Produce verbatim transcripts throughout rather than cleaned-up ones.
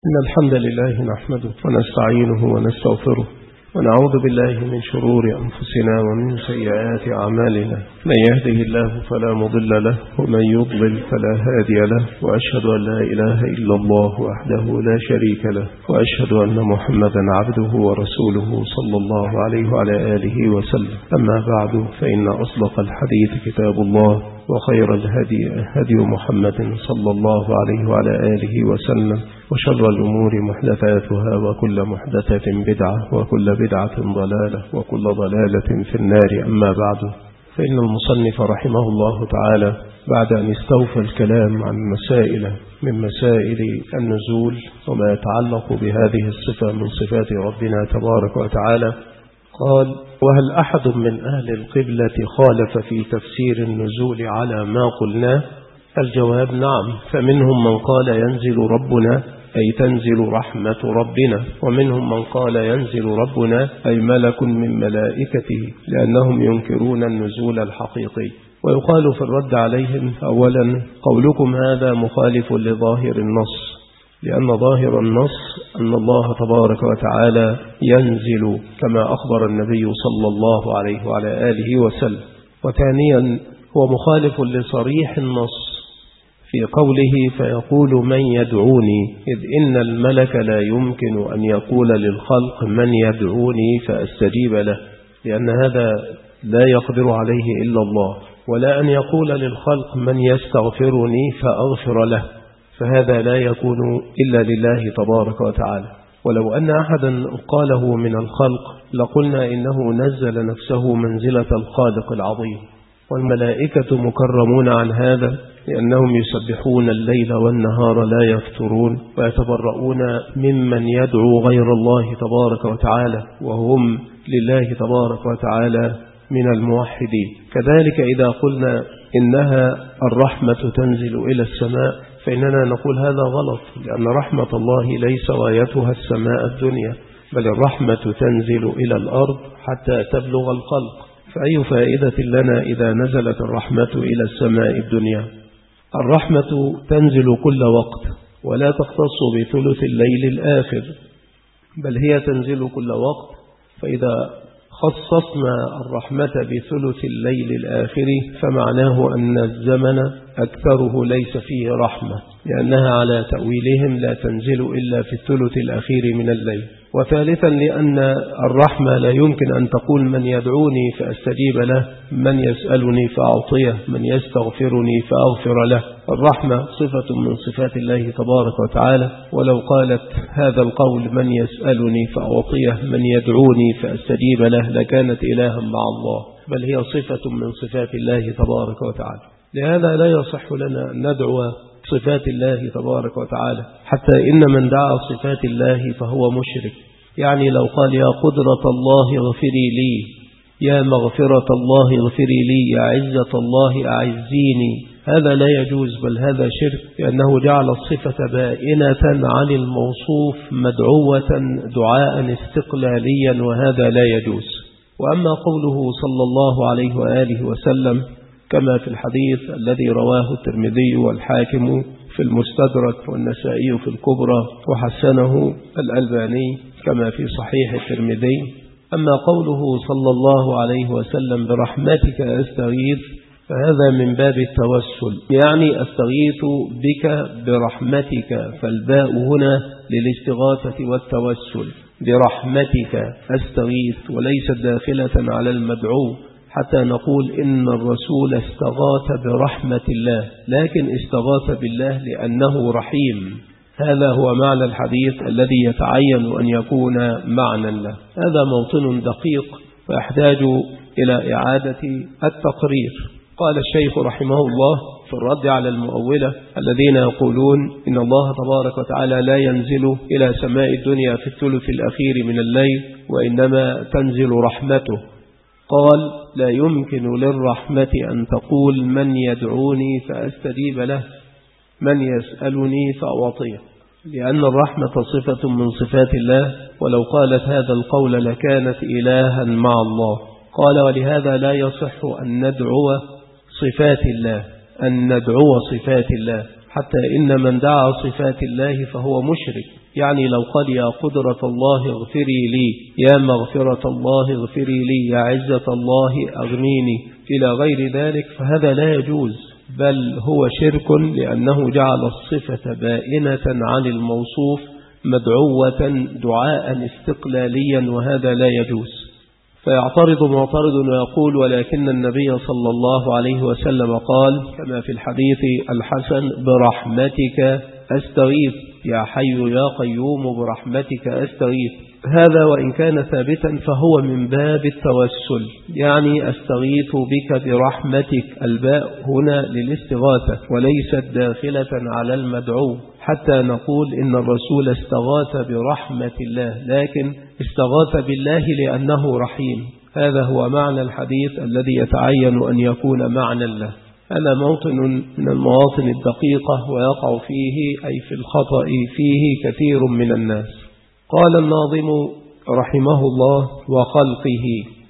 إن الحمد لله نحمده ونستعينه ونستغفره ونعوذ بالله من شرور أنفسنا ومن سيئات أعمالنا. من يهده الله فلا مضل له ومن يضلل فلا هادي له، وأشهد أن لا إله إلا الله وحده لا شريك له، وأشهد أن محمدا عبده ورسوله صلى الله عليه وعلى آله وسلم. أما بعد، فإن أصدق الحديث كتاب الله، وخير الهدي هدي محمد صلى الله عليه وعلى آله وسلم، وشر الأمور محدثاتها، وكل محدثة بدعة، وكل بدعة ضلالة، وكل ضلالة في النار. أما بعد، فإن المصنف رحمه الله تعالى بعد أن استوفى الكلام عن مسائل من مسائل النزول وما يتعلق بهذه الصفة من صفات ربنا تبارك وتعالى، قال: وهل أحد من أهل القبلة خالف في تفسير النزول على ما قلناه؟ الجواب: نعم، فمنهم من قال ينزل ربنا أي تنزل رحمة ربنا، ومنهم من قال ينزل ربنا أي ملك من ملائكته، لأنهم ينكرون النزول الحقيقي. ويقال في الرد عليهم: أولا، قولكم هذا مخالف لظاهر النص، لأن ظاهر النص أن الله تبارك وتعالى ينزل كما أخبر النبي صلى الله عليه وعلى آله وسلم. وثانيا، هو مخالف لصريح النص في قوله: فيقول من يدعوني، إذ إن الملك لا يمكن أن يقول للخلق من يدعوني فأستجيب له، لأن هذا لا يقدر عليه إلا الله، ولا أن يقول للخلق من يستغفرني فأغفر له، فهذا لا يكون إلا لله تبارك وتعالى. ولو أن أحدا قاله من الخلق لقلنا إنه نزل نفسه منزلة الخالق العظيم. والملائكة مكرمون عن هذا، لأنهم يسبحون الليل والنهار لا يفترون، ويتبرؤون ممن يدعو غير الله تبارك وتعالى، وهم لله تبارك وتعالى من الموحدين. كذلك إذا قلنا إنها الرحمة تنزل إلى السماء، فإننا نقول هذا غلط، لأن رحمة الله ليس غايتها السماء الدنيا، بل الرحمة تنزل إلى الأرض حتى تبلغ الخلق. فأي فائدة لنا إذا نزلت الرحمة إلى السماء الدنيا؟ الرحمة تنزل كل وقت، ولا تختص بثلث الليل الآخر، بل هي تنزل كل وقت. فإذا خصصنا الرحمة بثلث الليل الآخر، فمعناه أن الزمن أكثره ليس فيه رحمة، لأنها على تأويلهم لا تنزل إلا في الثلث الأخير من الليل. وثالثا، لأن الرحمة لا يمكن أن تقول من يدعوني فأستجيب له، من يسألني فأعطيه، من يستغفرني فأغفر له. الرحمة صفة من صفات الله تبارك وتعالى، ولو قالت هذا القول من يسألني فأعطيه، من يدعوني فأستجيب له، لكانت إلها مع الله، بل هي صفة من صفات الله تبارك وتعالى. لهذا لا يصح لنا أن ندعو صفات الله تبارك وتعالى، حتى إن من دعا صفات الله فهو مشرك. يعني لو قال يا قدرة الله اغفري لي، يا مغفرة الله اغفري لي، يا عزة الله أعزيني، هذا لا يجوز، بل هذا شرك، لأنه جعل الصفة بائنة عن الموصوف مدعوة دعاء استقلاليا، وهذا لا يجوز. وأما قوله صلى الله عليه وآله وسلم كما في الحديث الذي رواه الترمذي والحاكم في المستدرك والنسائي في الكبرى، وحسنه الألباني كما في صحيح الترمذي. أما قوله صلى الله عليه وسلم برحمتك أستغيث، فهذا من باب التوسل، يعني أستغيث بك برحمتك، فالباء هنا للاستغاثة والتوسل، برحمتك أستغيث، وليست داخلة على المدعو، حتى نقول إن الرسول استغاث برحمة الله، لكن استغاث بالله لأنه رحيم. هذا هو معنى الحديث الذي يتعين أن يكون معنى له. هذا موطن دقيق ويحتاج إلى إعادة التقرير. قال الشيخ رحمه الله في الرد على المؤولة الذين يقولون إن الله تبارك وتعالى لا ينزل إلى سماء الدنيا في الثلث الأخير من الليل، وإنما تنزل رحمته. قال: لا يمكن للرحمة أن تقول من يدعوني فأستجيب له، من يسألني فأعطيه، لأن الرحمة صفة من صفات الله، ولو قالت هذا القول لكانت إلها مع الله. قال: ولهذا لا يصح أن ندعو صفات الله، أن ندعو صفات الله، حتى إن من دعا صفات الله فهو مشرك. يعني لو قال يا قدرة الله اغفري لي، يا مغفرة الله اغفري لي، يا عزة الله أغنيني إلى غير ذلك، فهذا لا يجوز، بل هو شرك، لأنه جعل الصفة بائنة عن الموصوف مدعوة دعاء استقلاليا، وهذا لا يجوز. فيعترض معترض ويقول ولكن النبي صلى الله عليه وسلم قال كما في الحديث الحسن برحمتك أستغيث، يا حي يا قيوم برحمتك أستغيث. هذا وإن كان ثابتا فهو من باب التوسل، يعني أستغيث بك برحمتك، الباء هنا للاستغاثة وليست داخلة على المدعو، حتى نقول إن الرسول استغاث برحمة الله، لكن استغاث بالله لأنه رحيم. هذا هو معنى الحديث الذي يتعين أن يكون معنى له. هذا موطن من المواطن الدقيقة ويقع فيه أي في الخطأ فيه كثير من الناس. قال الناظم رحمه الله وخلقه.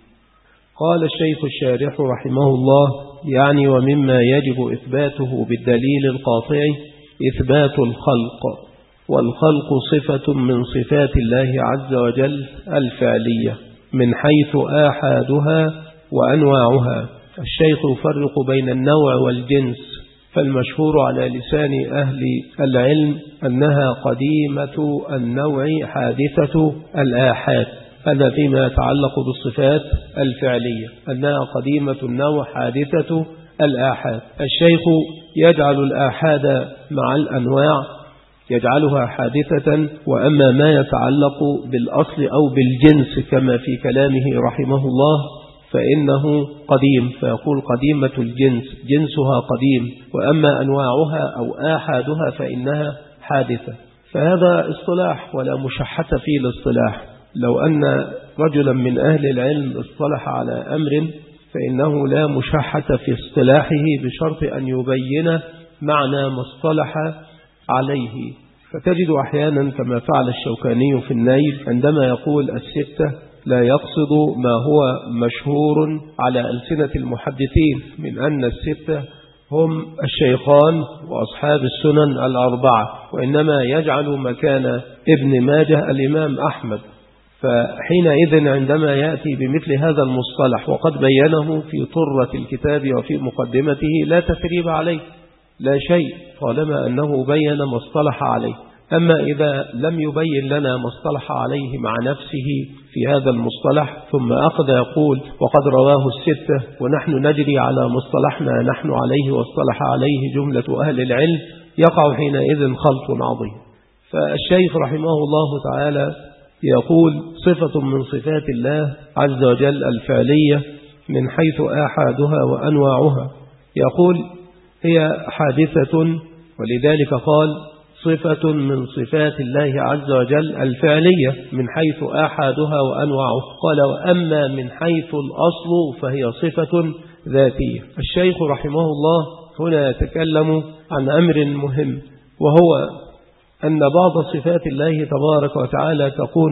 قال الشيخ الشارح رحمه الله يعني ومما يجب إثباته بالدليل القاطع إثبات الخلق، والخلق صفة من صفات الله عز وجل الفعلية من حيث آحادها وأنواعها. الشيخ يفرق بين النوع والجنس، فالمشهور على لسان أهل العلم أنها قديمة النوع حادثة الآحاد، هذا فيما يتعلق بالصفات الفعلية، أنها قديمة النوع حادثة الآحاد. الشيخ يجعل الآحاد مع الأنواع يجعلها حادثة، وأما ما يتعلق بالأصل أو بالجنس كما في كلامه رحمه الله فإنه قديم، فيقول قديمة الجنس جنسها قديم، وأما أنواعها أو آحادها فإنها حادثة. فهذا اصطلاح ولا مشحة في الاصطلاح. لو أن رجلا من أهل العلم اصطلح على أمر فإنه لا مشحة في اصطلاحه بشرط أن يبين معنى ما اصطلح عليه. فتجد أحيانا كما فعل الشوكاني في النيل عندما يقول الستة لا يقصد ما هو مشهور على ألسنة المحدثين من أن الستة هم الشيخان وأصحاب السنن الأربعة، وإنما يجعل مكان ابن ماجه الإمام أحمد. فحينئذ عندما يأتي بمثل هذا المصطلح وقد بينه في طرة الكتاب وفي مقدمته لا تثريب عليه، لا شيء طالما أنه بين ما اصطلح عليه. أما إذا لم يبين لنا ما اصطلح عليه مع نفسه في هذا المصطلح ثم أخذ يقول وقد رواه الستة ونحن نجري على مصطلحنا نحن عليه واصطلح عليه جملة أهل العلم، يقع حينئذ خلط عظيم. فالشيخ رحمه الله تعالى يقول صفة من صفات الله عز وجل الفعلية من حيث آحادها وأنواعها، يقول هي حادثة، ولذلك قال صفة من صفات الله عز وجل الفعلية من حيث آحادها وأنواعها. قال وأما من حيث الأصل فهي صفة ذاتية. الشيخ رحمه الله هنا يتكلم عن أمر مهم، وهو أن بعض صفات الله تبارك وتعالى تكون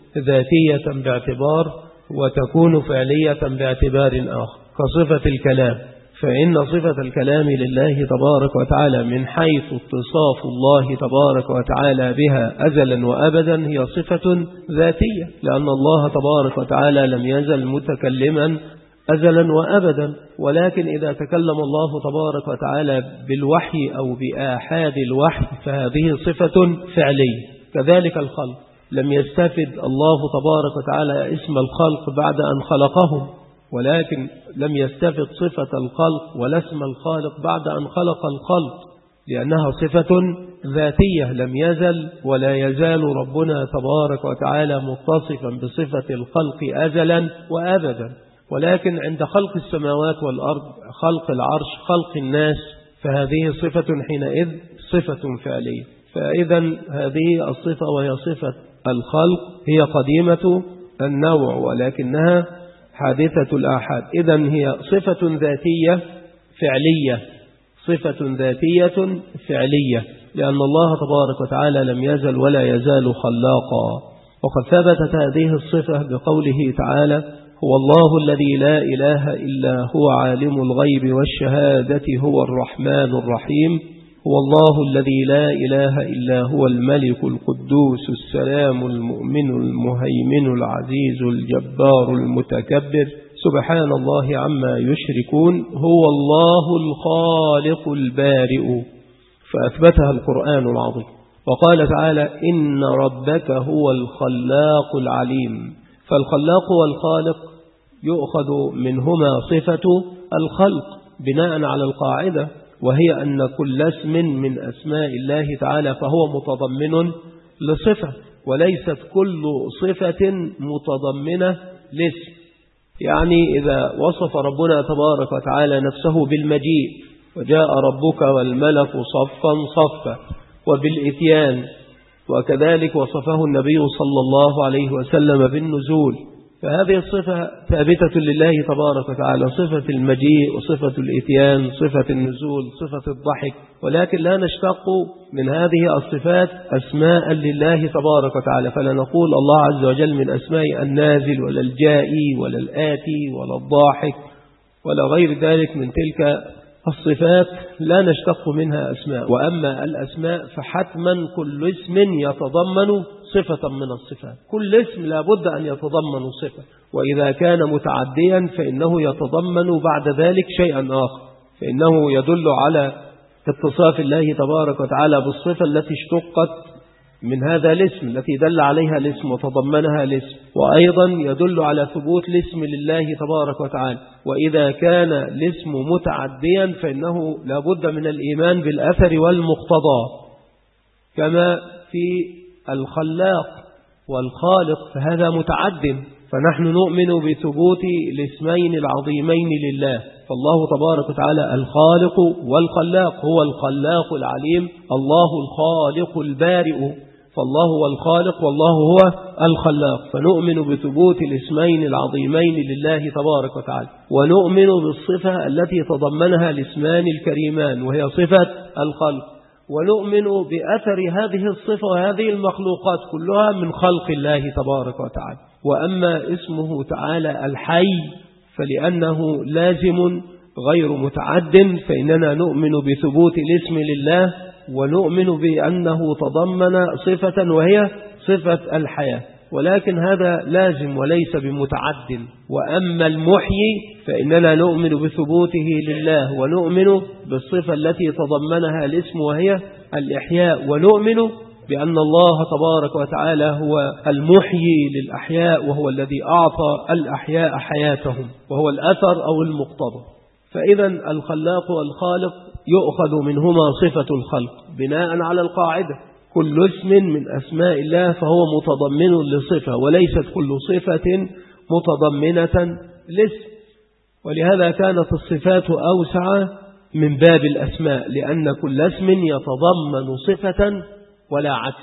ذاتية باعتبار وتكون فعلية باعتبار آخر، كصفة الكلام، فإن صفة الكلام لله تبارك وتعالى من حيث اتصاف الله تبارك وتعالى بها أزلا وأبدا هي صفة ذاتية، لأن الله تبارك وتعالى لم يزل متكلما أزلا وأبدا، ولكن إذا تكلم الله تبارك وتعالى بالوحي أو بآحاد الوحي فهذه صفة فعلية. كذلك الخلق، لم يستفد الله تبارك وتعالى اسم الخلق بعد أن خلقهم، ولكن لم يستفد صفة الخلق ولا اسم الخالق بعد أن خلق الخلق، لأنها صفة ذاتية لم يزل ولا يزال ربنا تبارك وتعالى متصفا بصفة الخلق أزلا وأبدا. ولكن عند خلق السماوات والأرض، خلق العرش، خلق الناس، فهذه صفة حينئذ صفة فعلية. فإذا هذه الصفة وهي صفة الخلق هي قديمة النوع ولكنها حادثة الآحاد. إذن هي صفة ذاتية فعلية، صفة ذاتية فعلية، لأن الله تبارك وتعالى لم يزل ولا يزال خلاقا. وقد ثبتت هذه الصفة بقوله تعالى هو الله الذي لا إله إلا هو عالم الغيب والشهادة هو الرحمن الرحيم هو الله الذي لا إله إلا هو الملك القدوس السلام المؤمن المهيمن العزيز الجبار المتكبر سبحان الله عما يشركون هو الله الخالق البارئ، فأثبتها القرآن العظيم. وقال تعالى إن ربك هو الخلاق العليم، فالخلاق والخالق يؤخذ منهما صفة الخلق بناء على القاعدة، وهي أن كل اسم من أسماء الله تعالى فهو متضمن لصفة، وليست كل صفة متضمنة لاسم. يعني إذا وصف ربنا تبارك وتعالى نفسه بالمجيء وجاء ربك والملك صفا صفا وبالإتيان، وكذلك وصفه النبي صلى الله عليه وسلم بالنزول، فهذه الصفة ثابتة لله تبارك وتعالى، صفة المجيء وصفة الإتيان، صفة النزول، صفة الضحك، ولكن لا نشتق من هذه الصفات أسماء لله تبارك وتعالى، فلا نقول الله عز وجل من أسماء النازل ولا الجائي ولا الآتي ولا الضاحك ولا غير ذلك من تلك الصفات، لا نشتق منها أسماء. وأما الأسماء فحتما كل اسم يتضمن صفة من الصفات، كل اسم لا بد أن يتضمن صفة، وإذا كان متعديا فإنه يتضمن بعد ذلك شيئا آخر، فإنه يدل على اتصاف الله تبارك وتعالى بالصفة التي اشتقت من هذا الاسم، التي دل عليها الاسم وتضمنها الاسم، وأيضا يدل على ثبوت الاسم لله تبارك وتعالى. وإذا كان الاسم متعديا فإنه لا بد من الإيمان بالأثر والمقتضى، كما في الخلاق والخالق فهذا متعد، فنحن نؤمن بثبوت الاسمين العظيمين لله، فالله تبارك وتعالى الخالق والخلاق، هو الخلاق العليم، الله الخالق البارئ، فالله هو الخالق والله هو الخلاق، فنؤمن بثبوت الاسمين العظيمين لله تبارك وتعالى، ونؤمن بالصفة التي تضمنها الاسمان الكريمان وهي صفة الخلق، ونؤمن بأثر هذه الصفة وهذه المخلوقات كلها من خلق الله تبارك وتعالى. وأما اسمه تعالى الحي فلأنه لازم غير متعد، فإننا نؤمن بثبوت الاسم لله، ونؤمن بأنه تضمن صفة وهي صفة الحياة، ولكن هذا لازم وليس بمتعد. وأما المحيي فإننا نؤمن بثبوته لله، ونؤمن بالصفة التي تضمنها الاسم وهي الإحياء، ونؤمن بأن الله تبارك وتعالى هو المحيي للأحياء، وهو الذي أعطى الأحياء حياتهم، وهو الأثر أو المقتضى. فإذا الخلاق والخالق يؤخذ منهما صفة الخلق بناء على القاعدة كل اسم من أسماء الله فهو متضمن لصفة، وليست كل صفة متضمنة لاسم. ولهذا كانت الصفات أوسع من باب الأسماء، لأن كل اسم يتضمن صفة ولا عكس،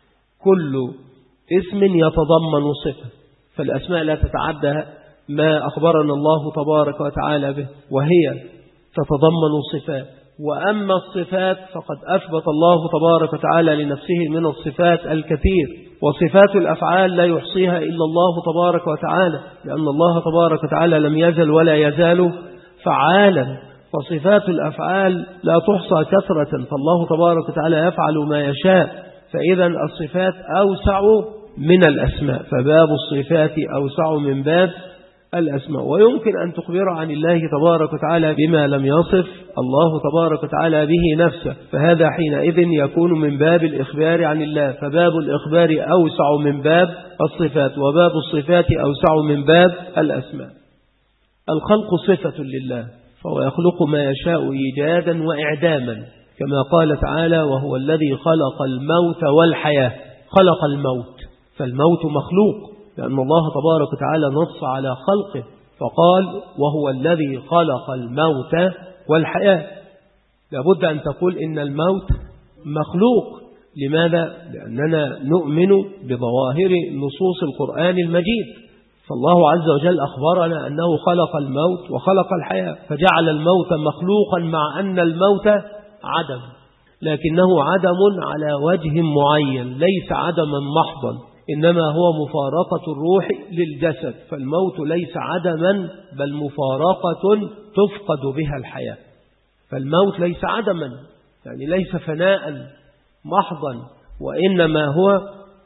كل اسم يتضمن صفة، فالأسماء لا تتعدى ما أخبرنا الله تبارك وتعالى به، وهي تتضمن صفات. وأما الصفات فقد أثبت الله تبارك وتعالى لنفسه من الصفات الكثير، وصفات الأفعال لا يحصيها إلا الله تبارك وتعالى، لأن الله تبارك وتعالى لم يزل ولا يزال فعالا، فصفات الأفعال لا تحصى كثرة، فالله تبارك وتعالى يفعل ما يشاء. فإذا الصفات أوسع من الأسماء، فباب الصفات أوسع من باب الأسماء. ويمكن أن تخبر عن الله تبارك وتعالى بما لم يصف الله تبارك وتعالى به نفسه، فهذا حينئذ يكون من باب الإخبار عن الله، فباب الإخبار أوسع من باب الصفات، وباب الصفات أوسع من باب الأسماء. الخلق صفة لله، فهو يخلق ما يشاء إيجادا وإعداما، كما قال تعالى وهو الذي خلق الموت والحياة. خلق الموت، فالموت مخلوق، لأن الله تبارك وتعالى نص على خلقه فقال وهو الذي خلق الموت والحياة. لابد أن تقول إن الموت مخلوق. لماذا؟ لأننا نؤمن بظواهر نصوص القرآن المجيد، فالله عز وجل أخبرنا أنه خلق الموت وخلق الحياة، فجعل الموت مخلوقا مع أن الموت عدم، لكنه عدم على وجه معين، ليس عدما محضا، إنما هو مفارقة الروح للجسد، فالموت ليس عدما بل مفارقة تفقد بها الحياة، فالموت ليس عدما، يعني ليس فناء محضا، وإنما هو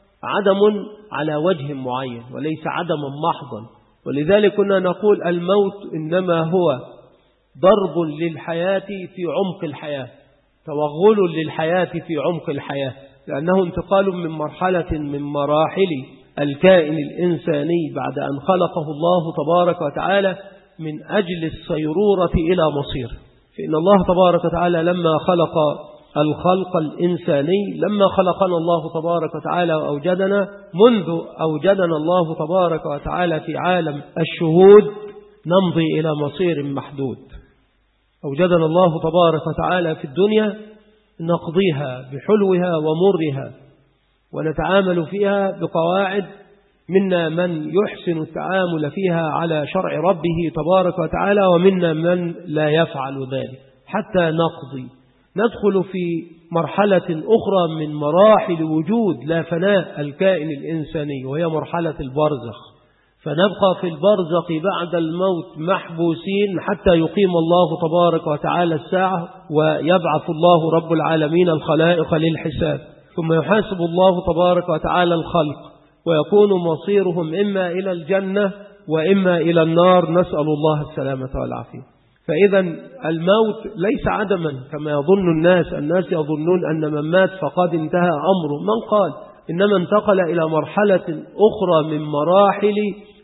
عدم على وجه معين وليس عدما محضا. ولذلك كنا نقول الموت إنما هو ضرب للحياة في عمق الحياة، توغل للحياة في عمق الحياة، لأنه انتقال من مرحلة من مراحل الكائن الإنساني بعد أن خلقه الله تبارك وتعالى من أجل الصيرورة إلى مصير. فإن الله تبارك وتعالى لما خلق الخلق الإنساني، لما خلقنا الله تبارك وتعالى وأوجدنا، منذ أوجدنا الله تبارك وتعالى في عالم الشهود نمضي إلى مصير محدود. أوجدنا الله تبارك وتعالى في الدنيا نقضيها بحلوها ومرها، ونتعامل فيها بقواعد، منا من يحسن التعامل فيها على شرع ربه تبارك وتعالى، ومنا من لا يفعل ذلك حتى نقضي. ندخل في مرحلة أخرى من مراحل وجود لا فناء الكائن الإنساني، وهي مرحلة البرزخ. فنبقى في البرزخ بعد الموت محبوسين حتى يقيم الله تبارك وتعالى الساعة، ويبعث الله رب العالمين الخلائق للحساب، ثم يحاسب الله تبارك وتعالى الخلق، ويكون مصيرهم إما إلى الجنة وإما إلى النار، نسأل الله السلامة والعافية. فإذا الموت ليس عدما كما يظن الناس. الناس يظنون أن من مات فقد انتهى أمره. من قال؟ إنما انتقل إلى مرحلة أخرى من مراحل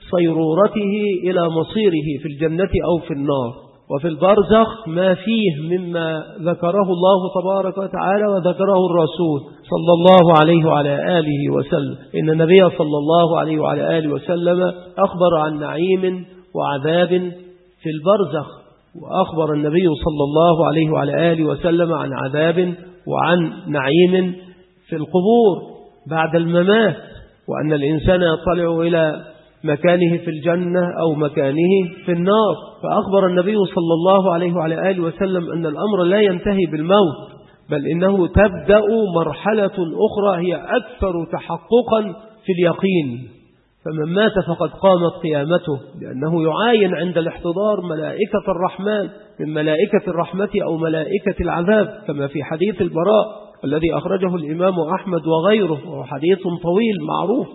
صيرورته إلى مصيره في الجنة أو في النار. وفي البرزخ ما فيه مما ذكره الله تبارك وتعالى وذكره الرسول صلى الله عليه وعلى آله وسلم. إن النبي صلى الله عليه وعلى آله وسلم أخبر عن نعيم وعذاب في البرزخ، وأخبر النبي صلى الله عليه وعلى آله وسلم عن عذاب وعن نعيم في القبور بعد الممات، وأن الإنسان يطلع إلى مكانه في الجنة أو مكانه في النار. فأخبر النبي صلى الله عليه وعلى آله وسلم أن الأمر لا ينتهي بالموت، بل إنه تبدأ مرحلة أخرى هي أكثر تحققا في اليقين. فمن مات فقد قامت قيامته، لأنه يعاين عند الاحتضار ملائكة الرحمن من ملائكة الرحمة أو ملائكة العذاب، كما في حديث البراء الذي أخرجه الإمام أحمد وغيره، وهو حديث طويل معروف.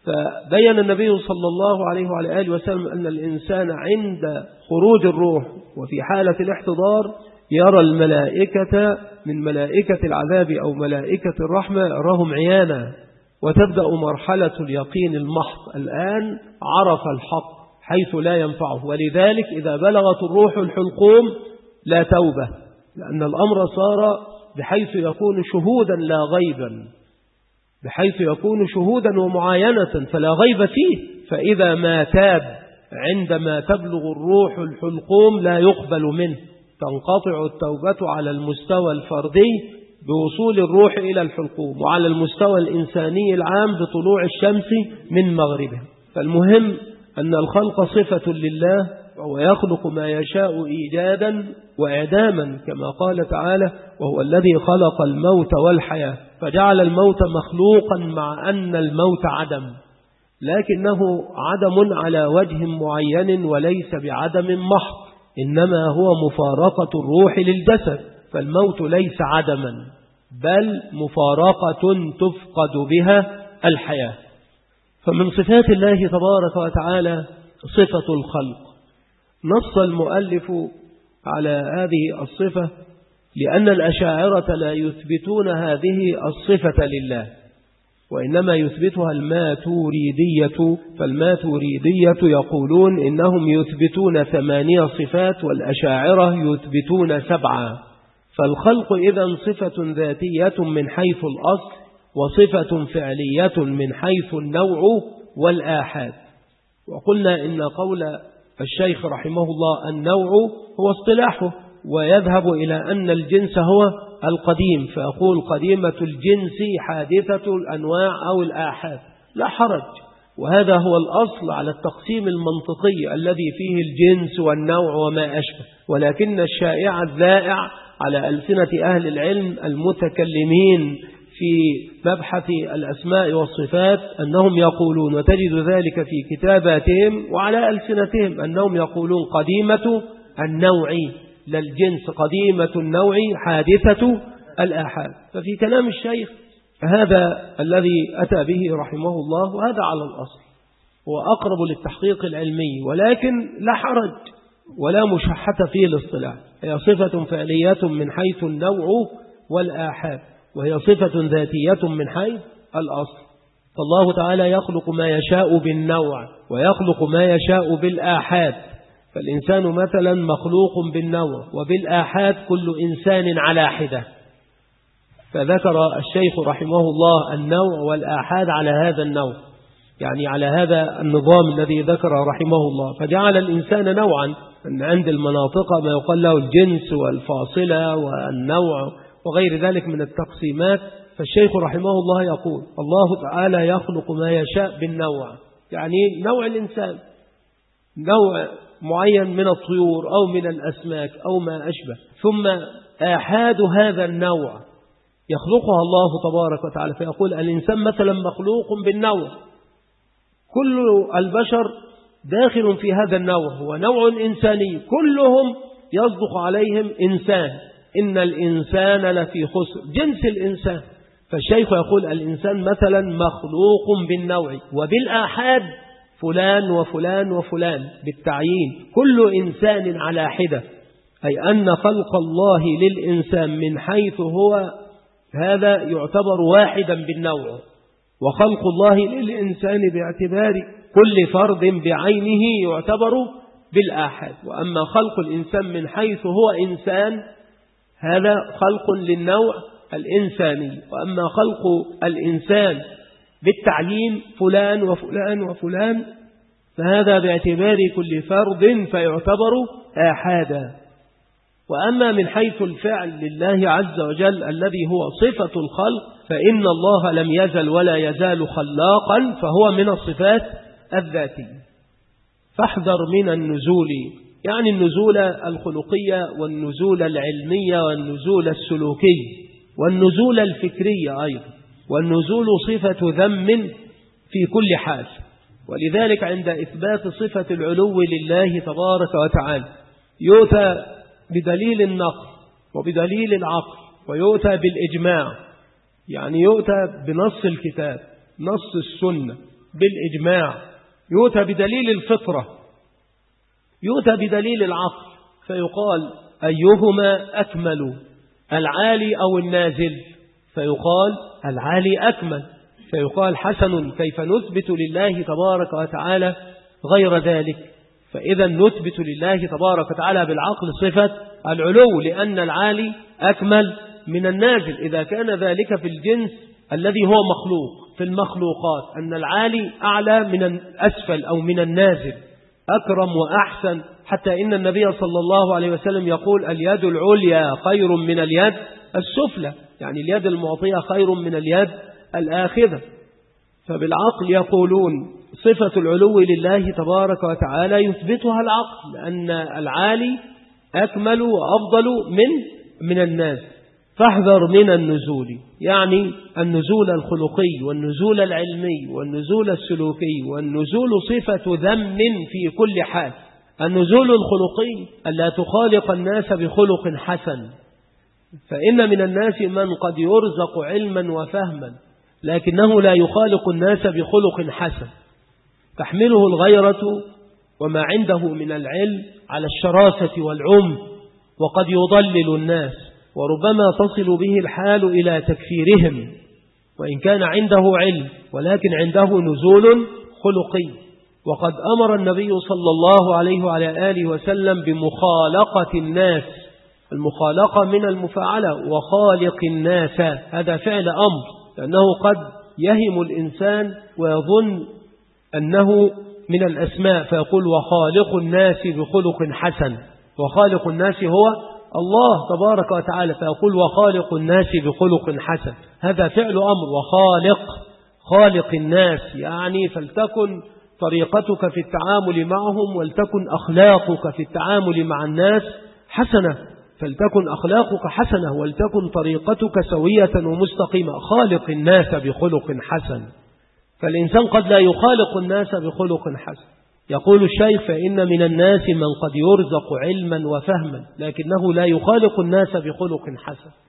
فبين النبي صلى الله عليه وعلى آله وسلم أن الإنسان عند خروج الروح وفي حالة الاحتضار يرى الملائكة من ملائكة العذاب أو ملائكة الرحمة، يراهم عيانا، وتبدأ مرحلة اليقين المحض. الآن عرف الحق حيث لا ينفعه، ولذلك إذا بلغت الروح الحلقوم لا توبة، لأن الأمر صار بحيث يكون شهودا لا غيبا، بحيث يكون شهودا ومعاينة فلا غيب فيه. فإذا ما تاب عندما تبلغ الروح الحلقوم لا يقبل منه، تنقطع التوبة على المستوى الفردي بوصول الروح إلى الحلقوم، وعلى المستوى الإنساني العام بطلوع الشمس من مغربها. فالمهم أن الخلق صفة لله، ويخلق ما يشاء إيجادا وإعداما، كما قال تعالى: وهو الذي خلق الموت والحياة، فجعل الموت مخلوقا مع أن الموت عدم، لكنه عدم على وجه معين وليس بعدم محض، إنما هو مفارقة الروح للجسد. فالموت ليس عدما بل مفارقة تفقد بها الحياة. فمن صفات الله تبارك وتعالى صفة الخلق. نص المؤلف على هذه الصفة لأن الأشاعرة لا يثبتون هذه الصفة لله، وإنما يثبتها الماتوريدية. فالماتوريدية يقولون إنهم يثبتون ثمانية صفات، والأشاعرة يثبتون سبعة. فالخلق إذن صفة ذاتية من حيث الأصل، وصفة فعلية من حيث النوع والآحاد. وقلنا إن قول الشيخ رحمه الله النوع هو اصطلاحه، ويذهب إلى أن الجنس هو القديم، فأقول قديمة الجنس حادثة الأنواع أو الآحاد، لا حرج. وهذا هو الأصل على التقسيم المنطقي الذي فيه الجنس والنوع وما أشبه. ولكن الشائع الذائع على ألسنة أهل العلم المتكلمين في مبحث الأسماء والصفات أنهم يقولون، وتجد ذلك في كتاباتهم وعلى ألسنتهم، أنهم يقولون قديمة النوع لا الجنس، قديمة النوع حادثة الآحاد. ففي كلام الشيخ هذا الذي أتى به رحمه الله، وهذا على الأصل هو أقرب للتحقيق العلمي، ولكن لا حرج ولا مشحة فيه الاصطلاح. هي صفة فعلية من حيث النوع والآحاد، وهي صفة ذاتية من حيث الأصل. فالله تعالى يخلق ما يشاء بالنوع ويخلق ما يشاء بالآحاد. فالإنسان مثلا مخلوق بالنوع، وبالآحاد كل إنسان على حدة. فذكر الشيخ رحمه الله النوع والآحاد على هذا النوع، يعني على هذا النظام الذي ذكر رحمه الله. فجعل الإنسان نوعا، أن عند المناطق ما يقال له الجنس والفاصلة والنوع وغير ذلك من التقسيمات. فالشيخ رحمه الله يقول الله تعالى يخلق ما يشاء بالنوع، يعني نوع الإنسان، نوع معين من الطيور أو من الأسماك أو ما أشبه. ثم آحاد هذا النوع يخلقها الله تبارك وتعالى، فيقول الإنسان مثلا مخلوق بالنوع، كل البشر داخل في هذا النوع، هو نوع إنساني، كلهم يصدق عليهم إنسان، إن الإنسان لفي خسر، جنس الإنسان. فالشيخ يقول الإنسان مثلا مخلوق بالنوع، وبالآحاد فلان وفلان وفلان بالتعيين، كل إنسان على حدة، أي أن خلق الله للإنسان من حيث هو هذا يعتبر واحدا بالنوع، وخلق الله للإنسان باعتبار كل فرد بعينه يعتبر بالآحاد. وأما خلق الإنسان من حيث هو إنسان هذا خلق للنوع الإنساني. وأما خلق الإنسان بالتعيين فلان وفلان وفلان فهذا باعتبار كل فرد فيعتبر آحادا. وأما من حيث الفعل لله عز وجل الذي هو صفة الخلق، فإن الله لم يزل ولا يزال خلاقا، فهو من الصفات الذاتية. فاحذر من النزول، يعني النزول الخلقية والنزول العلمية والنزول السلوكي والنزول الفكري أيضا، والنزول صفة ذم في كل حال. ولذلك عند إثبات صفة العلو لله تبارك وتعالى يؤتى بدليل النقل وبدليل العقل، ويؤتى بالإجماع، يعني يؤتى بنص الكتاب نص السنة بالإجماع، يؤتى بدليل الفطرة، يؤتى بدليل العقل، فيقال أيهما أكمل، العالي أو النازل؟ فيقال العالي أكمل، فيقال حسن، كيف نثبت لله تبارك وتعالى غير ذلك؟ فإذا نثبت لله تبارك وتعالى بالعقل صفة العلو، لأن العالي أكمل من النازل. إذا كان ذلك في الجنس الذي هو مخلوق، في المخلوقات أن العالي أعلى من الأسفل أو من النازل، أكرم وأحسن، حتى إن النبي صلى الله عليه وسلم يقول اليد العليا خير من اليد السفلى، يعني اليد المعطية خير من اليد الآخذة. فبالعقل يقولون صفة العلو لله تبارك وتعالى يثبتها العقل، لأن العالي أكمل وأفضل من من الناس. فاحذر من النزول، يعني النزول الخلقي والنزول العلمي والنزول السلوكي، والنزول صفة ذم في كل حال. النزول الخلقي ألا تخالق الناس بخلق حسن، فإن من الناس من قد يرزق علما وفهما لكنه لا يخالق الناس بخلق حسن، تحمله الغيرة وما عنده من العلم على الشراسة والعنف، وقد يضلل الناس، وربما تصل به الحال إلى تكفيرهم وإن كان عنده علم، ولكن عنده نزول خلقي. وقد أمر النبي صلى الله عليه وعلى آله وسلم بمخالقة الناس، المخالقة من المفاعلة، وخالق الناس هذا فعل أمر، لأنه قد يهم الإنسان ويظن أنه من الأسماء فيقول وخالق الناس بخلق حسن، وخالق الناس هو الله تبارك وتعالى، فيقول وخالق الناس بخلق حسن، هذا فعل أمر. وخالق خالق الناس يعني فلتكن طريقتك في التعامل معهم ولتكن أخلاقك في التعامل مع الناس حسنة، فلتكن أخلاقك حسنة ولتكن طريقتك سوية ومستقيمة. خالق الناس بخلق حسن، فالإنسان قد لا يخالق الناس بخلق حسن. يقول الشيخ فإن من الناس من قد يرزق علما وفهما لكنه لا يخالق الناس بخلق حسن،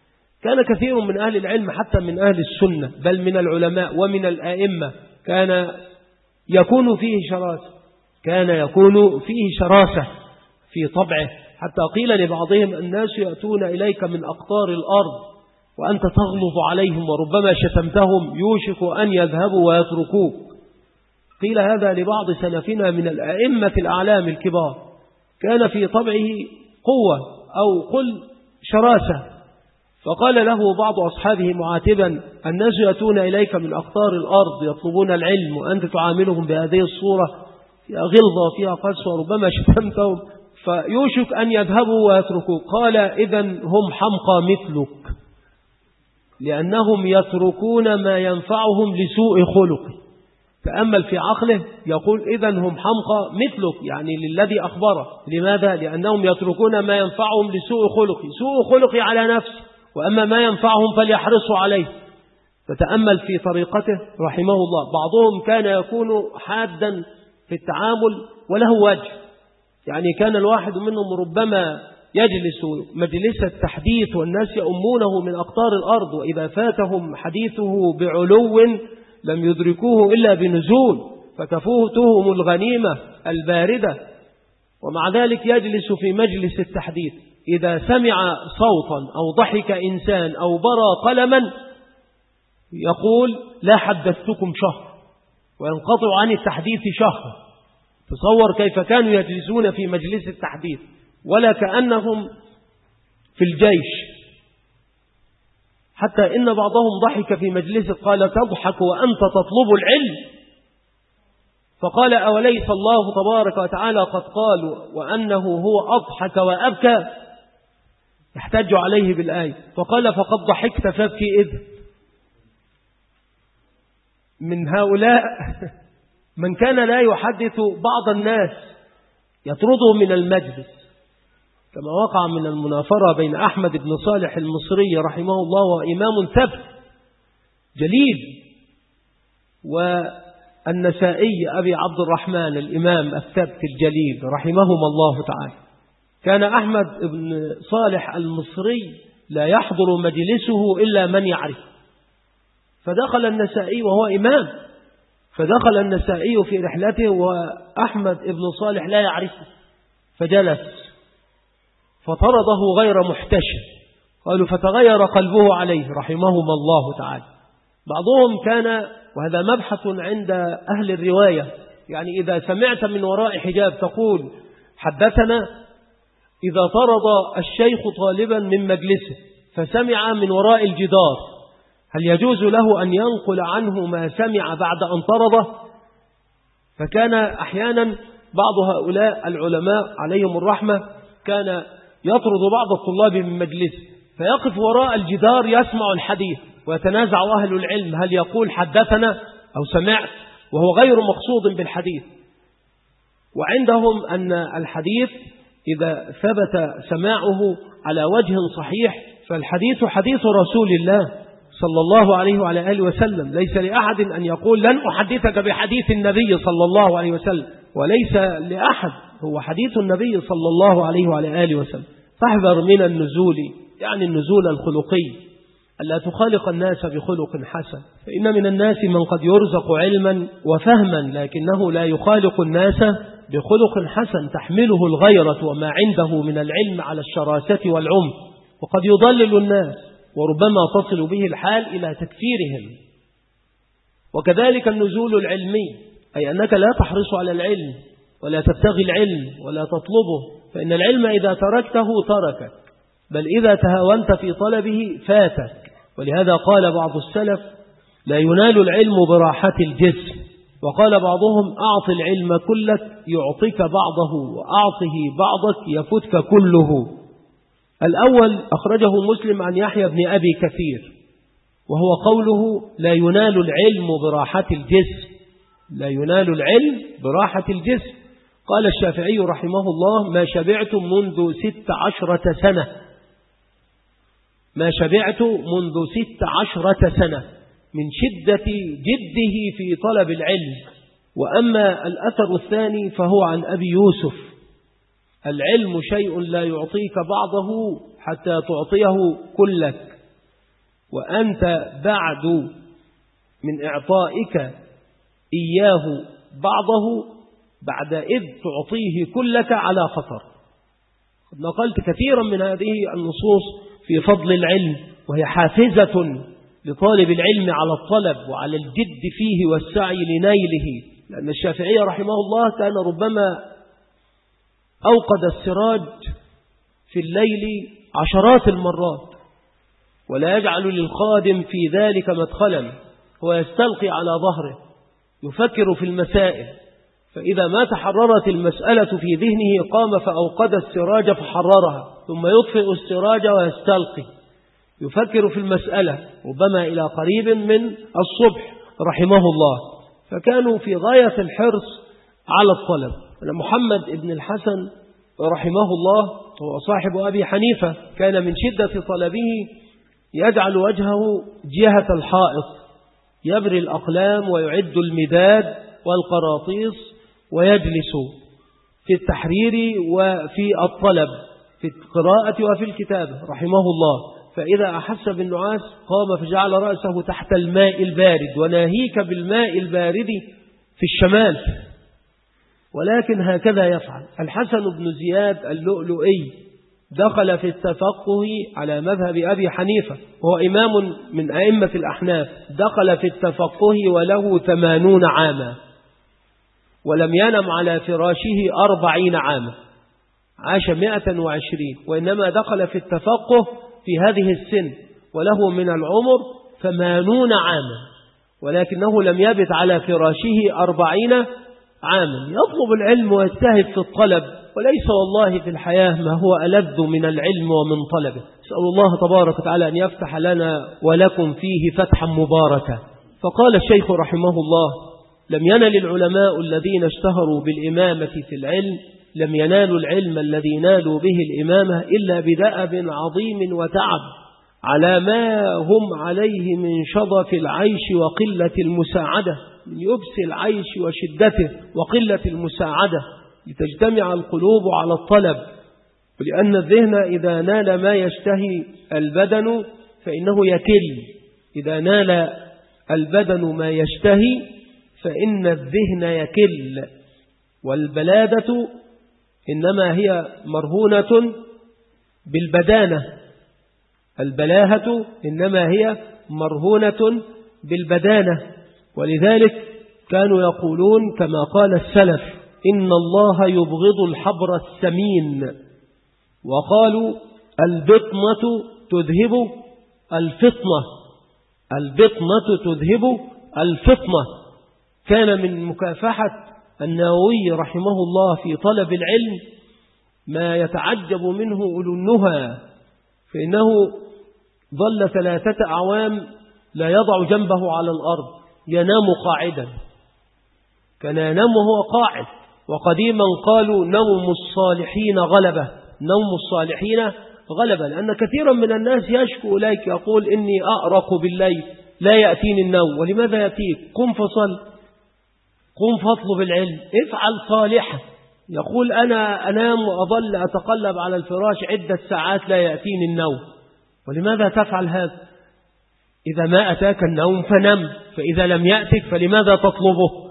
كان كثير من أهل العلم حتى من أهل السنة بل من العلماء ومن الآئمة كان يكون فيه شراسة كان يكون فيه شراسة في طبعه، حتى قيل لبعضهم الناس يأتون إليك من أقطار الأرض وأنت تغلظ عليهم وربما شتمتهم يوشك أن يذهبوا ويتركوك. قيل هذا لبعض سلفنا من الأئمة الأعلام الكبار، كان في طبعه قوة أو قل شراسة، فقال له بعض أصحابه معاتبا الناس يأتون إليك من أقطار الأرض يطلبون العلم وأنت تعاملهم بهذه الصورة فيها غلظة وفيها قسوة وربما شتمتهم فيوشك أن يذهبوا ويتركوك. قال إذن هم حمقى مثلك، لأنهم يتركون ما ينفعهم لسوء خلق. تأمل في عقله، يقول إذن هم حمقى مثلك، يعني للذي أخبره. لماذا؟ لأنهم يتركون ما ينفعهم لسوء خلق، سوء خلق على نفسه، وأما ما ينفعهم فليحرصوا عليه. فتأمل في طريقته رحمه الله. بعضهم كان يكون حادا في التعامل وله وجه، يعني كان الواحد منهم ربما يجلس مجلس التحديث والناس يؤمونه من أقطار الأرض، وإذا فاتهم حديثه بعلو لم يدركوه إلا بنزول فكفوتهم الغنيمة الباردة، ومع ذلك يجلس في مجلس التحديث إذا سمع صوتا أو ضحك إنسان أو برى قلما يقول لا حدثتكم شهر، وينقطع عن التحديث شهر. تصور كيف كانوا يجلسون في مجلس التحديث ولا كأنهم في الجيش. حتى إن بعضهم ضحك في مجلس قال تضحك وأنت تطلب العلم، فقال أوليس الله تبارك وتعالى قد قال وأنه هو أضحك وأبكى؟ يحتج عليه بالآية، فقال فقد ضحكت فابكي إذ. من هؤلاء من كان لا يحدث بعض الناس يطرده من المجلس، كما وقع من المنافرة بين أحمد بن صالح المصري رحمه الله وإمام ثبت جليل والنسائي أبي عبد الرحمن الإمام الثبت الجليل رحمهما الله تعالى. كان أحمد بن صالح المصري لا يحضر مجلسه إلا من يعرف، فدخل النسائي وهو إمام، فدخل النسائي في رحلته وأحمد بن صالح لا يعرفه، فجلس فطرده غير محتشم. قالوا فتغير قلبه عليه رحمهما الله تعالى. بعضهم كان، وهذا مبحث عند أهل الرواية، يعني إذا سمعت من وراء حجاب تقول حدثنا، إذا طرد الشيخ طالبا من مجلسه فسمع من وراء الجدار هل يجوز له أن ينقل عنه ما سمع بعد أن طرده؟ فكان أحيانا بعض هؤلاء العلماء عليهم الرحمة كان يطرد بعض الطلاب من مجلسه فيقف وراء الجدار يسمع الحديث ويتنازع أهل العلم هل يقول حدثنا أو سمعت، وهو غير مقصود بالحديث. وعندهم أن الحديث إذا ثبت سماعه على وجه صحيح فالحديث حديث رسول الله صلى الله عليه وعلى آله وسلم، ليس لأحد أن يقول لن أحدثك بحديث النبي صلى الله عليه وسلم، وليس لأحد، هو حديث النبي صلى الله عليه وعلى آله وسلم. فاحذر من النزول، يعني النزول الخلقي، ألا تخالق الناس بخلق حسن، فإن من الناس من قد يرزق علما وفهما لكنه لا يخالق الناس بخلق حسن تحمله الغيرة وما عنده من العلم على الشراسة والعنف، وقد يضلل الناس وربما تصل به الحال إلى تكفيرهم. وكذلك النزول العلمي، أي أنك لا تحرص على العلم ولا تبتغي العلم ولا تطلبه، فإن العلم إذا تركته تركك، بل إذا تهاونت في طلبه فاتك. ولهذا قال بعض السلف لا ينال العلم براحة الجسم، وقال بعضهم أعط العلم كلك يعطيك بعضه، وأعطه بعضك يفتك كله. الأول أخرجه مسلم عن يحيى بن أبي كثير، وهو قوله لا ينال العلم براحة الجسم، لا ينال العلم براحة الجسم. قال الشافعي رحمه الله ما شبعت منذ ست عشرة سنة، ما شبعت منذ ست عشرة سنة من شدة جده في طلب العلم. وأما الأثر الثاني فهو عن أبي يوسف العلم شيء لا يعطيك بعضه حتى تعطيه كلك، وأنت بعد من إعطائك إياه بعضه بعد إذ تعطيه كلك على خطر. نقلت كثيرا من هذه النصوص في فضل العلم، وهي حافزة لطالب العلم على الطلب وعلى الجد فيه والسعي لنيله. لأن الشافعي رحمه الله كان ربما أوقد السراج في الليل عشرات المرات، ولا يجعل للخادم في ذلك مدخلا، هو يستلقي على ظهره يفكر في المسائل، فإذا ما تحررت المسألة في ذهنه قام فأوقد السراج فحررها، ثم يطفئ السراج ويستلقي يفكر في المسألة ربما إلى قريب من الصبح رحمه الله. فكانوا في غاية الحرص على الطلب. محمد بن الحسن رحمه الله هو صاحب أبي حنيفة، كان من شدة طلبه يجعل وجهه جهة الحائط، يبري الأقلام ويعد المداد والقراطيس ويجلس في التحرير وفي الطلب في القراءة وفي الكتابة رحمه الله. فإذا أحس بالنعاس قام فجعل رأسه تحت الماء البارد، وناهيك بالماء البارد في الشمال، ولكن هكذا يفعل. الحسن بن زياد اللؤلؤي دخل في التفقه على مذهب أبي حنيفة، وهو إمام من أئمة الأحناف، دخل في التفقه وله ثمانون عاما، ولم ينم على فراشه أربعين عاما، عاش مئة وعشرين، وإنما دخل في التفقه في هذه السن وله من العمر ثمانون عاما، ولكنه لم يبت على فراشه أربعين عاما. يطلب العلم ويجتهد في الطلب، وليس والله في الحياة ما هو ألذ من العلم ومن طلبه. أسأل الله تبارك وتعالى أن يفتح لنا ولكم فيه فتحا مباركا. فقال الشيخ رحمه الله: لم ينل العلماء الذين اشتهروا بالإمامة في العلم لم ينالوا العلم الذي نالوا به الإمامة إلا بدأب عظيم وتعب على ما هم عليه من شظف العيش وقلة المساعدة، من يبس العيش وشدته وقلة المساعدة، لتجتمع القلوب على الطلب. ولأن الذهن إذا نال ما يشتهي البدن فإنه يكل، إذا نال البدن ما يشتهي فإن الذهن يكل. والبلادة إنما هي مرهونة بالبدانة، البلاهة إنما هي مرهونة بالبدانة. ولذلك كانوا يقولون كما قال السلف: إن الله يبغض الحبر السمين، وقالوا البطنة تذهب الفطنة، البطنة تذهب الفطنة. كان من مكافحة النووي رحمه الله في طلب العلم ما يتعجب منه أولو النهى، فإنه ظل ثلاثة أعوام لا يضع جنبه على الأرض، ينام قاعدا، كان ينام وهو قاعد. وقديما قالوا نوم الصالحين غلبة، نوم الصالحين غلبة، لأن كثيرا من الناس يشكو إليك يقول إني أأرق بالليل لا يأتيني النوم. ولماذا يأتيك؟ قم فصل، قم فاطلب العلم، افعل صالحا. يقول أنا أنام وأظل أتقلب على الفراش عدة ساعات لا يأتيني النوم. ولماذا تفعل هذا؟ إذا ما أتاك النوم فنم، فإذا لم يأتك فلماذا تطلبه؟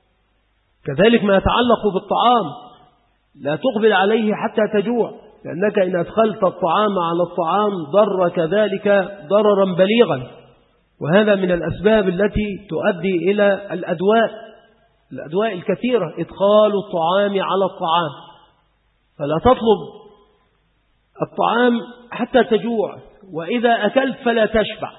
كذلك ما يتعلق بالطعام، لا تقبل عليه حتى تجوع، لأنك إن أدخلت الطعام على الطعام ضر كذلك ضررا بليغا. وهذا من الأسباب التي تؤدي إلى الأدواء، الأدواء الكثيرة، إدخال الطعام على الطعام. فلا تطلب الطعام حتى تجوع، وإذا أكلت فلا تشبع،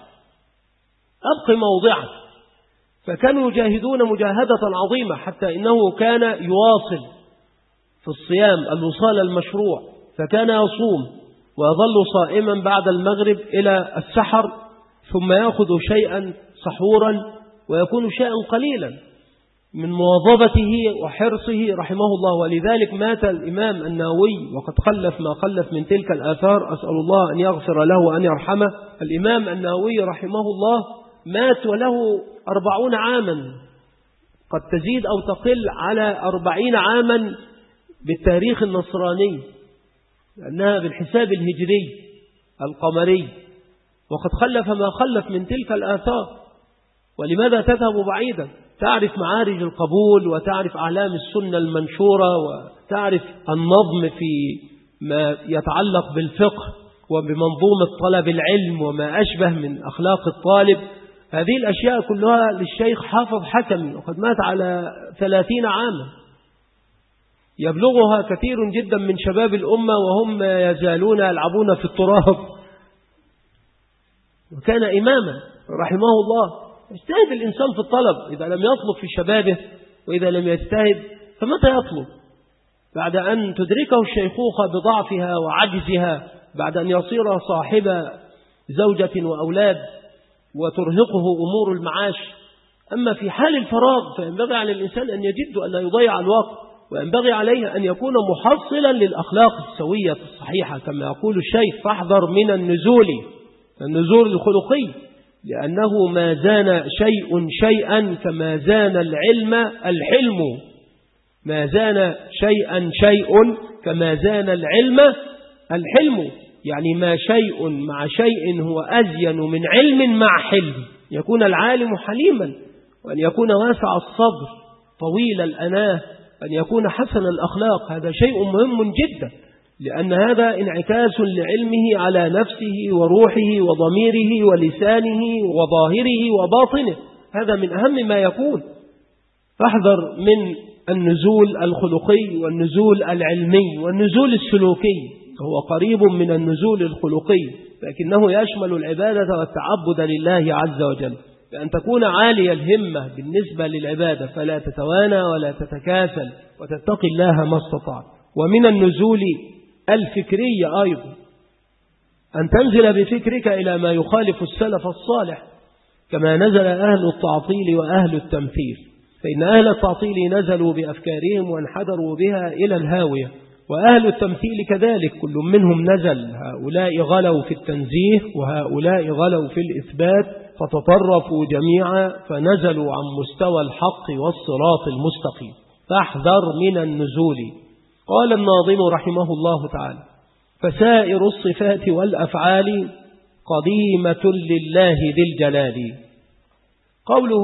أبق موضعك. فكانوا يجاهدون مجاهدة عظيمة، حتى إنه كان يواصل في الصيام الوصال المشروع، فكان يصوم ويظل صائما بعد المغرب إلى السحر، ثم يأخذ شيئا سحورا ويكون شيئا قليلا من مواظبته وحرصه رحمه الله. ولذلك مات الإمام النووي وقد خلف ما خلف من تلك الآثار، أسأل الله أن يغفر له وأن يرحمه. الإمام النووي رحمه الله مات وله أربعون عاما، قد تزيد أو تقل على أربعين عاما بالتاريخ النصراني، لأنها بالحساب الهجري القمري وقد خلف ما خلف من تلك الآثار. ولماذا تذهب بعيدا؟ تعرف معارج القبول، وتعرف أعلام السنة المنشورة، وتعرف النظم في ما يتعلق بالفقه وبمنظومة طلب العلم وما أشبه من أخلاق الطالب. هذه الأشياء كلها للشيخ حافظ حكمي، وقد مات على ثلاثين عاما، يبلغها كثير جدا من شباب الأمة وهم يزالون يلعبون في التراب. وكان إماما رحمه الله. يجتهد الإنسان في الطلب، إذا لم يطلب في شبابه وإذا لم يجتهد فمتى يطلب؟ بعد أن تدركه الشيخوخة بضعفها وعجزها، بعد أن يصير صاحب زوجة وأولاد وترهقه أمور المعاش. أما في حال الفراغ فينبغي على الإنسان أن يجد أن لا يضيع الوقت، وينبغي عليه أن يكون محصلا للأخلاق السوية الصحيحة، كما يقول الشيخ: فاحذر من النزول النزول الخلقي، لأنه ما زان شيء شيئا كما زان العلم الحلم. ما زان شيئا شيء كما زان العلم الحلم، يعني ما شيء مع شيء هو أزين من علم مع حلم. يكون العالم حليما، وأن يكون واسع الصدر طويل الأناه، أن يكون حسن الأخلاق. هذا شيء مهم جدا، لأن هذا انعكاس لعلمه على نفسه وروحه وضميره ولسانه وظاهره وباطنه. هذا من أهم ما يكون. فاحذر من النزول الخلقي والنزول العلمي والنزول السلوكي. هو قريب من النزول الخلقي، لكنه يشمل العبادة والتعبد لله عز وجل، بأن تكون عالية الهمة بالنسبة للعبادة، فلا تتوانى ولا تتكاسل، وتتقي الله ما استطعت. ومن النزول الفكري أيضا أن تنزل بفكرك إلى ما يخالف السلف الصالح، كما نزل أهل التعطيل وأهل التمثيل. فإن أهل التعطيل نزلوا بأفكارهم وانحدروا بها إلى الهاوية، وأهل التمثيل كذلك كل منهم نزل. هؤلاء غلوا في التنزيه وهؤلاء غلوا في الإثبات، فتطرفوا جميعا فنزلوا عن مستوى الحق والصراط المستقيم. فاحذر من النزول. قال الناظم رحمه الله تعالى: فسائر الصفات والأفعال قديمة لله ذي الجلال. قوله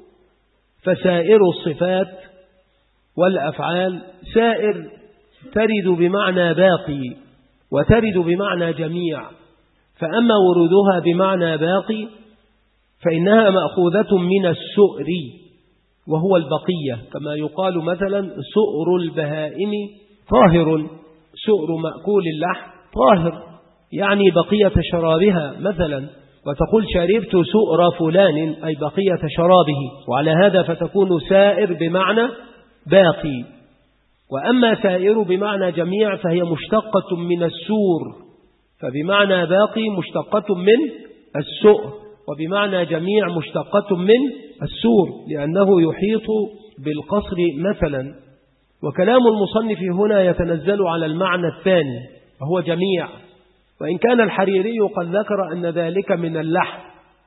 فسائر الصفات والأفعال، سائر ترد بمعنى باقي وترد بمعنى جميع. فأما ورودها بمعنى باقي فإنها مأخوذة من السؤر، وهو البقية، كما يقال مثلا سؤر البهائم طاهر. سؤر مأكول اللحم طاهر، يعني بقية شرابها مثلا. وتقول شربت سؤر فلان، أي بقية شرابه. وعلى هذا فتكون سائر بمعنى باقي. وأما سائر بمعنى جميع فهي مشتقة من السور، فبمعنى باقي مشتقة من السؤر، وبمعنى جميع مشتقة من السور، لأنه يحيط بالقصر مثلا. وكلام المصنف هنا يتنزل على المعنى الثاني وهو جميع، وإن كان الحريري قد ذكر أن ذلك من اللحن،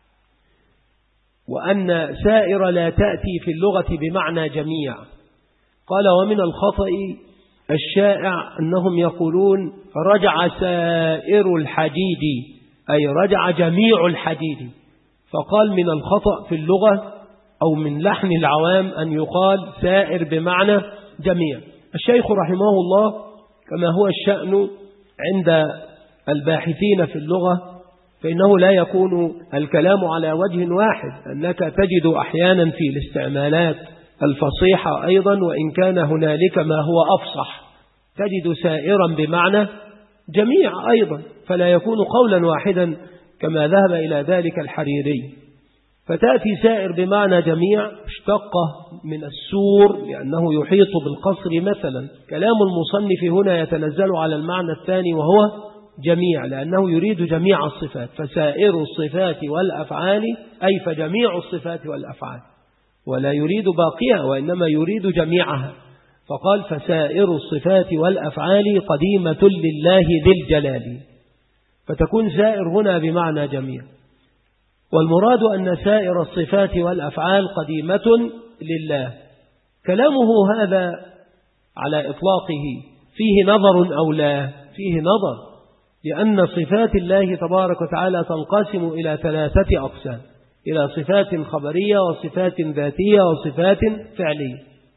وأن سائر لا تأتي في اللغة بمعنى جميع. قال: ومن الخطأ الشائع أنهم يقولون رجع سائر الحديد، أي رجع جميع الحديد. فقال من الخطأ في اللغة أو من لحن العوام أن يقال سائر بمعنى جميع. الشيخ رحمه الله كما هو الشأن عند الباحثين في اللغة، فإنه لا يكون الكلام على وجه واحد، أنك تجد أحيانا في الاستعمالات الفصيحة أيضا، وإن كان هنالك ما هو أفصح، تجد سائرا بمعنى جميع أيضا، فلا يكون قولا واحدا كما ذهب إلى ذلك الحريري. فتأتي سائر بمعنى جميع اشتقه من السور لأنه يحيط بالقصر مثلا. كلام المصنف هنا يتنزل على المعنى الثاني وهو جميع، لأنه يريد جميع الصفات. فسائر الصفات والأفعال أي فجميع الصفات والأفعال، ولا يريد باقيها وإنما يريد جميعها. فقال فسائر الصفات والأفعال قديمة لله ذي الجلال، فتكون سائر هنا بمعنى جميع. والمراد أن سائر الصفات والأفعال قديمة لله. كلامه هذا على إطلاقه فيه نظر أو لا؟ فيه نظر، لأن صفات الله تبارك وتعالى تنقسم إلى ثلاثة أقسام، إلى صفات خبرية وصفات ذاتية وصفات فعلية.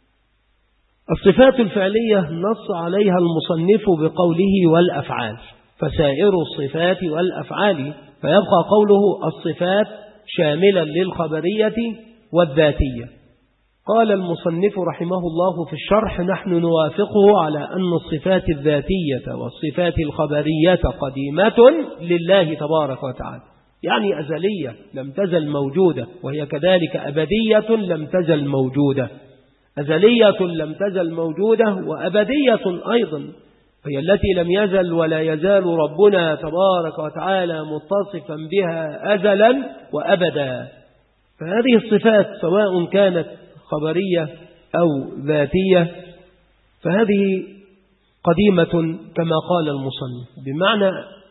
الصفات الفعلية نص عليها المصنف بقوله والأفعال، فسائر الصفات والأفعال، فيبقى قوله الصفات شاملا للخبرية والذاتية. قال المصنف رحمه الله في الشرح: نحن نوافقه على أن الصفات الذاتية والصفات الخبرية قديمة لله تبارك وتعالى، يعني أزلية لم تزل موجودة، وهي كذلك أبدية لم تزل موجودة، أزلية لم تزل موجودة وأبدية أيضا، هي التي لم يزل ولا يزال ربنا تبارك وتعالى متصفا بها أزلا وأبدا. فهذه الصفات سواء كانت خبرية أو ذاتية فهذه قديمة كما قال المصنف، بمعنى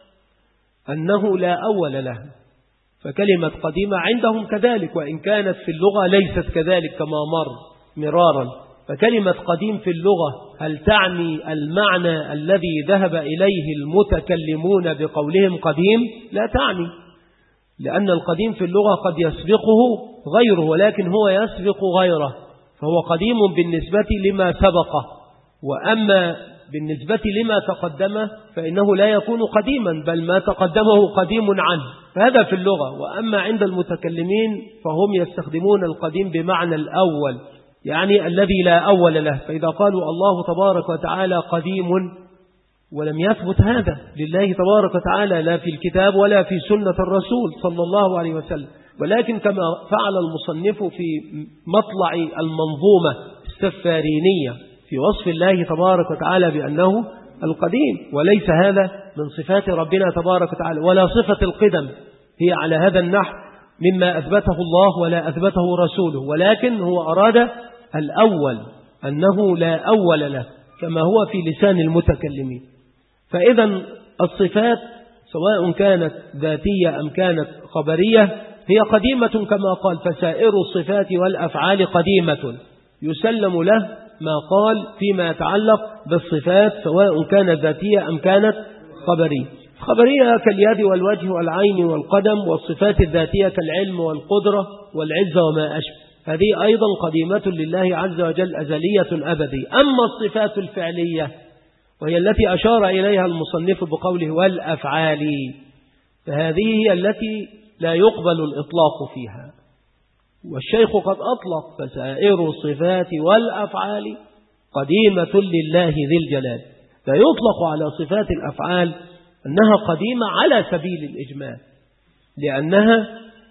أنه لا أول لها. فكلمة قديمة عندهم كذلك، وإن كانت في اللغة ليست كذلك كما مر مرارا. فكلمة قديم في اللغة هل تعني المعنى الذي ذهب إليه المتكلمون بقولهم قديم؟ لا تعني، لأن القديم في اللغة قد يسبقه غيره، ولكن هو يسبق غيره، فهو قديم بالنسبة لما سبقه، وأما بالنسبة لما تقدمه فإنه لا يكون قديما، بل ما تقدمه قديم عنه. فهذا في اللغة. وأما عند المتكلمين فهم يستخدمون القديم بمعنى الأول، يعني الذي لا أول له. فإذا قالوا الله تبارك وتعالى قديم، ولم يثبت هذا لله تبارك وتعالى لا في الكتاب ولا في سنة الرسول صلى الله عليه وسلم، ولكن كما فعل المصنف في مطلع المنظومة السفارينية في وصف الله تبارك وتعالى بأنه القديم، وليس هذا من صفات ربنا تبارك وتعالى، ولا صفة القدم هي على هذا النحو مما أثبته الله ولا أثبته رسوله، ولكن هو أراد الأول أنه لا أول له كما هو في لسان المتكلمين. فإذا الصفات سواء كانت ذاتية أم كانت خبرية هي قديمة كما قال: فسائر الصفات والأفعال قديمة، يسلم له ما قال فيما يتعلق بالصفات سواء كانت ذاتية أم كانت خبرية. خبرية كاليد والوجه والعين والقدم، والصفات الذاتية كالعلم والقدرة والعزة وما أشبه، هذه أيضا قديمة لله عز وجل أزلية أبدية. أما الصفات الفعلية وهي التي أشار إليها المصنف بقوله والأفعال، فهذه هي التي لا يقبل الإطلاق فيها، والشيخ قد أطلق: فسائر الصفات والأفعال قديمة لله ذي الجلال. لا يطلق على صفات الأفعال أنها قديمة على سبيل الإجمال، لأنها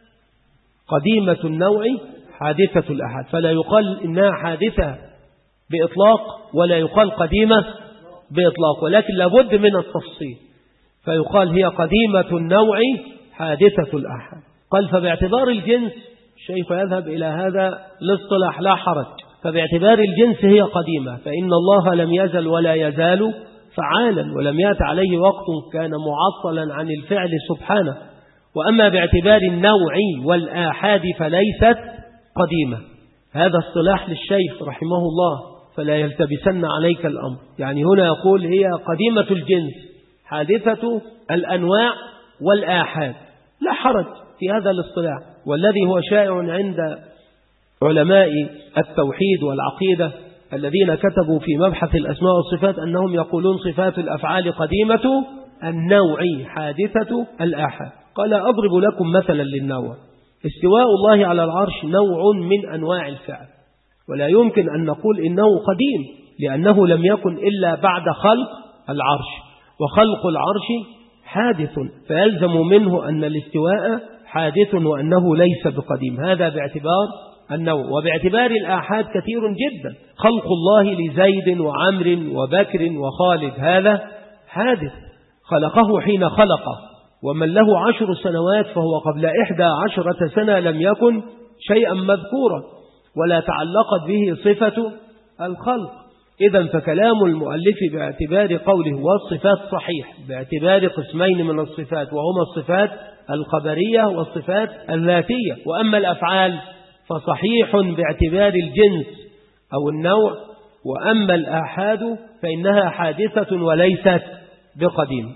قديمة النوع حادثة الأحد، فلا يقال إنها حادثة بإطلاق ولا يقال قديمة بإطلاق، ولكن لابد من التفصيل، فيقال هي قديمة النوع حادثة الأحد. قال: فباعتبار الجنس، الشيخ يذهب إلى هذا الاصطلاح لا حرج، فباعتبار الجنس هي قديمة، فإن الله لم يزل ولا يزال فعالا، ولم يأت عليه وقت كان معطلا عن الفعل سبحانه. وأما باعتبار النوع والآحاد فليست قديمة. هذا اصطلاح للشيخ رحمه الله، فلا يلتبسن عليك الأمر. يعني هنا يقول هي قديمة الجنس حادثة الأنواع والآحاد، لا حرج في هذا الاصطلاح، والذي هو شائع عند علماء التوحيد والعقيدة الذين كتبوا في مبحث الأسماء والصفات أنهم يقولون صفات الأفعال قديمة النوع حادثة الآحاد. قال: أضرب لكم مثلا للنوع. استواء الله على العرش نوع من أنواع الفعل، ولا يمكن أن نقول إنه قديم، لأنه لم يكن إلا بعد خلق العرش، وخلق العرش حادث، فيلزم منه أن الاستواء حادث وأنه ليس بقديم. هذا باعتبار النوع. وباعتبار الآحاد كثير جدا، خلق الله لزيد وعمر وبكر وخالد هذا حادث، خلقه حين خلقه، ومن له عشر سنوات فهو قبل إحدى عشرة سنة لم يكن شيئا مذكورا ولا تعلقت به صفة الخلق. إذن فكلام المؤلف باعتبار قوله والصفات صحيح باعتبار قسمين من الصفات، وهما الصفات الخبرية والصفات الذاتية. وأما الأفعال فصحيح باعتبار الجنس أو النوع، وأما الآحاد فإنها حادثة وليست بقديم.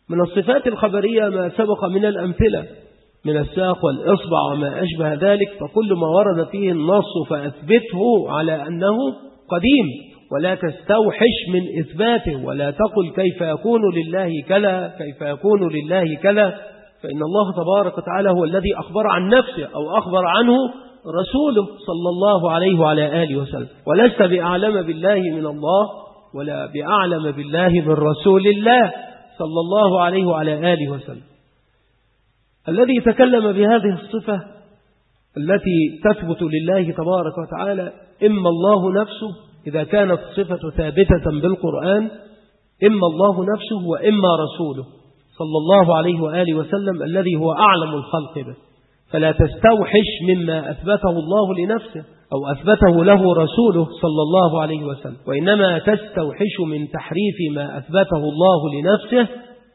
من الصفات الخبرية ما سبق من الأمثلة من الساق والإصبع وما أشبه ذلك، فكل ما ورد فيه النص فأثبته على أنه قديم، ولا تستوحش من إثباته، ولا تقل كيف يكون لله كذا كيف يكون لله كذا، فإن الله تبارك وتعالى هو الذي أخبر عن نفسه أو أخبر عنه رسوله صلى الله عليه وعلى آله وسلم، ولست بأعلم بالله من الله ولا بأعلم بالله من رسول الله صلى الله عليه وعلى آله وسلم. الذي تكلم بهذه الصفة التي تثبت لله تبارك وتعالى إما الله نفسه إذا كانت الصفة ثابتة بالقرآن، إما الله نفسه وإما رسوله صلى الله عليه وآله وسلم الذي هو أعلم الخلق به، فلا تستوحش مما أثبته الله لنفسه أو أثبته له رسوله صلى الله عليه وسلم، وإنما تستوحش من تحريف ما أثبته الله لنفسه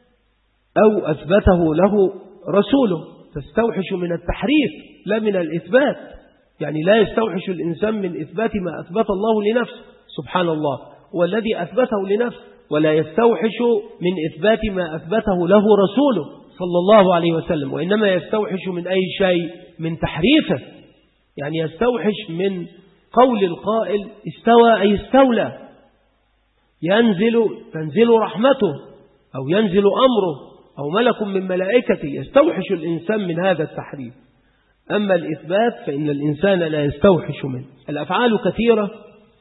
أو أثبته له رسوله. تستوحش من التحريف لا من الإثبات، يعني لا يستوحش الإنسان من إثبات ما أثبت الله لنفسه سبحان الله والذي أثبته لنفسه، ولا يستوحش من إثبات ما أثبته له رسوله صلى الله عليه وسلم، وإنما يستوحش من أي شيء من تحريفه، يعني يستوحش من قول القائل استوى أي استولى، ينزل تنزل رحمته أو ينزل أمره أو ملك من ملائكته، يستوحش الإنسان من هذا التحريف. أما الإثبات فإن الإنسان لا يستوحش منه. الأفعال كثيرة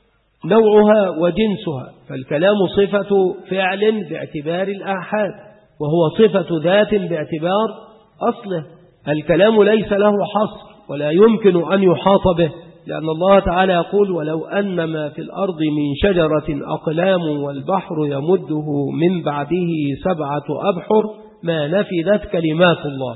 نوعها وجنسها، فالكلام صفة فعل باعتبار الآحاد، وهو صفة ذات باعتبار أصله. الكلام ليس له حصر ولا يمكن أن يحاط به، لأن الله تعالى يقول ولو أن ما في الأرض من شجرة أقلام والبحر يمده من بعده سبعة أبحر ما نفذت كلمات الله.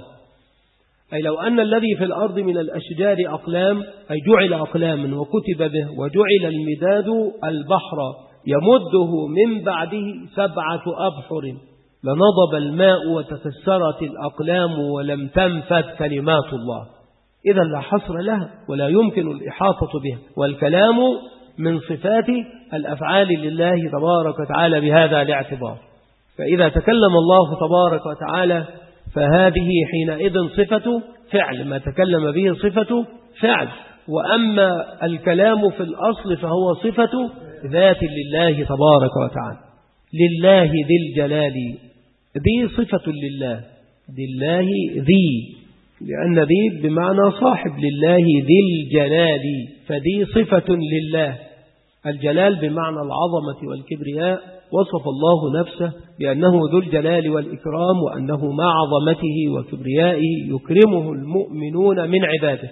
أي لو أن الذي في الأرض من الأشجار أقلام أي جعل أقلاما وكتب به، وجعل المداد البحر يمده من بعده سبعة أبحر لنضب الماء وتكسرت الأقلام ولم تنفذ كلمات الله. إذا لا حصر لها ولا يمكن الإحاطة بها، والكلام من صفات الأفعال لله تبارك وتعالى بهذا الاعتبار. فإذا تكلم الله تبارك وتعالى فهذه حينئذ صفة فعل، ما تكلم به صفة فعل. وأما الكلام في الأصل فهو صفة ذات لله تبارك وتعالى. لله ذي الجلال، ذي صفة لله، لله ذي، لأن ذي بمعنى صاحب، لله ذي الجلال، فذي صفة لله. الجلال بمعنى العظمة والكبرياء، وصف الله نفسه بأنه ذو الجلال والإكرام، وأنه مع عظمته وكبريائه يكرمه المؤمنون من عباده،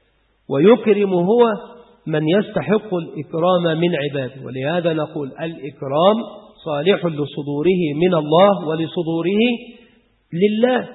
ويكرم هو من يستحق الإكرام من عباده. ولهذا نقول الإكرام صالح لصدوره من الله ولصدوره لله،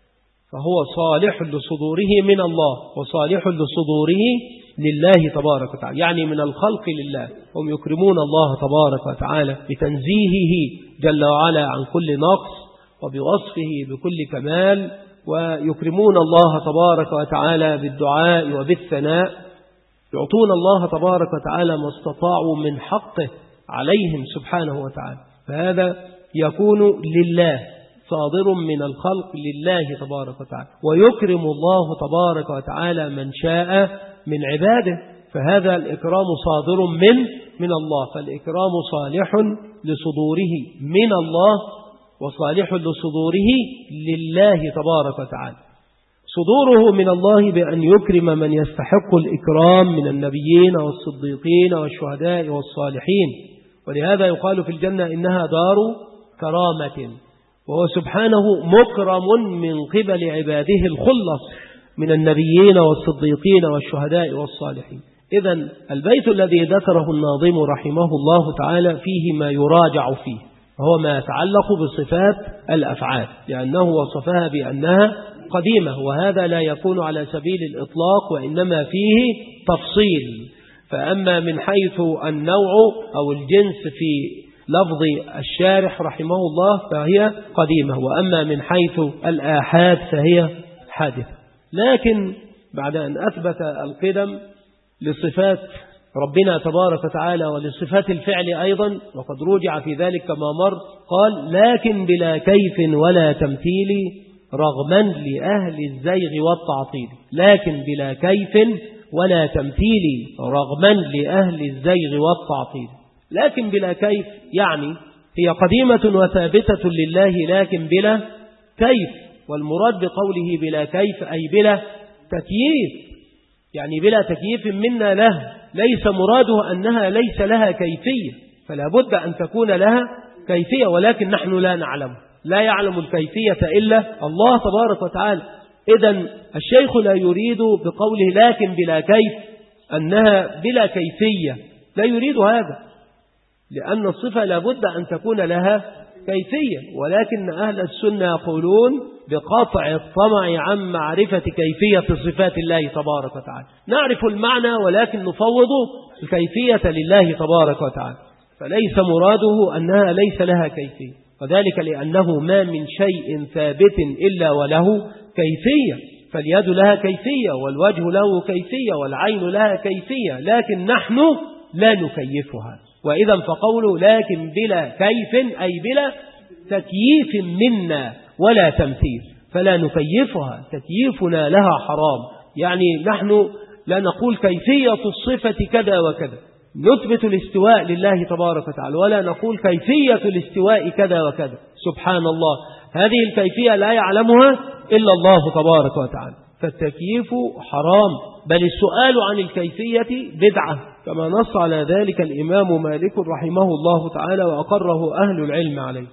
فهو صالح لصدوره من الله وصالح لصدوره لله تبارك وتعالى، يعني من الخلق لله. هم يكرمون الله تبارك وتعالى بتنزيهه جل وعلا عن كل نقص وبوصفه بكل كمال، ويكرمون الله تبارك وتعالى بالدعاء وبالثناء، يعطون الله تبارك وتعالى ما استطاعوا من حقه عليهم سبحانه وتعالى. فهذا يكون لله، صادر من الخلق لله تبارك وتعالى. ويكرم الله تبارك وتعالى من شاء من عباده، فهذا الإكرام صادر من من الله. فالإكرام صالح لصدوره من الله وصالح لصدوره لله تبارك وتعالى. صدوره من الله بأن يكرم من يستحق الإكرام من النبيين والصديقين والشهداء والصالحين، ولهذا يقال في الجنة إنها دار كرامة، وهو سبحانه مكرم من قبل عباده الخلص من النبيين والصديقين والشهداء والصالحين. إذن البيت الذي ذكره الناظم رحمه الله تعالى فيه ما يراجع فيه، وهو ما يتعلق بصفات الأفعال، لأنه وصفها بأنها قديمة، وهذا لا يكون على سبيل الإطلاق وإنما فيه تفصيل. فأما من حيث النوع أو الجنس في لفظ الشارح رحمه الله فهي قديمة، وأما من حيث الآحاد فهي حادثة. لكن بعد أن أثبت القدم لصفات ربنا تبارك وتعالى ولصفات الفعل أيضا، وقد رجع في ذلك كما مر، قال لكن بلا كيف ولا تمثيل رغما لأهل الزيغ والتعطيل. لكن بلا كيف ولا تمثيل رغما لأهل الزيغ والتعطيل. لكن بلا كيف يعني هي قديمة وثابتة لله لكن بلا كيف، والمراد بقوله بلا كيف أي بلا تكييف، يعني بلا تكييف منا له، ليس مراده أنها ليس لها كيفية، فلا بد أن تكون لها كيفية، ولكن نحن لا نعلم، لا يعلم الكيفية إلا الله تبارك وتعالى. إذن الشيخ لا يريد بقوله لكن بلا كيف أنها بلا كيفية، لا يريد هذا، لأن الصفة لا بد أن تكون لها كيفية، ولكن أهل السنة يقولون بقطع الطمع عن معرفة كيفية صفات الله تبارك وتعالى. نعرف المعنى ولكن نفوض الكيفية لله تبارك وتعالى، فليس مراده أنها ليس لها كيفية، وذلك لأنه ما من شيء ثابت إلا وله كيفية، فاليد لها كيفية والوجه له كيفية والعين لها كيفية، لكن نحن لا نكيفها. وإذا فقوله لكن بلا كيف أي بلا تكييف منا ولا تمثيل، فلا نكيفها، تكييفنا لها حرام، يعني نحن لا نقول كيفية الصفة كذا وكذا، نثبت الاستواء لله تبارك وتعالى، ولا نقول كيفية الاستواء كذا وكذا، سبحان الله، هذه الكيفية لا يعلمها إلا الله تبارك وتعالى، فالتكييف حرام، بل السؤال عن الكيفية بدعة، كما نص على ذلك الإمام مالك رحمه الله تعالى وأقره أهل العلم عليه.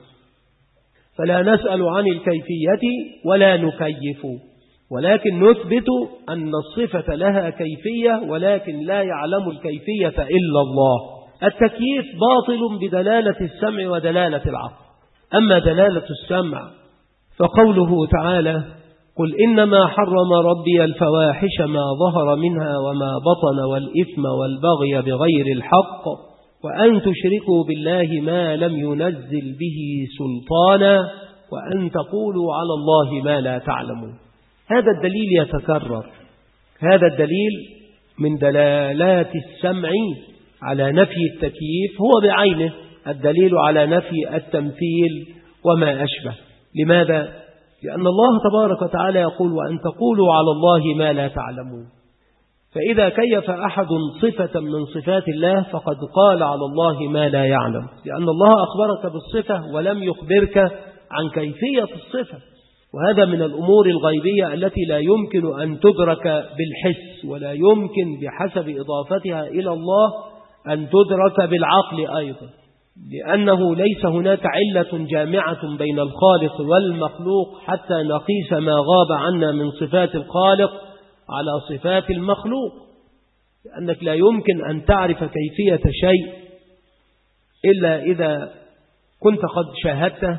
فلا نسأل عن الكيفية ولا نكيف، ولكن نثبت أن الصفة لها كيفية، ولكن لا يعلم الكيفية إلا الله. التكييف باطل بدلالة السمع ودلالة العقل. أما دلالة السمع فقوله تعالى قل إنما حرم ربي الفواحش ما ظهر منها وما بطن والإثم والبغي بغير الحق وأن تشركوا بالله ما لم ينزل به سلطانا وأن تقولوا على الله ما لا تعلمون. هذا الدليل يتكرر، هذا الدليل من دلالات السمع على نفي التكييف هو بعينه الدليل على نفي التمثيل وما أشبه. لماذا؟ لأن الله تبارك وتعالى يقول وأن تقولوا على الله ما لا تعلمون، فإذا كيف أحد صفة من صفات الله فقد قال على الله ما لا يعلم، لأن الله أخبرك بالصفة ولم يخبرك عن كيفية الصفة، وهذا من الأمور الغيبية التي لا يمكن أن تدرك بالحس، ولا يمكن بحسب إضافتها إلى الله أن تدرك بالعقل أيضا، لأنه ليس هناك علة جامعة بين الخالق والمخلوق حتى نقيس ما غاب عنا من صفات الخالق على صفات المخلوق، لأنك لا يمكن أن تعرف كيفية شيء إلا إذا كنت قد شاهدته،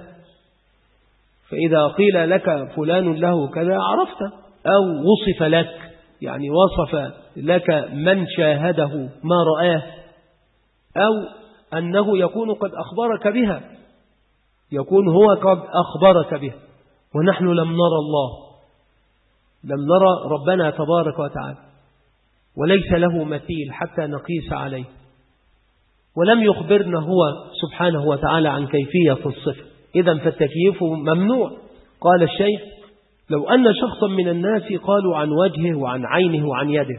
فإذا قيل لك فلان له كذا عرفته، أو وصف لك يعني وصف لك من شاهده ما رآه، أو أنه يكون قد أخبرك بها، يكون هو قد أخبرك بها، ونحن لم نرى الله، لم نرى ربنا تبارك وتعالى، وليس له مثيل حتى نقيس عليه، ولم يخبرنا هو سبحانه وتعالى عن كيفية الصفة. إذن فالتكييف ممنوع. قال الشيخ لو أن شخصا من الناس قالوا عن وجهه وعن عينه وعن يده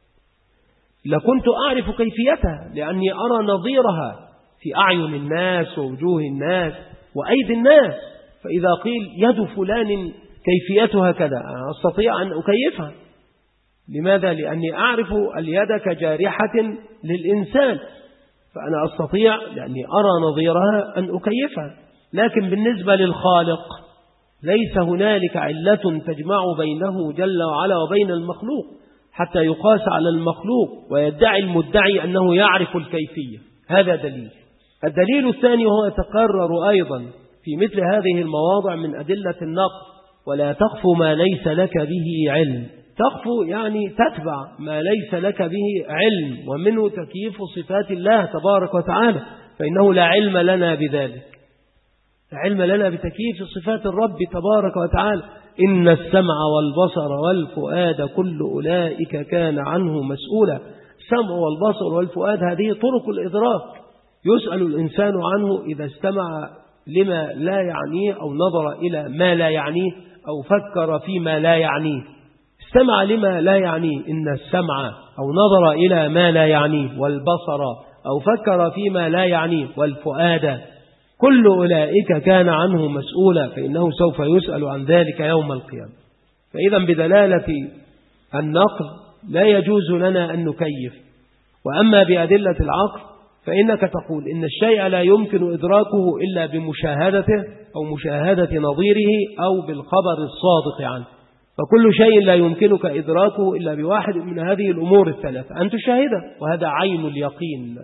لكنت أعرف كيفيتها، لأني أرى نظيرها في أعين الناس ووجوه الناس وأيدي الناس، فإذا قيل يد فلان كيفيتها كذا أنا أستطيع أن أكيفها. لماذا؟ لأني أعرف اليد كجارحة للإنسان، فأنا أستطيع لأني أرى نظيرها أن أكيفها. لكن بالنسبة للخالق ليس هنالك علة تجمع بينه جل وعلا وبين المخلوق حتى يقاس على المخلوق ويدعي المدعي أنه يعرف الكيفية. هذا دليل. الدليل الثاني هو يتكرر أيضا في مثل هذه المواضع من أدلة النقل، ولا تخف ما ليس لك به علم. تخف يعني تتبع ما ليس لك به علم، ومنه تكييف صفات الله تبارك وتعالى، فإنه لا علم لنا بذلك، لا علم لنا بتكييف صفات الرب تبارك وتعالى. إن السمع والبصر والفؤاد كل أولئك كان عنه مسؤولا. السمع والبصر والفؤاد هذه طرق الإدراك، يسأل الإنسان عنه إذا استمع لما لا يعنيه أو نظر إلى ما لا يعنيه أو فكر فيما لا يعنيه. استمع لما لا يعنيه إن السمع، أو نظر إلى ما لا يعنيه، والبصر أو فكر فيما لا يعنيه، والفؤاد، كل أولئك كان عنه مسؤولا، فإنه سوف يسأل عن ذلك يوم القيامة. فإذا بدلالة النقل لا يجوز لنا أن نكيف. وأما بأدلة العقل فإنك تقول إن الشيء لا يمكن إدراكه إلا بمشاهدته أو مشاهدة نظيره أو بالخبر الصادق عنه، فكل شيء لا يمكنك إدراكه إلا بواحد من هذه الأمور الثلاثة، أن تشاهده وهذا عين اليقين،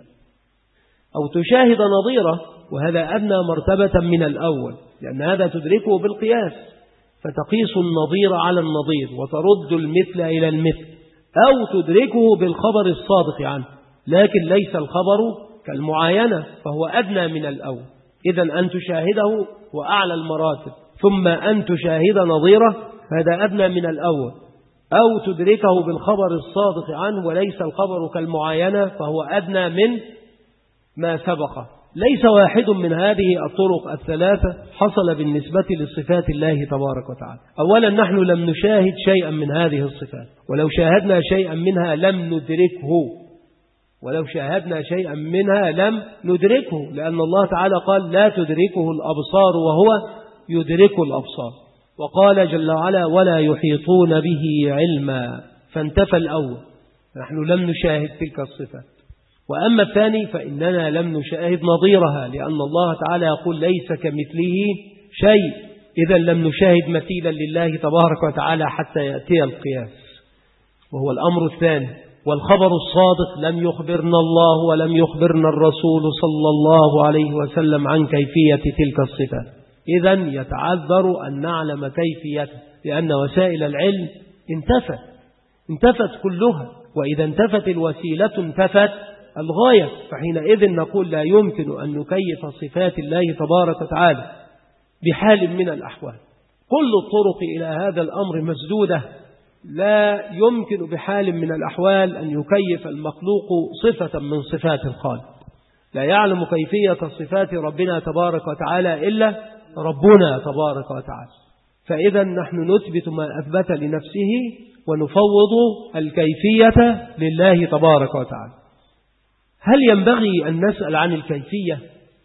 أو تشاهد نظيره وهذا أدنى مرتبة من الأول، لأن هذا تدركه بالقياس، فتقيس النظير على النظير وترد المثل إلى المثل، أو تدركه بالخبر الصادق عنه، لكن ليس الخبر كالمعاينة فهو أدنى من الأول. إذن أن تشاهده وأعلى المراتب، ثم أن تشاهد نظيره هذا أدنى من الأول، أو تدركه بالخبر الصادق عنه وليس الخبر كالمعاينة فهو أدنى من ما سبق. ليس واحد من هذه الطرق الثلاثة حصل بالنسبة لصفات الله تبارك وتعالى. أولا نحن لم نشاهد شيئا من هذه الصفات، ولو شاهدنا شيئا منها لم ندركه، ولو شاهدنا شيئا منها لم ندركه، لأن الله تعالى قال لا تدركه الأبصار وهو يدرك الأبصار، وقال جل وعلا ولا يحيطون به علما، فانتفى الأول، نحن لم نشاهد تلك الصفات. وأما الثاني فإننا لم نشاهد نظيرها، لأن الله تعالى يقول ليس كمثله شيء، إذا لم نشاهد مثيلا لله تبارك وتعالى حتى يأتي القياس، وهو الأمر الثاني. والخبر الصادق لم يخبرنا الله ولم يخبرنا الرسول صلى الله عليه وسلم عن كيفية تلك الصفات، إذن يتعذر أن نعلم كيفيته، لأن وسائل العلم انتفت انتفت كلها، وإذا انتفت الوسيلة انتفت الغاية، فحينئذ نقول لا يمكن أن نكيف صفات الله تبارك وتعالى بحال من الأحوال. كل الطرق إلى هذا الأمر مسدودة، لا يمكن بحال من الأحوال أن يكيف المخلوق صفة من صفات الخالق. لا يعلم كيفية صفات ربنا تبارك وتعالى إلا ربنا تبارك وتعالى، فإذا نحن نثبت ما أثبت لنفسه ونفوض الكيفية لله تبارك وتعالى. هل ينبغي أن نسأل عن الكيفية؟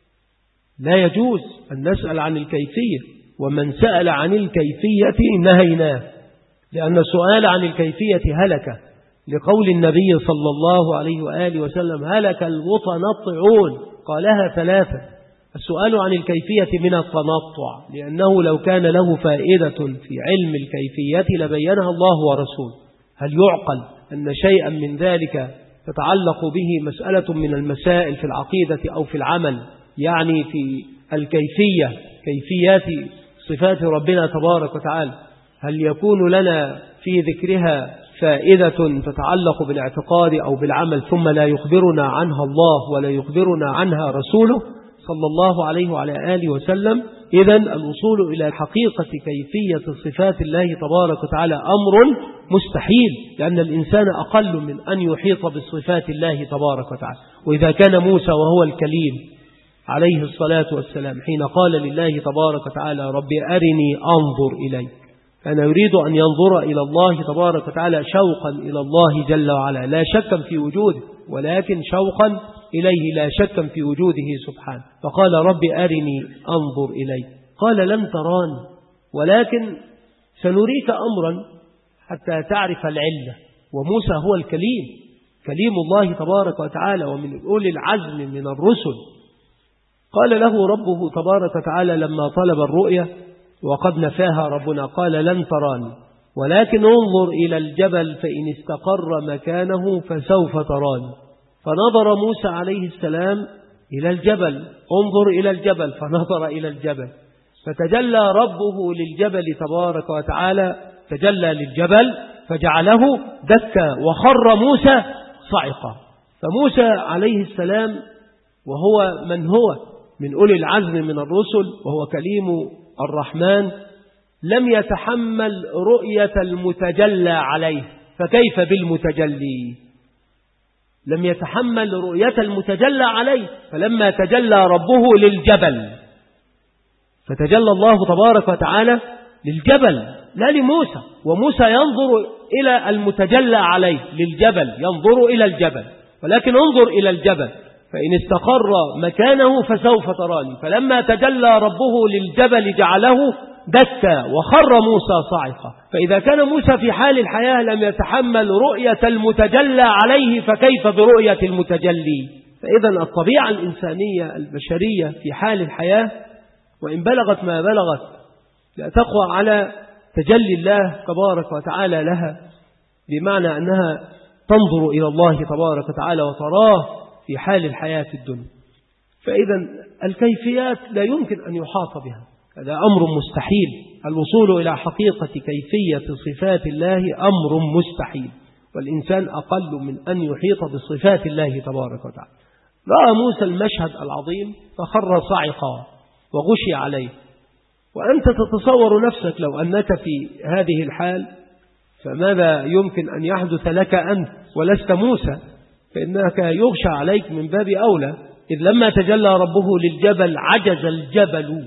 لا يجوز أن نسأل عن الكيفية، ومن سأل عن الكيفية نهيناه، لأن السؤال عن الكيفية هلكة، لقول النبي صلى الله عليه وآله وسلم هلك المتنطعون، قالها ثلاثة. السؤال عن الكيفية من التنطع، لأنه لو كان له فائدة في علم الكيفية لبينها الله ورسوله. هل يعقل أن شيئا من ذلك تتعلق به مسألة من المسائل في العقيدة أو في العمل، يعني في الكيفية، كيفيات صفات ربنا تبارك وتعالى، هل يكون لنا في ذكرها فائدة تتعلق بالاعتقاد أو بالعمل ثم لا يخبرنا عنها الله ولا يخبرنا عنها رسوله صلى الله عليه وعلى آله وسلم؟ إذن الوصول إلى حقيقة كيفية صفات الله تبارك وتعالى أمر مستحيل، لأن الإنسان أقل من أن يحيط بصفات الله تبارك وتعالى. وإذا كان موسى وهو الكليم عليه الصلاة والسلام حين قال لله تبارك وتعالى رب أرني أنظر إليك، أنا يريد أن ينظر إلى الله تبارك وتعالى شوقا إلى الله جل وعلا، لا شكا في وجوده، ولكن شوقا إليه لا شكا في وجوده سبحانه، فقال رب أرني أنظر إليك، قال لن تراني ولكن سنريك أمرا حتى تعرف العلة. وموسى هو الكليم، كليم الله تبارك وتعالى ومن أولي العزم من الرسل. قال له ربه تبارك وتعالى لما طلب الرؤية وقد نفاها ربنا، قال لن تراني ولكن انظر إلى الجبل فإن استقر مكانه فسوف تراني. فنظر موسى عليه السلام إلى الجبل، انظر إلى الجبل، فنظر إلى الجبل فتجلى ربه للجبل تبارك وتعالى، تجلى للجبل فجعله دكا وخر موسى صعقا. فموسى عليه السلام وهو من هو من أولي العزم من الرسل وهو كليم الرحمن لم لم يتحمل رؤية المتجلى عليه، فلما تجلى ربه للجبل، فتجلى الله تبارك وتعالى للجبل لا لموسى، وموسى ينظر إلى المتجلى عليه للجبل، ينظر إلى الجبل، ولكن انظر إلى الجبل فإن استقر مكانه فسوف تراني. فلما تجلى ربه للجبل جعله دكا وخر موسى صاعقا. فإذا كان موسى في حال الحياة لم يتحمل رؤية المتجلى عليه، فكيف برؤية المتجلي؟ فإذا الطبيعة الإنسانية البشرية في حال الحياة وإن بلغت ما بلغت لا تقوى على تجلي الله تبارك وتعالى لها، بمعنى أنها تنظر إلى الله تبارك وتعالى وتراه في حال الحياة الدنيا. فإذا الكيفيات لا يمكن أن يحاط بها، هذا أمر مستحيل. الوصول إلى حقيقة كيفية صفات الله أمر مستحيل، والإنسان أقل من أن يحيط بصفات الله تبارك وتعالى. رأى موسى المشهد العظيم فخر صاعقا وغشي عليه. وأنت تتصور نفسك لو أنك في هذه الحال فماذا يمكن أن يحدث لك أنت ولست موسى؟ فإنك يغشى عليك من باب أولى. إذ لما تجلى ربه للجبل عجز الجبل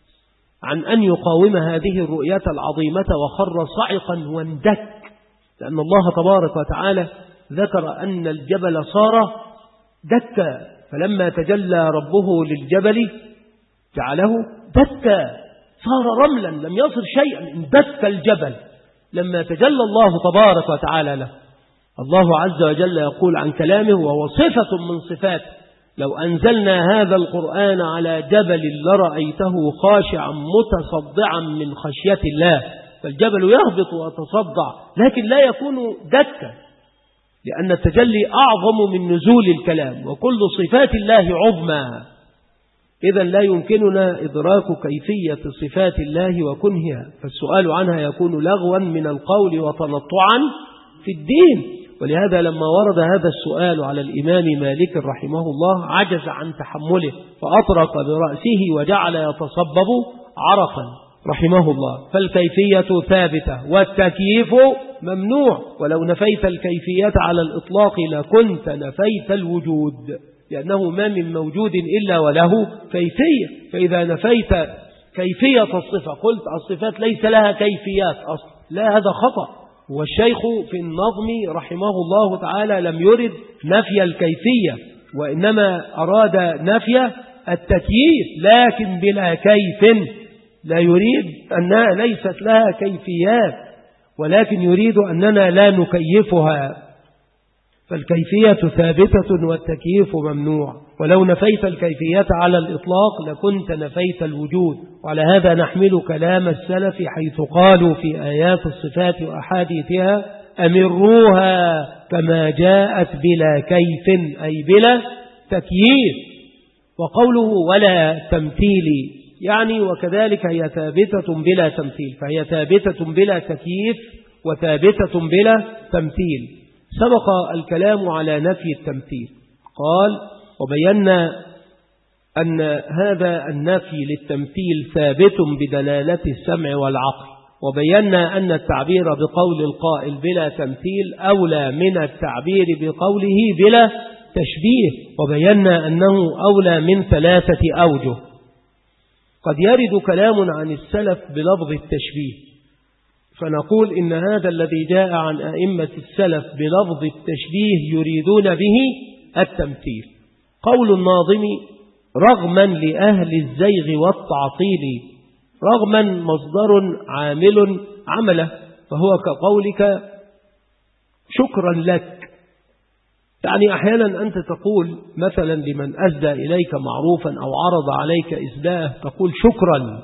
عن أن يقاوم هذه الرؤية العظيمة وخر صعقا واندك، لأن الله تبارك وتعالى ذكر أن الجبل صار دكا، فلما تجلى ربه للجبل جعله دكا، صار رملا لم يصر شيئا، اندك الجبل لما تجلى الله تبارك وتعالى له. الله عز وجل يقول عن كلامه وهو صفة من صفاته: لو أنزلنا هذا القرآن على جبل لرأيته خاشعا متصدعا من خشية الله. فالجبل يهبط ويتصدع لكن لا يكون دكا، لأن التجلي أعظم من نزول الكلام، وكل صفات الله عظمى. إذا لا يمكننا إدراك كيفية صفات الله وكنهها، فالسؤال عنها يكون لغوا من القول وتنطعا في الدين. ولهذا لما ورد هذا السؤال على الإمام مالك رحمه الله عجز عن تحمله، فأطرق برأسه وجعل يتصبب عرقا رحمه الله. فالكيفية ثابتة والتكييف ممنوع، ولو نفيت الكيفية على الإطلاق لكنت نفيت الوجود، لأنه ما من موجود إلا وله كيفية. فإذا نفيت كيفية الصفة قلت الصفات ليس لها كيفيات أصلا، لا، هذا خطأ. والشيخ في النظم رحمه الله تعالى لم يرد نفي الكيفية، وإنما أراد نفي التكييف، لكن بلا كيف. لا يريد أنها ليست لها كيفيات، ولكن يريد أننا لا نكيفها. فالكيفية ثابتة والتكييف ممنوع، ولو نفيت الكيفية على الإطلاق لكنت نفيت الوجود. وعلى هذا نحمل كلام السلف حيث قالوا في آيات الصفات وأحاديثها: أمروها كما جاءت بلا كيف، أي بلا تكييف. وقوله ولا تمثيل يعني وكذلك هي ثابتة بلا تمثيل، فهي ثابتة بلا تكييف وثابتة بلا تمثيل. سبق الكلام على نفي التمثيل، قال: وبينا أن هذا النفي للتمثيل ثابت بدلالة السمع والعقل، وبينا أن التعبير بقول القائل بلا تمثيل أولى من التعبير بقوله بلا تشبيه، وبينا أنه أولى من ثلاثة أوجه. قد يرد كلام عن السلف بلفظ التشبيه، فنقول إن هذا الذي جاء عن أئمة السلف بلفظ التشبيه يريدون به التمثيل. قول الناظم: رغما لأهل الزيغ والتعطيل. رغما مصدر عامل عمله، فهو كقولك شكرا لك. يعني أحيانا أنت تقول مثلا لمن أسدى إليك معروفا أو عرض عليك إسداءه تقول شكرا،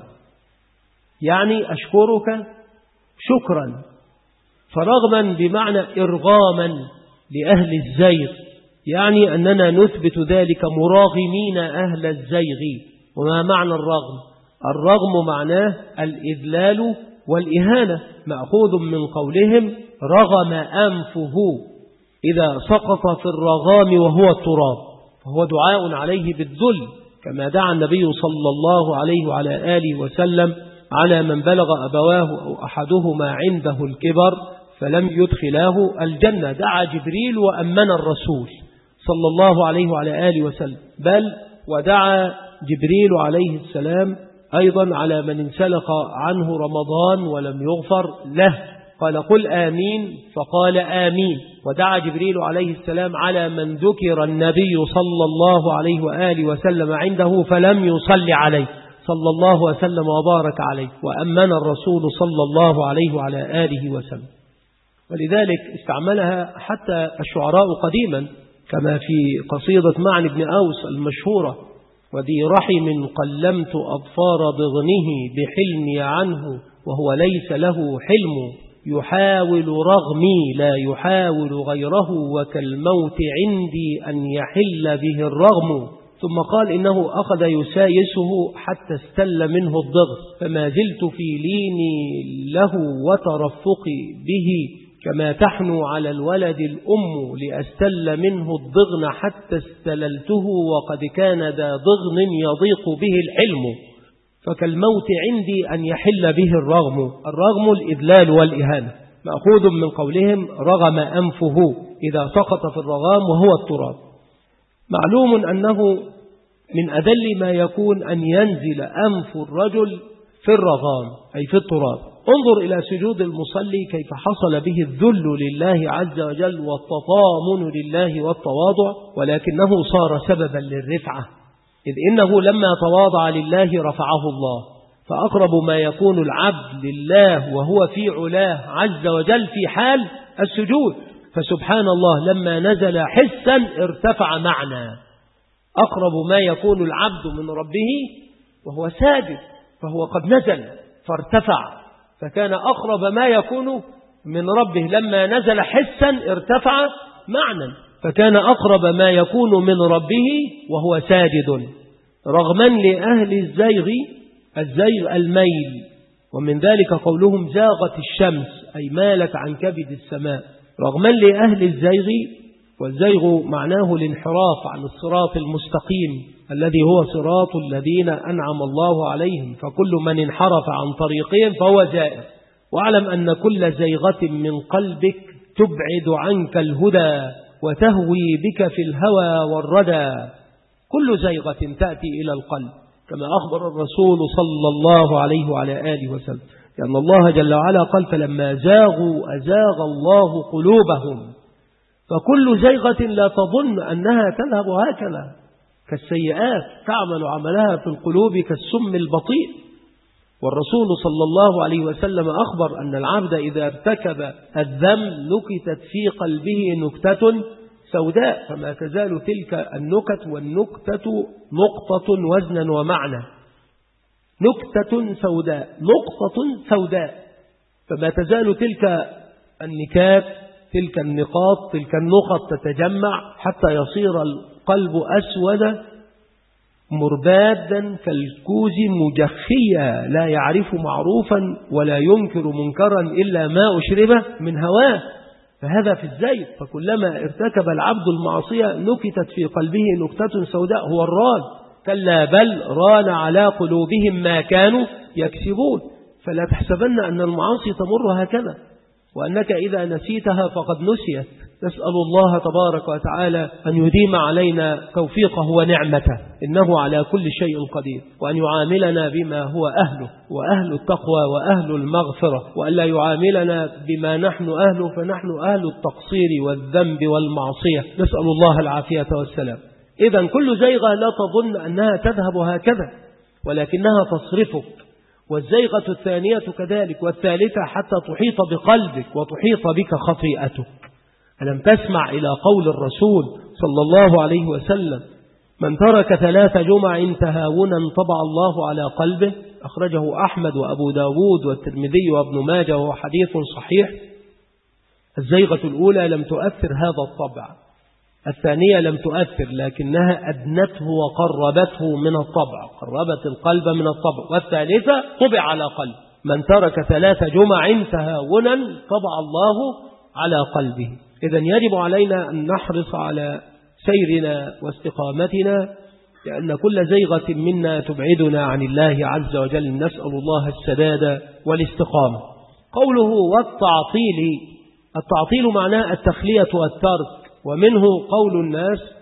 يعني أشكرك شكرا. فرغما بمعنى إرغاما لأهل الزيغ، يعني أننا نثبت ذلك مراغمين أهل الزيغ. وما معنى الرغم؟ الرغم معناه الإذلال والإهانة، مأخوذ من قولهم رغم أنفه، إذا سقط في الرغام وهو التراب فهو دعاء عليه بالذل، كما دعا النبي صلى الله عليه وعلى آله وسلم على من بلغ أبواه أو أحدهما عنده الكبر فلم يدخلاه الجنة. دعا جبريل وأمن الرسول صلى الله عليه وعلى آله وسلم، بل ودعا جبريل عليه السلام أيضا على من انسلخ عنه رمضان ولم يغفر له، قال قل آمين فقال آمين. ودعا جبريل عليه السلام على من ذكر النبي صلى الله عليه وآله وسلم عنده فلم يصلي عليه صلى الله وسلم وبارك عليه، وأمن الرسول صلى الله عليه وعلى آله وسلم. ولذلك استعملها حتى الشعراء قديما، كما في قصيدة معن بن أوس المشهورة: وذي رحم قلمت أظفار ضغنه بحلمي عنه وهو ليس له حلم، يحاول رغمي لا يحاول غيره، وكالموت عندي أن يحل به الرغم. ثم قال إنه أخذ يسايسه حتى استل منه الضغط، فما زلت في ليني له وترفقي به، كما تحنو على الولد الأم لأستل منه الضغن حتى استللته، وقد كان ذا ضغن يضيق به الحلم، فكالموت عندي أن يحل به الرغم. الرغم الإذلال والإهانة، مأخوذ من قولهم رغم أنفه إذا سقط في الرغام وهو التراب. معلوم أنه من أذل ما يكون أن ينزل أنف الرجل في الرغام أي في التراب. انظر إلى سجود المصلي كيف حصل به الذل لله عز وجل والتطامن لله والتواضع، ولكنه صار سببا للرفعة، إذ إنه لما تواضع لله رفعه الله. فأقرب ما يكون العبد لله وهو في علاه عز وجل في حال السجود، فسبحان الله لما نزل حسا ارتفع معنى. أقرب ما يكون العبد من ربه وهو ساجد، فهو قد نزل فارتفع، فكان أقرب ما يكون من ربه لما نزل حسا ارتفع معنى، فكان أقرب ما يكون من ربه وهو ساجد. رغما لأهل الزيغ، الزيغ الميل، ومن ذلك قولهم زاغت الشمس أي مالت عن كبد السماء. رغما لأهل الزيغ، والزيغ معناه الانحراف عن الصراط المستقيم الذي هو صراط الذين أنعم الله عليهم، فكل من انحرف عن طريقهم فهو زائغ. واعلم أن كل زيغة من قلبك تبعد عنك الهدى وتهوي بك في الهوى والردى. كل زيغة تأتي إلى القلب، كما أخبر الرسول صلى الله عليه وعلى آله وسلم، لأن الله جل وعلا قال فلما زاغوا أزاغ الله قلوبهم. فكل زيغة لا تظن أنها تذهب هكذا، كالسيئات تعمل عملها في القلوب كالسم البطيء. والرسول صلى الله عليه وسلم أخبر أن العبد إذا ارتكب الذنب نكتت في قلبه نكتة سوداء، فما تزال تلك النكت، والنكتة نقطة وزنا ومعنى، نكتة سوداء نقطة سوداء، فما تزال تلك النكات تلك النقاط تلك النقط تتجمع حتى يصير القلب أسود مربادا كالكوز مجخيا، لا يعرف معروفا ولا ينكر منكرا إلا ما أشربه من هواه. فهذا في الزيت، فكلما ارتكب العبد المعصية نكتت في قلبه نكتة سوداء، هو الران. كلا بل ران على قلوبهم ما كانوا يكسبون. فلا تحسبن أن المعاصي تمر هكذا، وأنك إذا نسيتها فقد نسيت. نسأل الله تبارك وتعالى أن يديم علينا توفيقه ونعمته، إنه على كل شيء قدير، وأن يعاملنا بما هو أهله وأهل التقوى وأهل المغفرة، وأن لا يعاملنا بما نحن أهله فنحن أهل التقصير والذنب والمعصية، نسأل الله العافية والسلام. إذن كل زيغة لا تظن أنها تذهب هكذا، ولكنها تصرفك. والزيغة الثانية كذلك، والثالثة حتى تحيط بقلبك وتحيط بك خطيئتك. ألم تسمع إلى قول الرسول صلى الله عليه وسلم من ترك ثلاث جمع تهاونا طبع الله على قلبه؟ أخرجه أحمد وأبو داود والترمذي وابن ماجه وهو حديث صحيح. الزيغة الأولى لم تؤثر هذا الطبع، الثانية لم تؤثر لكنها أدنته وقربته من الطبع، قربت القلب من الطبع. والثالثة طبع على قلب. من ترك ثلاث جمع تهاونا طبع الله على قلبه. إذن يجب علينا أن نحرص على سيرنا واستقامتنا، لأن كل زيغة منا تبعدنا عن الله عز وجل. نسأل الله السداد والاستقامة. قوله والتعطيل، التعطيل معناه التخلية والترك، ومنه قول الناس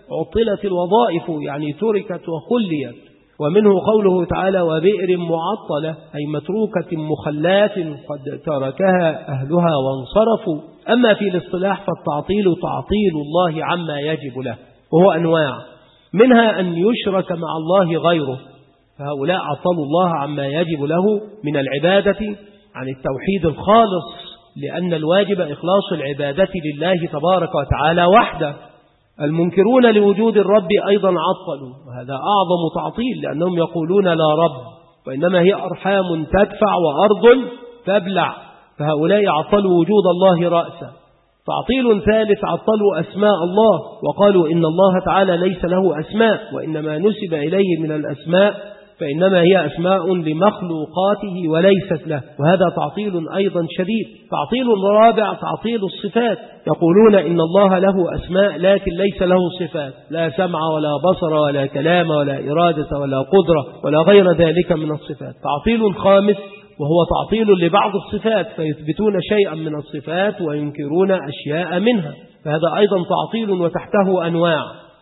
عطلت الوظائف يعني تركت وخليت. ومنه قوله تعالى وبئر معطلة أي متروكة مخلات قد تركها أهلها وانصرفوا. أما في الاصطلاح فالتعطيل تعطيل الله عما يجب له، وهو أنواع، منها أن يشرك مع الله غيره، فهؤلاء عطلوا الله عما يجب له من العبادة عن التوحيد الخالص، لأن الواجب إخلاص العبادة لله تبارك وتعالى وحده. المنكرون لوجود الرب أيضا عطلوا، وهذا أعظم تعطيل، لأنهم يقولون لا رب، وإنما هي أرحام تدفع وأرض تبلع، فهؤلاء عطلوا وجود الله رأسا. تعطيل ثالث عطلوا أسماء الله، وقالوا إن الله تعالى ليس له أسماء، وإنما نسب إليه من الأسماء فإنما هي أسماء لمخلوقاته وليست له، وهذا تعطيل أيضا شديد. تعطيل رابع تعطيل الصفات، يقولون إن الله له أسماء لكن ليس له صفات، لا سمع ولا بصر ولا كلام ولا إرادة ولا قدرة ولا غير ذلك من الصفات. تعطيل خامس وهو تعطيل لبعض الصفات، فيثبتون شيئا من الصفات وينكرون أشياء منها، فهذا أيضا تعطيل وتحته أنواع،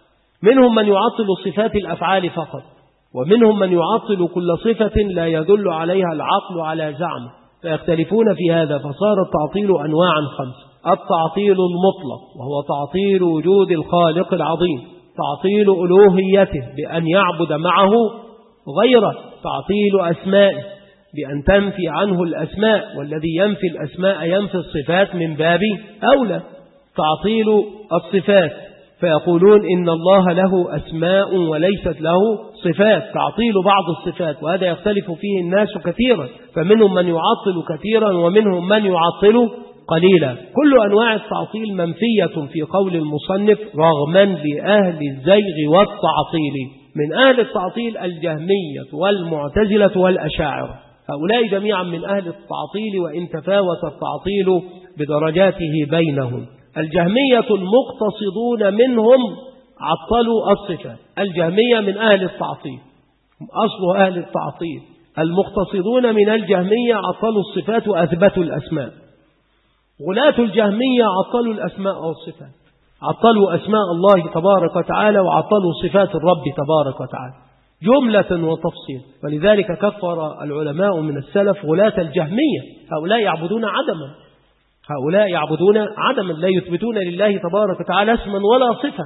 منهم من يعطل صفات الأفعال فقط، ومنهم من يعطل كل صفة لا يدل عليها العقل على زعمه، فيختلفون في هذا، فصار التعطيل أنواعا خمسة. التعطيل المطلق وهو تعطيل وجود الخالق العظيم، تعطيل ألوهيته بأن يعبد معه غيره، تعطيل أسمائه بأن تنفي عنه الأسماء، والذي ينفي الأسماء ينفي الصفات من باب أولى. تعطيل الصفات فيقولون إن الله له أسماء وليست له صفات، تعطيل بعض الصفات، وهذا يختلف فيه الناس كثيرا، فمنهم من يعطل كثيرا ومنهم من يعطل قليلا. كل أنواع التعطيل منفية في قول المصنف رغما لأهل الزيغ والتعطيل. من أهل التعطيل الجهمية والمعتزلة والأشاعرة، هؤلاء جميعا من أهل التعطيل، وإن تفاوت التعطيل بدرجاته بينهم. الجهمية المقتصدون منهم عطلوا الصفات، الجهمية من أهل التعطيل، أصل أهل التعطيل. المقتصدون من الجهمية عطلوا الصفات وأثبتوا الأسماء. غلاة الجهمية عطلوا الأسماء والصفات، عطلوا أسماء الله تبارك وتعالى وعطلوا صفات الرب تبارك وتعالى جملة وتفصيل. ولذلك كفر العلماء من السلف غلاة الجهمية، هؤلاء يعبدون عدما، هؤلاء يعبدون عدما، لا يثبتون لله تبارك وتعالى اسما ولا صفة.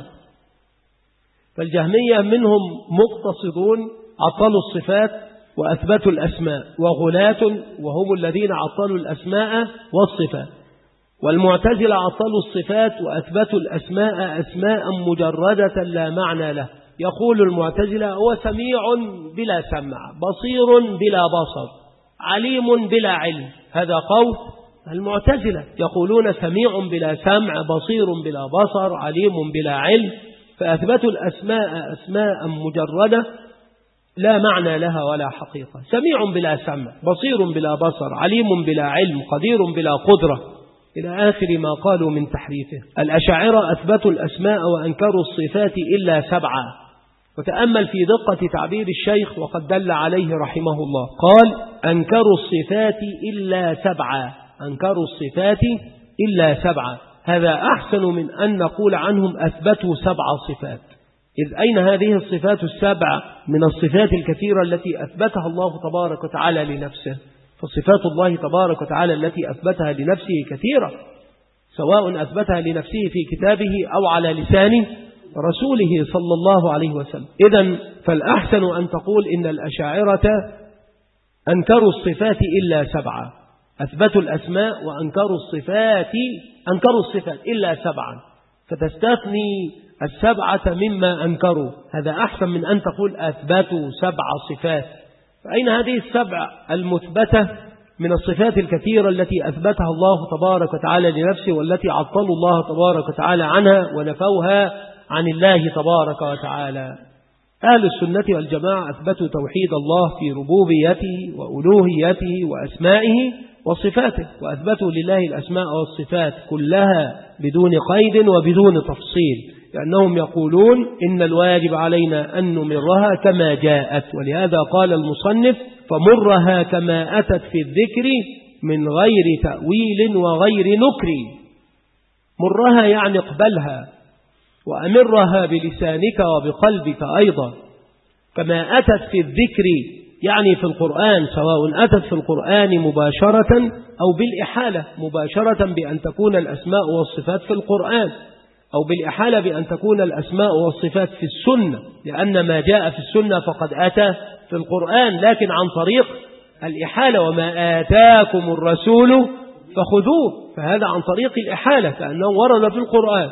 فالجهمية منهم مقتصدون عطلوا الصفات وأثبتوا الأسماء، وغلاة وهم الذين عطلوا الأسماء والصفات. والمعتزلة عطلوا الصفات وأثبتوا الأسماء أسماء مجردة لا معنى له. يقول المعتزلة هو سميع بلا سمع، بصير بلا بصر، عليم بلا علم، هذا قول المعتزلة. يقولون سميع بلا سمع، بصير بلا بصر، عليم بلا علم، فأثبتوا الأسماء أسماء مجردة لا معنى لها ولا حقيقة. سميع بلا سمع، بصير بلا بصر، عليم بلا علم، قدير بلا قدرة، إلى آخر ما قالوا من تحريفه. الأشاعرة أثبتوا الأسماء وأنكروا الصفات إلا سبعة. وتأمل في دقة تعبير الشيخ وقد دل عليه رحمه الله، قال أنكروا الصفات إلا سبعة، أنكروا الصفات إلا سبعة. هذا أحسن من أن نقول عنهم أثبتوا سبع صفات، إذ أين هذه الصفات السبع من الصفات الكثيرة التي أثبتها الله تبارك وتعالى لنفسه؟ فصفات الله تبارك وتعالى التي أثبتها لنفسه كثيرة، سواء أثبتها لنفسه في كتابه أو على لسان رسوله صلى الله عليه وسلم. إذن فالأحسن أن تقول إن الأشاعرة أنكروا الصفات إلا سبعة، أثبتوا الأسماء وأنكروا الصفات، أنكروا الصفات إلا سبعا، فتستثني السبعة مما أنكروا، هذا أحسن من أن تقول أثبتوا سبع صفات. فأين هذه السبع المثبتة من الصفات الكثيرة التي أثبتها الله تبارك وتعالى لنفسه، والتي عطلوا الله تبارك وتعالى عنها ونفوها عن الله تبارك وتعالى؟ أهل السنة والجماعة أثبتوا توحيد الله في ربوبيته وألوهيته وأسمائه وصفاته، وأثبتوا لله الأسماء والصفات كلها بدون قيد وبدون تفصيل، لأنهم يقولون إن الواجب علينا أن نمرها كما جاءت. ولهذا قال المصنف فمرها كما أتت في الذكر من غير تأويل وغير نكر. مرها يعني اقبلها وأمرها بلسانك وبقلبك أيضا كما أتت في الذكر، يعني في القرآن، سواء أتت في القرآن مباشرة أو بالإحالة، مباشرة بأن تكون الأسماء والصفات في القرآن، أو بالإحالة بأن تكون الأسماء والصفات في السنة، لأن ما جاء في السنة فقد أتى في القرآن، لكن عن طريق الإحالة. وما آتاكم الرسول فخذوه، فهذا عن طريق الإحالة كأنه ورد في القرآن.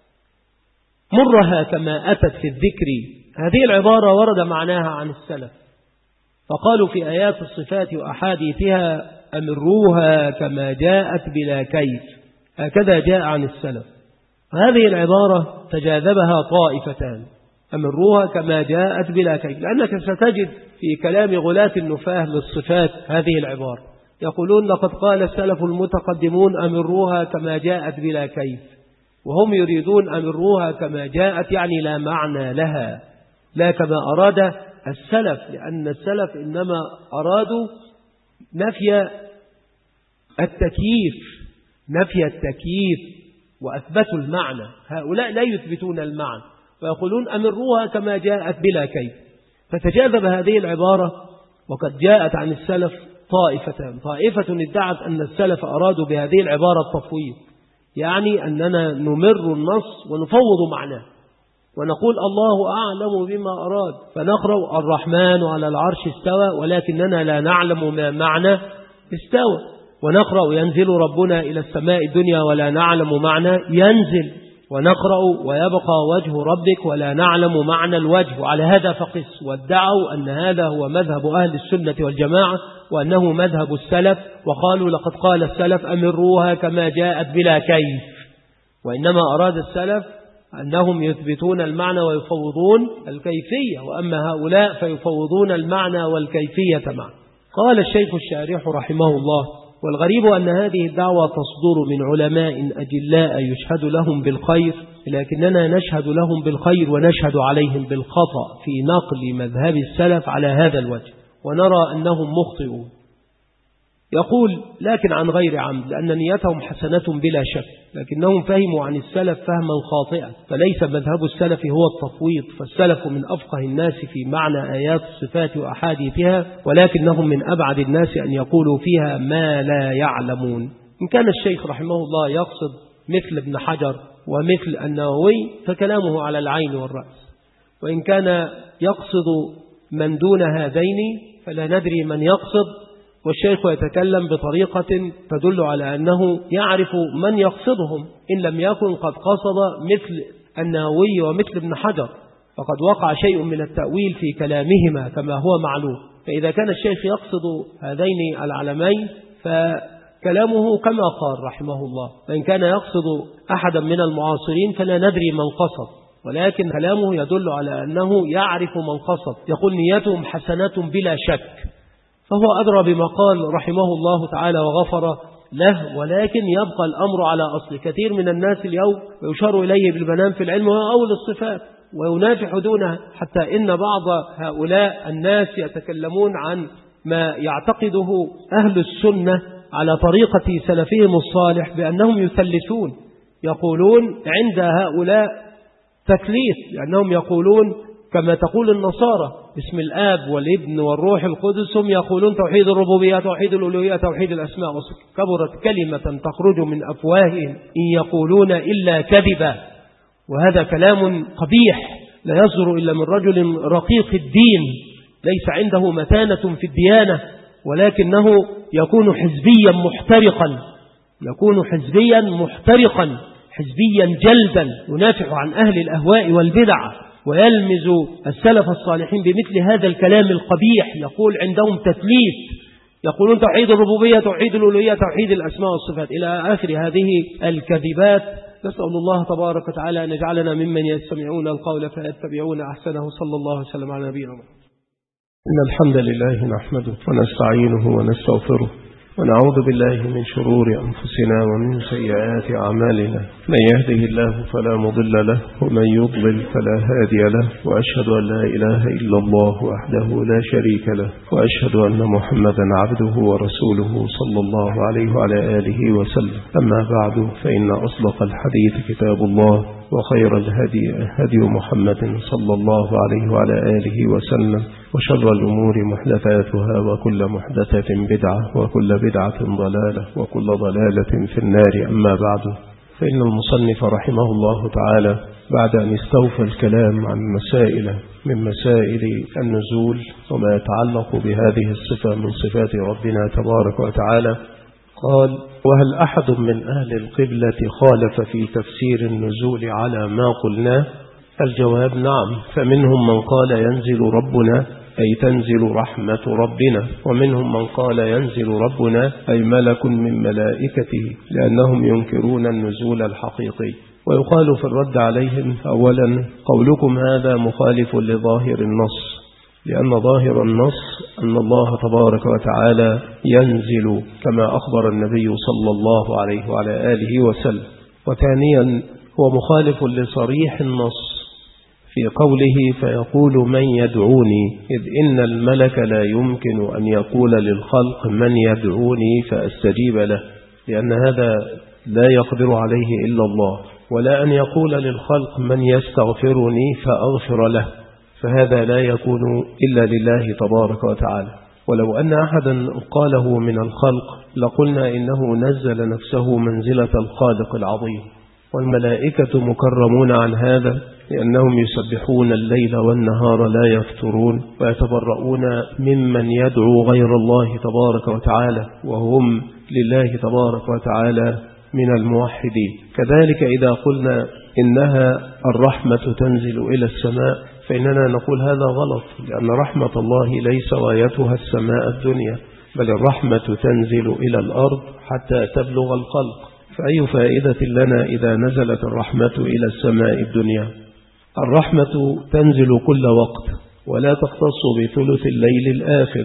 مرها كما أتت في الذكر، هذه العبارة ورد معناها عن السلف، فقالوا في آيات الصفات وأحاديثها أمروها كما جاءت بلا كيف، هكذا جاء عن السلف. هذه العبارة تجاذبها طائفتان، أمروها كما جاءت بلا كيف، لأنك ستجد في كلام غلاة النفاه للصفات هذه العبارة، يقولون لقد قال السلف المتقدمون أمروها كما جاءت بلا كيف، وهم يريدون أمروها كما جاءت، يعني لا معنى لها، لا كما أراد السلف، لأن السلف إنما أرادوا نفي التكييف، نفي التكييف وأثبتوا المعنى. هؤلاء لا يثبتون المعنى ويقولون أمروها كما جاءت بلا كيف، فتجاذب هذه العبارة. وقد جاءت عن السلف طائفتان، طائفة ادعت أن السلف أرادوا بهذه العبارة التفويض، يعني أننا نمر النص ونفوض معناه ونقول الله أعلم بما أراد، فنقرأ الرحمن على العرش استوى ولكننا لا نعلم ما معنى استوى، ونقرأ ينزل ربنا إلى السماء الدنيا ولا نعلم معنى ينزل، ونقرأ ويبقى وجه ربك ولا نعلم معنى الوجه، وعلى هذا فقس. وادعوا أن هذا هو مذهب أهل السنة والجماعة وأنه مذهب السلف، وقالوا لقد قال السلف أمروها كما جاءت بلا كيف، وإنما أراد السلف أنهم يثبتون المعنى ويفوضون الكيفية، وأما هؤلاء فيفوضون المعنى والكيفية معا. قال الشيخ الشارح رحمه الله: والغريب أن هذه الدعوة تصدر من علماء أجلاء يشهد لهم بالخير، لكننا نشهد لهم بالخير ونشهد عليهم بالخطأ في نقل مذهب السلف على هذا الوجه، ونرى أنهم مخطئون. يقول: لكن عن غير عمد، لأن نيتهم حسنة بلا شك، لكنهم فهموا عن السلف فهما خاطئا، فليس مذهب السلف هو التفويض، فالسلف من أفقه الناس في معنى آيات الصفات وأحاديثها، ولكنهم من أبعد الناس أن يقولوا فيها ما لا يعلمون. إن كان الشيخ رحمه الله يقصد مثل ابن حجر ومثل النووي فكلامه على العين والرأس، وإن كان يقصد من دون هذين فلا ندري من يقصد، والشيخ يتكلم بطريقة تدل على أنه يعرف من يقصدهم، إن لم يكن قد قصد مثل النووي ومثل ابن حجر، فقد وقع شيء من التأويل في كلامهما كما هو معلوم. فإذا كان الشيخ يقصد هذين العلمين فكلامه كما قال رحمه الله، وإن كان يقصد أحدا من المعاصرين فلا ندري من قصد، ولكن كلامه يدل على أنه يعرف من قصد. يقول نيتهم حسنة بلا شك، فهو أدرى بما قال رحمه الله تعالى وغفر له، ولكن يبقى الأمر على أصل. كثير من الناس اليوم يشار إليه بالبنان في العلم أو الصفات وينافح دونها، حتى إن بعض هؤلاء الناس يتكلمون عن ما يعتقده أهل السنة على طريقة سلفهم الصالح بأنهم يثلثون، يقولون عند هؤلاء تثليث، لأنهم يقولون كما تقول النصارى باسم الآب والابن والروح القدس، هم يقولون توحيد الربوبية، توحيد الألوهية، توحيد الأسماء والصفات. كبرت كلمة تخرج من أفواههم إن يقولون إلا كذبا، وهذا كلام قبيح لا يصدر إلا من رجل رقيق الدين ليس عنده متانة في الديانة، ولكنه يكون حزبيا محترقا، يكون حزبيا محترقا حزبيا جلدا، ينافع عن أهل الأهواء والبدع ويلمز السلف الصالحين بمثل هذا الكلام القبيح. يقول عندهم تثليث، يقولون توحيد الربوبية، توحيد الألوهية، توحيد الأسماء والصفات، إلى آخر هذه الكذبات. نسأل الله تبارك وتعالى أن يجعلنا ممن يستمعون القول فيتبعون أحسنه. صلى الله وسلم على نبينا محمد. إن الحمد لله نحمده ونستعينه ونستغفره ونعوذ بالله من شرور أنفسنا ومن سيئات أعمالنا، من يهده الله فلا مضل له ومن يضلل فلا هادي له، وأشهد أن لا إله إلا الله وحده لا شريك له، وأشهد أن محمدا عبده ورسوله صلى الله عليه وعلى آله وسلم. أما بعد، فإن أصدق الحديث كتاب الله، وخير الهدي هدي محمد صلى الله عليه وعلى آله وسلم، وشر الأمور محدثاتها، وكل محدثة بدعة، وكل بدعة ضلالة، وكل ضلالة في النار. أما بعد، فإن المصنف رحمه الله تعالى بعد أن استوفى الكلام عن مسائل من مسائل النزول وما يتعلق بهذه الصفة من صفات ربنا تبارك وتعالى، قال: وهل أحد من أهل القبلة خالف في تفسير النزول على ما قلناه؟ الجواب: نعم، فمنهم من قال ينزل ربنا أي تنزل رحمة ربنا، ومنهم من قال ينزل ربنا أي ملك من ملائكته، لأنهم ينكرون النزول الحقيقي. ويقال في الرد عليهم: أولا، قولكم هذا مخالف لظاهر النص، لأن ظاهر النص أن الله تبارك وتعالى ينزل كما أخبر النبي صلى الله عليه وعلى آله وسلم. وثانيا، هو مخالف لصريح النص في قوله: فيقول من يدعوني، إذ إن الملك لا يمكن أن يقول للخلق من يدعوني فأستجيب له، لأن هذا لا يقدر عليه إلا الله، ولا أن يقول للخلق من يستغفرني فأغفر له، فهذا لا يكون إلا لله تبارك وتعالى. ولو أن أحدا قاله من الخلق لقلنا إنه نزل نفسه منزلة الخالق العظيم. والملائكة مكرمون عن هذا، لأنهم يسبحون الليل والنهار لا يفترون، ويتبرؤون ممن يدعو غير الله تبارك وتعالى، وهم لله تبارك وتعالى من الموحدين. كذلك إذا قلنا إنها الرحمة تنزل إلى السماء، فإننا نقول هذا غلط، لأن رحمة الله ليس غايتها السماء الدنيا، بل الرحمة تنزل إلى الأرض حتى تبلغ الخلق. فأي فائدة لنا إذا نزلت الرحمة إلى السماء الدنيا؟ الرحمة تنزل كل وقت، ولا تختص بثلث الليل الآخر،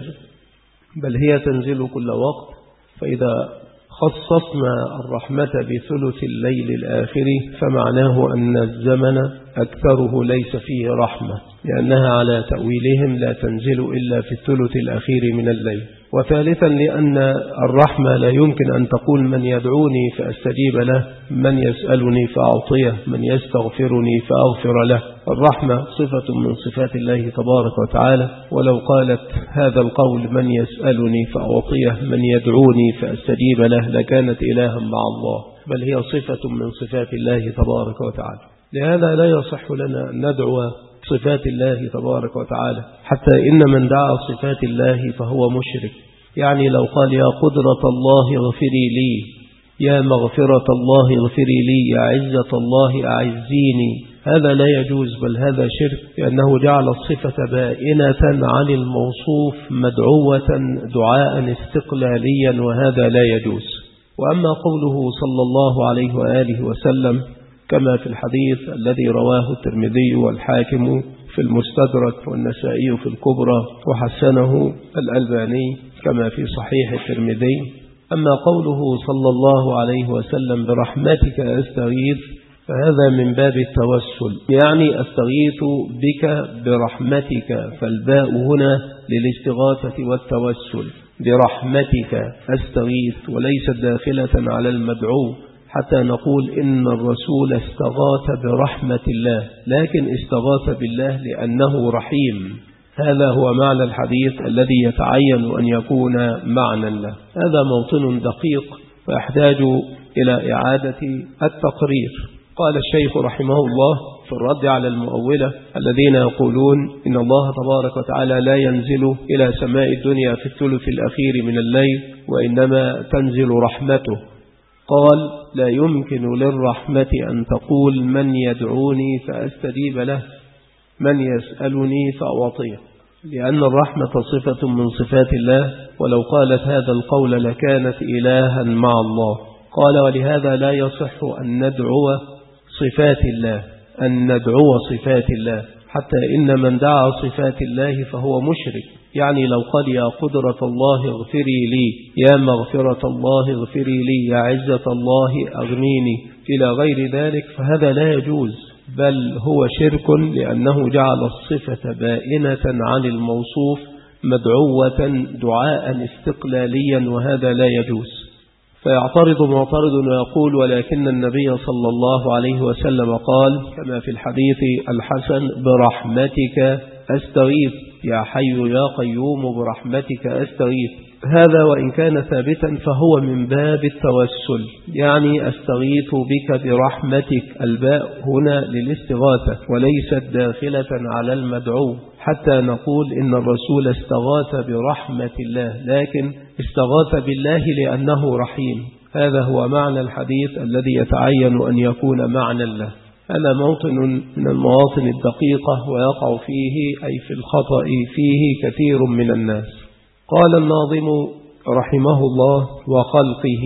بل هي تنزل كل وقت. فإذا خصصنا الرحمة بثلث الليل الآخر فمعناه أن الزمن أكثره ليس فيه رحمة، لأنها على تأويلهم لا تنزل إلا في الثلث الأخير من الليل. وثالثا، لأن الرحمة لا يمكن أن تقول من يدعوني فأستجيب له، من يسألني فأعطيه، من يستغفرني فأغفر له. الرحمة صفة من صفات الله تبارك وتعالى، ولو قالت هذا القول من يسألني فأعطيه، من يدعوني فأستجيب له، لكانت إلها مع الله، بل هي صفة من صفات الله تبارك وتعالى. لهذا لا يصح لنا أن ندعو صفات الله تبارك وتعالى، حتى إن من دعا صفات الله فهو مشرك. يعني لو قال يا قدرة الله اغفري لي، يا مغفرة الله اغفري لي، يا عزة الله أعزيني، هذا لا يجوز، بل هذا شرك، لأنه جعل الصفة بائنة عن الموصوف مدعوة دعاء استقلاليا، وهذا لا يجوز. وأما قوله صلى الله عليه وآله وسلم كما في الحديث الذي رواه الترمذي والحاكم في المستدرك والنسائي في الكبرى وحسنه الألباني كما في صحيح الترمذي. أما قوله صلى الله عليه وسلم برحمتك أستغيث، فهذا من باب التوسل، يعني أستغيث بك برحمتك، فالباء هنا للاستغاثة والتوسل، برحمتك أستغيث، وليست داخلة على المدعو، حتى نقول إن الرسول استغاث برحمة الله، لكن استغاث بالله لأنه رحيم. هذا هو معنى الحديث الذي يتعين أن يكون معنى له. هذا موطن دقيق ويحتاج إلى إعادة التقرير. قال الشيخ رحمه الله في الرد على المؤولة الذين يقولون إن الله تبارك وتعالى لا ينزل إلى سماء الدنيا في الثلث الأخير من الليل، وإنما تنزل رحمته. قال: لا يمكن للرحمة أن تقول من يدعوني فأستجيب له، من يسألني فأعطيه، لأن الرحمة صفة من صفات الله، ولو قالت هذا القول لكانت إلها مع الله. قال: ولهذا لا يصح أن ندعو صفات الله، أن ندعو صفات الله، حتى إن من دعا صفات الله فهو مشرك. يعني لو قال يا قدرة الله اغفري لي، يا مغفرة الله اغفري لي، يا عزة الله أغنيني إلى غير ذلك، فهذا لا يجوز، بل هو شرك، لأنه جعل الصفة بائنة عن الموصوف مدعوة دعاء استقلاليا، وهذا لا يجوز. فيعترض معترض ويقول ولكن النبي صلى الله عليه وسلم قال كما في الحديث الحسن برحمتك أستغيث، يا حي يا قيوم برحمتك أستغيث. هذا وإن كان ثابتا فهو من باب التوسل، يعني أستغيث بك برحمتك، الباء هنا للاستغاثة وليست داخلة على المدعو، حتى نقول إن الرسول استغاث برحمة الله، لكن استغاث بالله لأنه رحيم. هذا هو معنى الحديث الذي يتعين أن يكون معنى له. هذا موطن من المواطن الدقيقة ويقع فيه أي في الخطأ فيه كثير من الناس. قال الناظم رحمه الله وخلقه.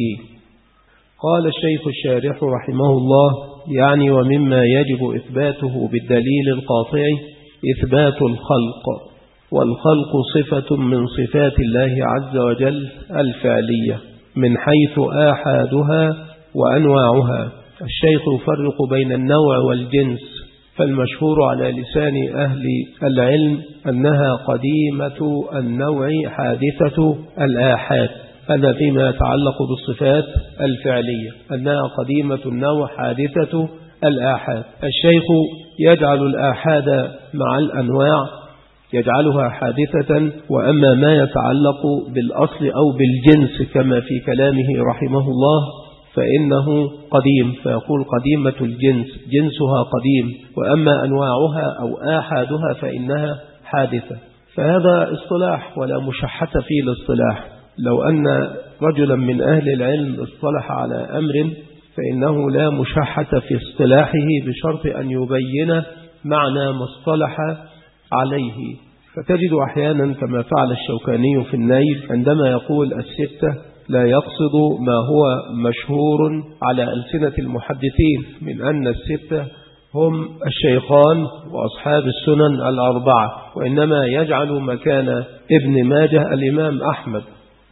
قال الشيخ الشارح رحمه الله يعني ومما يجب إثباته بالدليل القاطع إثبات الخلق، والخلق صفة من صفات الله عز وجل الفعلية من حيث آحادها وأنواعها. الشيخ يفرق بين النوع والجنس، فالمشهور على لسان أهل العلم أنها قديمة النوع حادثة الآحاد، هذا فيما يتعلق بالصفات الفعلية، أنها قديمة النوع حادثة الآحاد. الشيخ يجعل الآحاد مع الأنواع يجعلها حادثة، وأما ما يتعلق بالأصل أو بالجنس كما في كلامه رحمه الله فإنه قديم، فيقول قديمة الجنس جنسها قديم، وأما أنواعها أو آحادها فإنها حادثة. فهذا اصطلاح ولا مشحة في الاصطلاح. لو أن رجلا من أهل العلم اصطلح على أمر فإنه لا مشحة في اصطلاحه بشرط أن يبين معنى ما اصطلح عليه. فتجد أحيانا كما فعل الشوكاني في النيل عندما يقول الستة لا يقصد ما هو مشهور على ألسنة المحدثين من أن الستة هم الشيخان وأصحاب السنن الأربعة، وإنما يجعل مكان ابن ماجه الإمام أحمد.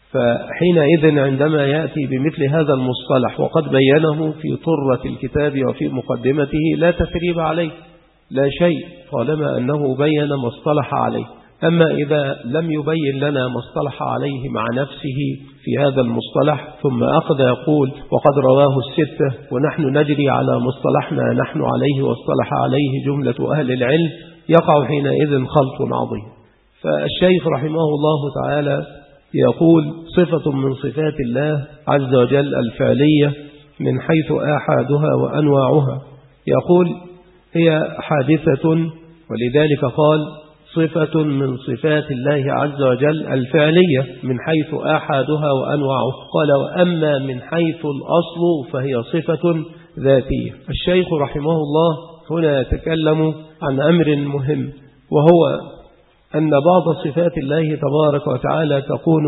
فحينئذ عندما يأتي بمثل هذا المصطلح وقد بينه في طرة الكتاب وفي مقدمته لا تثريب عليه، لا شيء طالما أنه بين ما اصطلح عليه. أما إذا لم يبين لنا ما اصطلح عليه مع نفسه في هذا المصطلح ثم أخذ يقول وقد رواه الستة ونحن نجري على مصطلحنا نحن عليه واصطلح عليه جملة أهل العلم، يقع حينئذ خلط عظيم. فالشيخ رحمه الله تعالى يقول صفة من صفات الله عز وجل الفعلية من حيث آحادها وأنواعها، يقول هي حادثة، ولذلك قال صفة من صفات الله عز وجل الفعلية من حيث آحادها وأنواعها. قال وأما من حيث الأصل فهي صفة ذاتية. الشيخ رحمه الله هنا يتكلم عن أمر مهم، وهو أن بعض صفات الله تبارك وتعالى تكون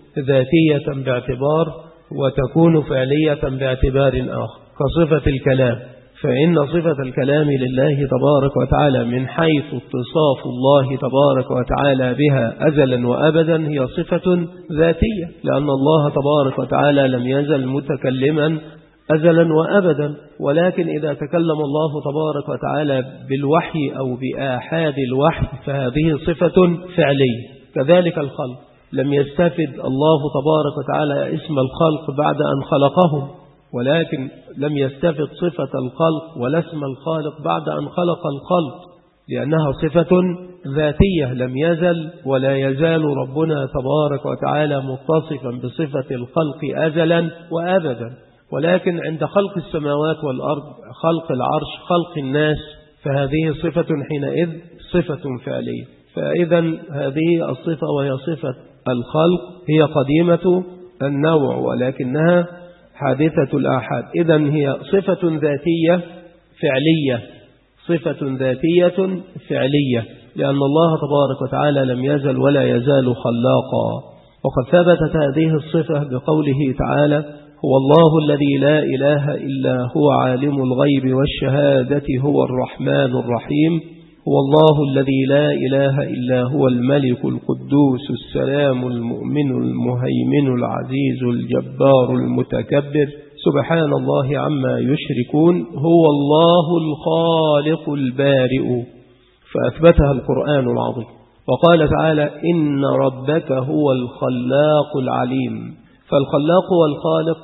ذاتية باعتبار وتكون فعلية باعتبار آخر، كصفة الكلام، فإن صفة الكلام لله تبارك وتعالى من حيث اتصاف الله تبارك وتعالى بها أزلا وأبدا هي صفة ذاتية، لأن الله تبارك وتعالى لم يزل متكلما أزلا وأبدا، ولكن إذا تكلم الله تبارك وتعالى بالوحي أو بآحاد الوحي فهذه صفة فعلية. كذلك الخلق، لم يستفد الله تبارك وتعالى اسم الخلق بعد أن خلقهم، ولكن لم يستفد صفة الخلق ولا اسم الخالق بعد أن خلق الخلق، لأنها صفة ذاتية لم يزل ولا يزال ربنا تبارك وتعالى متصفا بصفة الخلق أزلا وأبدا. ولكن عند خلق السماوات والأرض، خلق العرش، خلق الناس، فهذه صفة حينئذ صفة فعلية. فإذا هذه الصفة وهي صفة الخلق هي قديمة النوع ولكنها حادثة الآحاد. إذا هي صفة ذاتية فعلية، صفة ذاتية فعلية، لأن الله تبارك وتعالى لم يزل ولا يزال خلاقا. وقد ثبتت هذه الصفة بقوله تعالى هو الله الذي لا إله إلا هو عالم الغيب والشهادة هو الرحمن الرحيم هو الله الذي لا إله إلا هو الملك القدوس السلام المؤمن المهيمن العزيز الجبار المتكبر سبحان الله عما يشركون هو الله الخالق البارئ، فأثبتها القرآن العظيم. وقال تعالى إن ربك هو الخلاق العليم، فالخلاق والخالق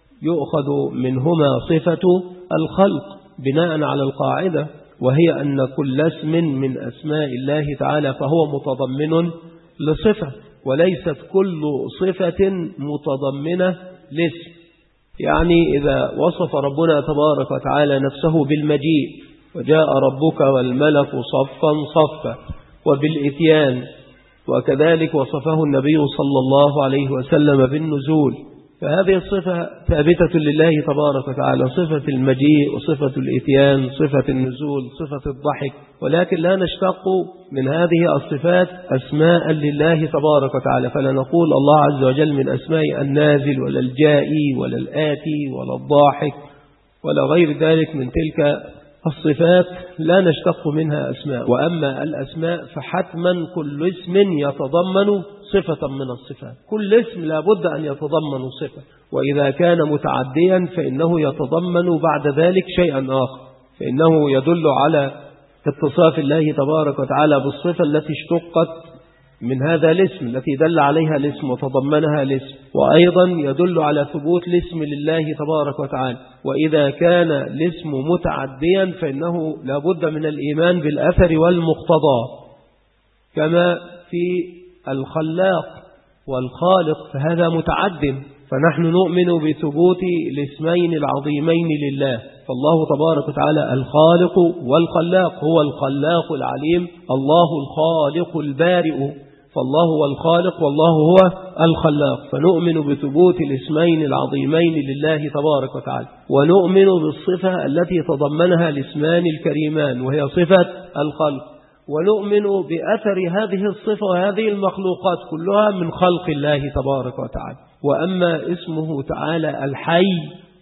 يؤخذ منهما صفة الخلق بناء على القاعدة، وهي أن كل اسم من أسماء الله تعالى فهو متضمن لصفة، وليست كل صفة متضمنة لاسم. يعني إذا وصف ربنا تبارك وتعالى نفسه بالمجيء وجاء ربك والملك صفا صفا وبالإتيان، وكذلك وصفه النبي صلى الله عليه وسلم بالنزول، فهذه الصفة ثابتة لله تبارك وتعالى، صفة المجيء وصفة الإتيان، صفة النزول، صفة الضحك. ولكن لا نشتق من هذه الصفات أسماء لله تبارك وتعالى، فلا نقول الله عز وجل من أسماء النازل ولا الجائي ولا الآتي ولا الضاحك ولا غير ذلك من تلك الصفات، لا نشتق منها أسماء. وأما الأسماء فحتما كل اسم يتضمن صفة من الصفات، كل اسم لا بد أن يتضمن صفة، وإذا كان متعديا فإنه يتضمن بعد ذلك شيئا آخر، فإنه يدل على اتصاف الله تبارك وتعالى بالصفة التي اشتقت من هذا الاسم، التي دل عليها الاسم وتضمنها الاسم، وأيضا يدل على ثبوت الاسم لله تبارك وتعالى. وإذا كان الاسم متعديا فإنه لا بد من الإيمان بالأثر والمقتضى، كما في الخلاق والخالق فهذا متعد، فنحن نؤمن بثبوت الاسمين العظيمين لله، فالله تبارك وتعالى الخالق والخلاق، هو الخلاق العليم، الله الخالق البارئ، فالله هو الخالق والله هو الخلاق، فنؤمن بثبوت الاسمين العظيمين لله تبارك وتعالى، ونؤمن بالصفة التي تضمنها الاسمان الكريمان وهي صفة الخلق، ونؤمن بأثر هذه الصفة وهذه المخلوقات كلها من خلق الله تبارك وتعالى. وأما اسمه تعالى الحي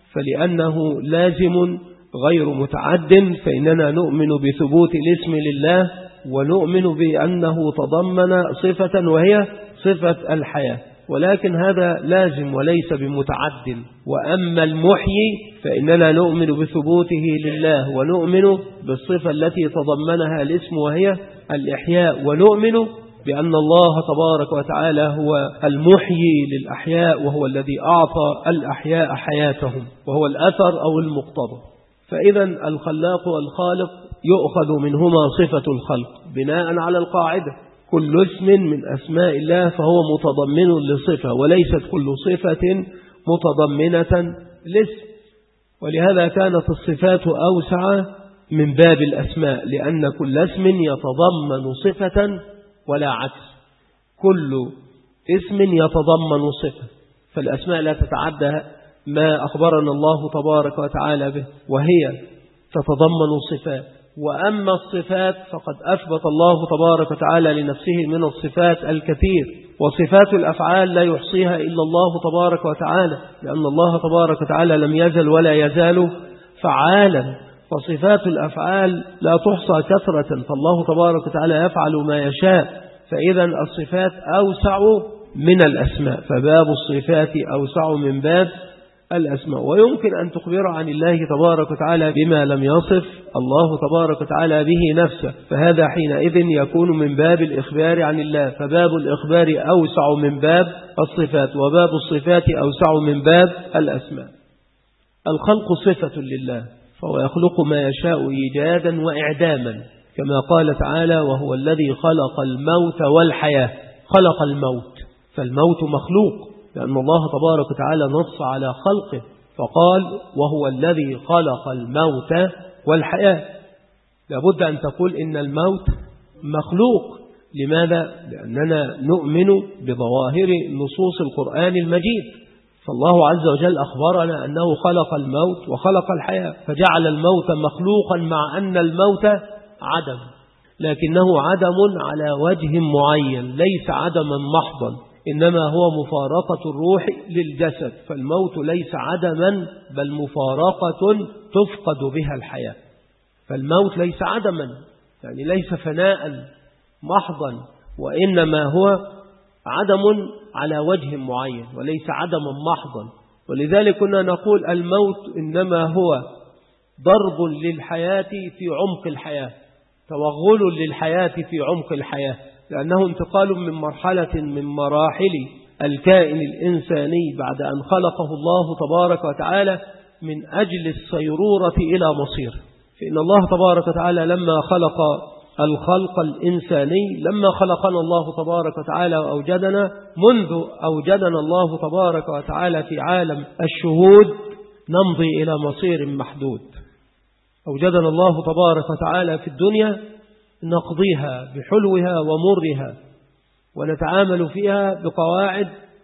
فلأنه لازم غير متعد، فإننا نؤمن بثبوت الاسم لله، ونؤمن بأنه تضمن صفة وهي صفة الحياة، ولكن هذا لازم وليس بمتعد. وأما المحيي فإننا نؤمن بثبوته لله، ونؤمن بالصفة التي تضمنها الاسم وهي الإحياء، ونؤمن بأن الله تبارك وتعالى هو المحيي للأحياء، وهو الذي أعطى الأحياء حياتهم، وهو الأثر أو المقتضى. فإذا الخلاق والخالق يؤخذ منهما صفة الخلق بناء على القاعدة كل اسم من أسماء الله فهو متضمن لصفة، وليست كل صفة متضمنة لاسم. ولهذا كانت الصفات أوسع من باب الأسماء، لأن كل اسم يتضمن صفة ولا عكس، كل اسم يتضمن صفة، فالأسماء لا تتعدى ما أخبرنا الله تبارك وتعالى به، وهي تتضمن صفات. وأما الصفات فقد أثبت الله تبارك وتعالى لنفسه من الصفات الكثير، وصفات الأفعال لا يحصيها إلا الله تبارك وتعالى، لأن الله تبارك وتعالى لم يزل ولا يزال فعالا، فصفات الأفعال لا تحصى كثرة، فالله تبارك وتعالى يفعل ما يشاء. فإذا الصفات أوسع من الأسماء، فباب الصفات أوسع من باب الأسماء. ويمكن أن تخبر عن الله تبارك وتعالى بما لم يصف الله تبارك وتعالى به نفسه، فهذا حينئذ يكون من باب الإخبار عن الله، فباب الإخبار أوسع من باب الصفات، وباب الصفات أوسع من باب الأسماء. الخلق صفة لله، فهو يخلق ما يشاء إيجادا وإعداما، كما قال تعالى وهو الذي خلق الموت والحياة. خلق الموت، فالموت مخلوق، لأن الله تبارك وتعالى نص على خلقه فقال وهو الذي خلق الموت والحياة. لابد أن تقول إن الموت مخلوق. لماذا؟ لأننا نؤمن بظواهر نصوص القرآن المجيد، فالله عز وجل أخبرنا أنه خلق الموت وخلق الحياة، فجعل الموت مخلوقا مع أن الموت عدم، لكنه عدم على وجه معين، ليس عدما محضا، إنما هو مفارقة الروح للجسد، فالموت ليس عدما بل مفارقة تفقد بها الحياة، فالموت ليس عدما، يعني ليس فناء محضا، وإنما هو عدم على وجه معين وليس عدما محضا. ولذلك كنا نقول الموت إنما هو ضرب للحياة في عمق الحياة، توغل للحياة في عمق الحياة، لأنه انتقال من مرحلة من مراحل الكائن الإنساني بعد أن خلقه الله تبارك وتعالى من أجل الصيرورة إلى مصير. فإن الله تبارك وتعالى لما خلق الخلق الإنساني، لما خلقنا الله تبارك وتعالى وأوجدنا، منذ أوجدنا الله تبارك وتعالى في عالم الشهود نمضي إلى مصير محدود. أوجدنا الله تبارك وتعالى في الدنيا نقضيها بحلوها ومرها، ونتعامل فيها بقواعد،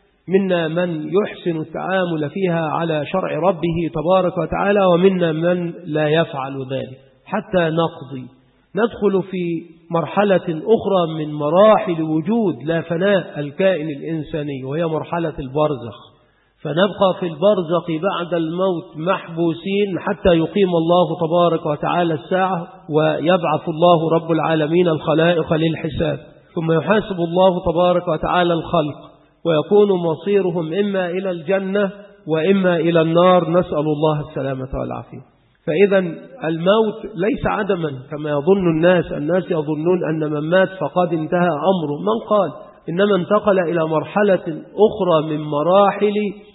منا من يحسن التعامل فيها على شرع ربه تبارك وتعالى، ومنا من لا يفعل ذلك حتى نقضي. ندخل في مرحلة أخرى من مراحل وجود لا فناء الكائن الإنساني، وهي مرحلة البرزخ. فنبقى في البرزخ بعد الموت محبوسين حتى يقيم الله تبارك وتعالى الساعة، ويبعث الله رب العالمين الخلائق للحساب، ثم يحاسب الله تبارك وتعالى الخلق، ويكون مصيرهم إما إلى الجنة وإما إلى النار، نسأل الله السلامة والعافية. فإذا الموت ليس عدما كما يظن الناس. الناس يظنون أن من مات فقد انتهى أمره. من قال؟ إنما انتقل إلى مرحلة أخرى من مراحل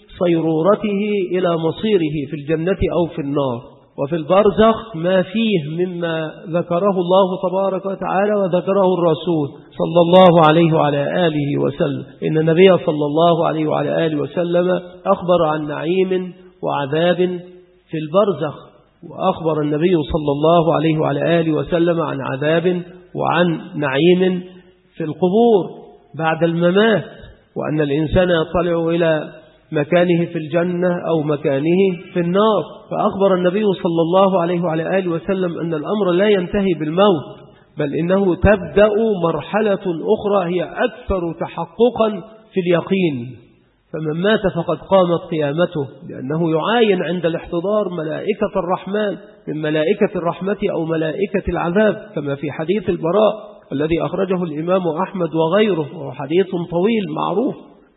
صيرورته إلى مصيره في الجنة أو في النار. وفي البرزخ ما فيه مما ذكره الله تبارك وتعالى وذكره الرسول صلى الله عليه وعلى آله وسلم. إن النبي صلى الله عليه وعلى آله وسلم أخبر عن نعيم وعذاب في البرزخ، وأخبر النبي صلى الله عليه وعلى آله وسلم عن عذاب وعن نعيم في القبور بعد الممات، وأن الإنسان يطلع إلى مكانه في الجنة أو مكانه في النار. فأخبر النبي صلى الله عليه وعلى آله وسلم أن الأمر لا ينتهي بالموت، بل إنه تبدأ مرحلة أخرى هي أكثر تحققا في اليقين. فمن مات فقد قامت قيامته، لأنه يعاين عند الاحتضار ملائكة الرحمن من ملائكة الرحمة أو ملائكة العذاب، كما في حديث البراء الذي أخرجه الإمام أحمد وغيره، وهو حديث طويل معروف.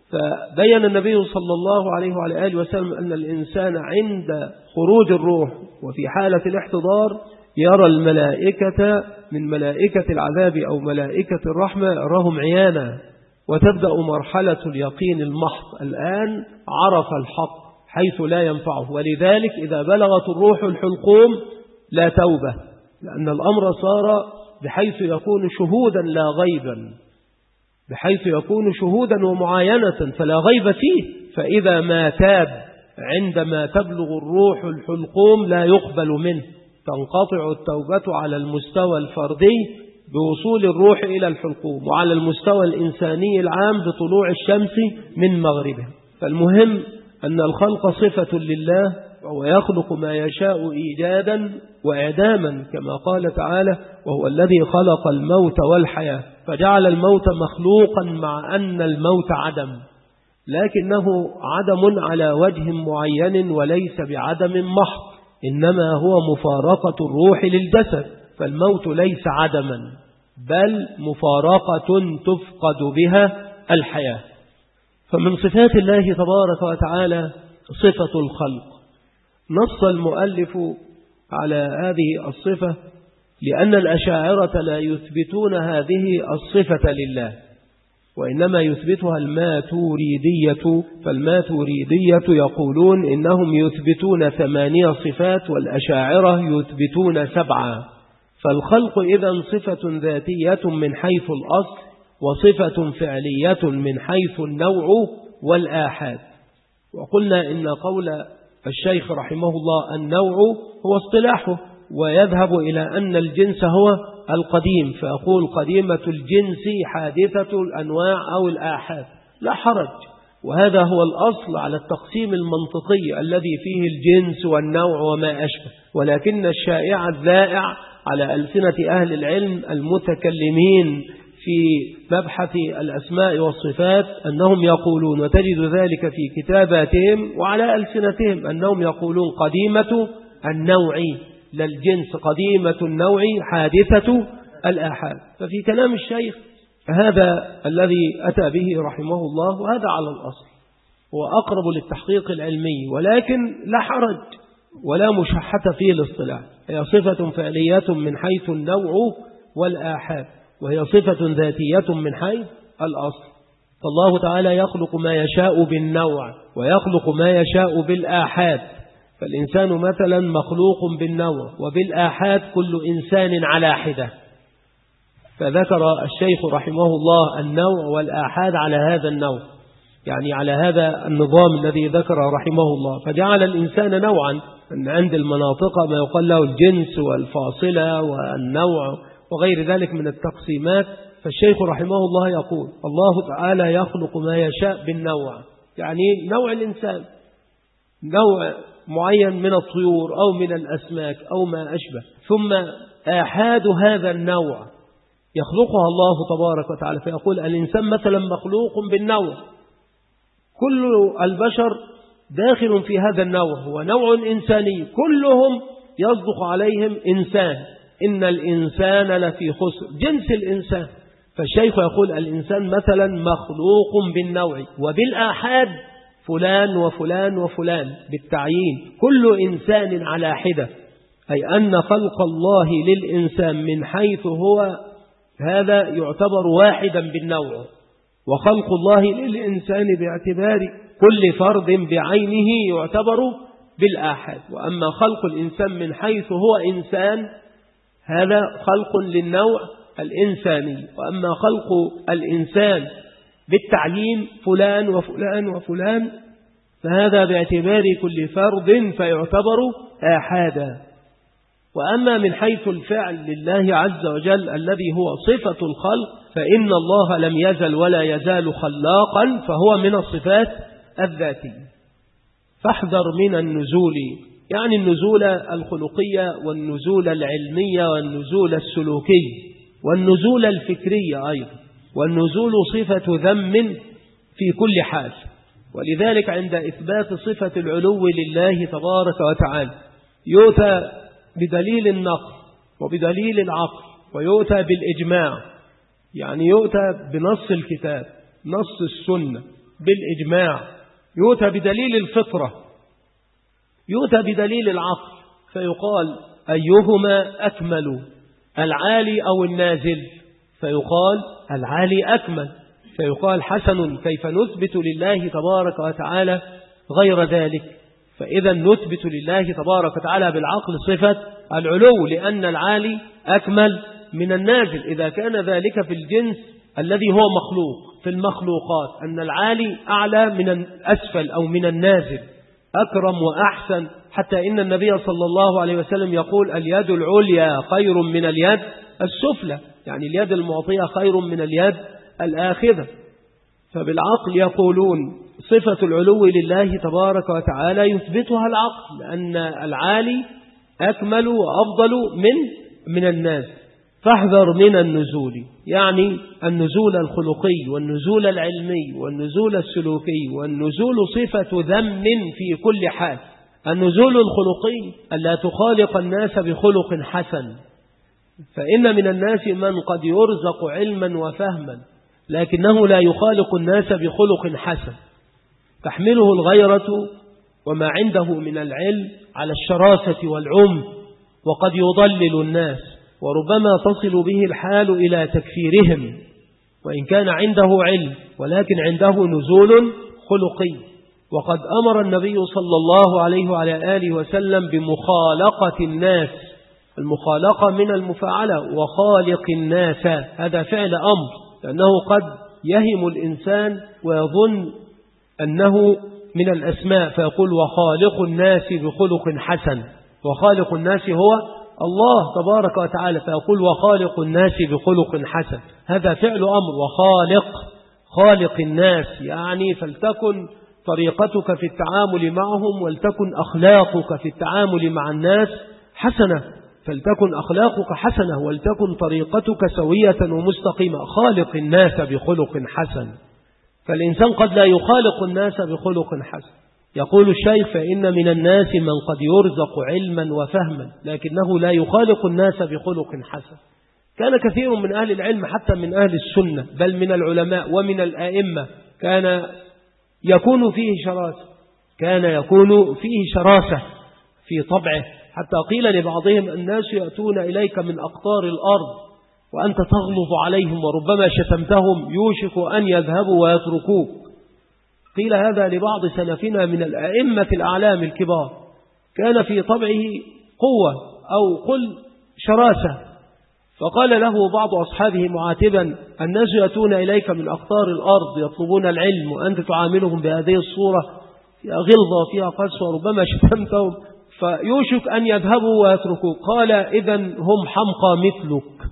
فبين النبي صلى الله عليه وعلى آله وسلم أن الإنسان عند خروج الروح وفي حالة الاحتضار يرى الملائكة من ملائكة العذاب أو ملائكة الرحمة، يراهم عيانا، وتبدأ مرحلة اليقين المحض. الآن عرف الحق حيث لا ينفعه، ولذلك إذا بلغت الروح الحلقوم لا توبة، لأن الأمر صار بحيث يكون شهودا لا غيبا، بحيث يكون شهودا ومعاينة فلا غيب فيه. فإذا ما تاب عندما تبلغ الروح الحلقوم لا يقبل منه، تنقطع التوبة على المستوى الفردي بوصول الروح إلى الحلقوم، وعلى المستوى الإنساني العام بطلوع الشمس من مغربها. فالمهم أن الخلق صفة لله، وهو يخلق ما يشاء إيجادا وإعداما، كما قال تعالى: وهو الذي خلق الموت والحياة، فجعل الموت مخلوقا مع أن الموت عدم، لكنه عدم على وجه معين وليس بعدم محض، إنما هو مفارقة الروح للجسد. فالموت ليس عدما بل مفارقة تفقد بها الحياة. فمن صفات الله تبارك وتعالى صفة الخلق. نص المؤلف على هذه الصفة لأن الأشاعرة لا يثبتون هذه الصفة لله، وإنما يثبتها الماتوريدية. فالماتوريدية يقولون إنهم يثبتون ثمانية صفات، والأشاعرة يثبتون سبعة. فالخلق إذن صفة ذاتية من حيث الأصل، وصفة فعلية من حيث النوع والآحاد. وقلنا إن قول الشيخ رحمه الله النوع هو اصطلاحه، ويذهب إلى أن الجنس هو القديم، فيقول قديمة الجنس حادثة الأنواع أو الآحاد، لا حرج. وهذا هو الأصل على التقسيم المنطقي الذي فيه الجنس والنوع وما أشبه. ولكن الشائع الذائع على ألسنة أهل العلم المتكلمين في مبحث الأسماء والصفات أنهم يقولون، وتجد ذلك في كتاباتهم وعلى ألسنتهم، أنهم يقولون قديمة النوع للجنس، قديمة النوع حادثة الآحاد. ففي كلام الشيخ هذا الذي أتى به رحمه الله، وهذا على الأصل هو أقرب للتحقيق العلمي، ولكن لا حرج ولا مشحة فيه الاصطلاح. هي صفة فعلية من حيث النوع والآحاد، وهي صفة ذاتية من حيث الأصل. فالله تعالى يخلق ما يشاء بالنوع ويخلق ما يشاء بالآحاد. فالإنسان مثلا مخلوق بالنوع، وبالآحاد كل إنسان على حدة. فذكر الشيخ رحمه الله النوع والآحاد على هذا النوع، يعني على هذا النظام الذي ذكر رحمه الله. فجعل الإنسان نوعا، أن عند المناطق ما يقال له الجنس والفاصلة والنوع وغير ذلك من التقسيمات. فالشيخ رحمه الله يقول الله تعالى يخلق ما يشاء بالنوع، يعني نوع الإنسان، نوع معين من الطيور أو من الأسماك أو ما أشبه، ثم آحاد هذا النوع يخلقها الله تبارك وتعالى. فيقول الإنسان مثلا مخلوق بالنوع، كل البشر داخل في هذا النوع، هو نوع إنساني، كلهم يصدق عليهم إنسان، إن الإنسان لفي خسر، جنس الإنسان. فالشيخ يقول الإنسان مثلا مخلوق بالنوع، وبالآحاد فلان وفلان وفلان بالتعيين، كل إنسان على حدة، أي أن خلق الله للإنسان من حيث هو هذا يعتبر واحدا بالنوع، وخلق الله للإنسان باعتبار كل فرد بعينه يعتبر بالآحاد. وأما خلق الإنسان من حيث هو إنسان هذا خلق للنوع الإنساني، وأما خلق الإنسان بالتعيين فلان وفلان وفلان فهذا باعتبار كل فرد فيعتبر آحادا. وأما من حيث الفعل لله عز وجل الذي هو صفة الخلق، فإن الله لم يزل ولا يزال خلاقا، فهو من الصفات الذاتية. فاحذر من النزول، يعني النزول الخلقية والنزول العلمية والنزول السلوكي والنزول الفكري أيضا، والنزول صفة ذم في كل حال. ولذلك عند إثبات صفة العلو لله تبارك وتعالى يؤتى بدليل النقل وبدليل العقل، ويؤتى بالإجماع، يعني يؤتى بنص الكتاب، نص السنة، بالإجماع، يؤتى بدليل الفطرة، يؤتى بدليل العقل، فيقال أيهما أكمل، العالي أو النازل؟ فيقال العالي أكمل، فيقال حسن، كيف نثبت لله تبارك وتعالى غير ذلك؟ فإذا نثبت لله تبارك وتعالى بالعقل صفة العلو، لأن العالي أكمل من النازل. إذا كان ذلك في الجنس الذي هو مخلوق، في المخلوقات أن العالي أعلى من الأسفل أو من النازل، أكرم وأحسن، حتى إن النبي صلى الله عليه وسلم يقول اليد العليا خير من اليد السفلى، يعني اليد المعطية خير من اليد الآخذة. فبالعقل يقولون صفة العلو لله تبارك وتعالى يثبتها العقل، لأن العالي أكمل وأفضل من من الناس. فاحذر من النزول، يعني النزول الخلقي والنزول العلمي والنزول السلوكي، والنزول صفة ذم في كل حال. النزول الخلقي ألا تخالق الناس بخلق حسن، فإن من الناس من قد يرزق علما وفهما لكنه لا يخالق الناس بخلق حسن، تحمله الغيرة وما عنده من العلم على الشراسة والعمق، وقد يضلل الناس، وربما تصل به الحال إلى تكفيرهم وإن كان عنده علم، ولكن عنده نزول خلقي. وقد أمر النبي صلى الله عليه وعلى آله وسلم بمخالقة الناس، المخالقة من المفاعلة، وخالق الناس هذا فعل أمر، لأنه قد يهم الإنسان ويظن أنه من الأسماء فيقول وخالق الناس بخلق حسن، وخالق الناس هو الله تبارك وتعالى، فيقول وخالق الناس بخلق حسن، هذا فعل أمر. وخالق خالق الناس يعني فلتكن طريقتك في التعامل معهم ولتكن أخلاقك في التعامل مع الناس حسنة، فلتكن أخلاقك حسنة ولتكن طريقتك سوية ومستقيمة. خالق الناس بخلق حسن، فالإنسان قد لا يخالق الناس بخلق حسن. يقول الشيخ فإن من الناس من قد يرزق علما وفهما لكنه لا يخالق الناس بخلق حسن، كان كثير من أهل العلم حتى من أهل السنة بل من العلماء ومن الآئمة كان يكون فيه شراسة كان يكون فيه شراسة في طبعه، حتى قيل لبعضهم الناس يأتون إليك من أقطار الأرض وأنت تغلظ عليهم وربما شتمتهم يوشك أن يذهبوا ويتركوك. قيل هذا لبعض سلفنا من الأئمة الأعلام الكبار، كان في طبعه قوة أو قل شراسة، فقال له بعض أصحابه معاتبا الناس يأتون إليك من أقطار الأرض يطلبون العلم وأنت تعاملهم بهذه الصورة فيها غلظة وفيها قسوة وربما شتمتهم فيوشك أن يذهبوا ويتركوك. قال إذن هم حمقى مثلك،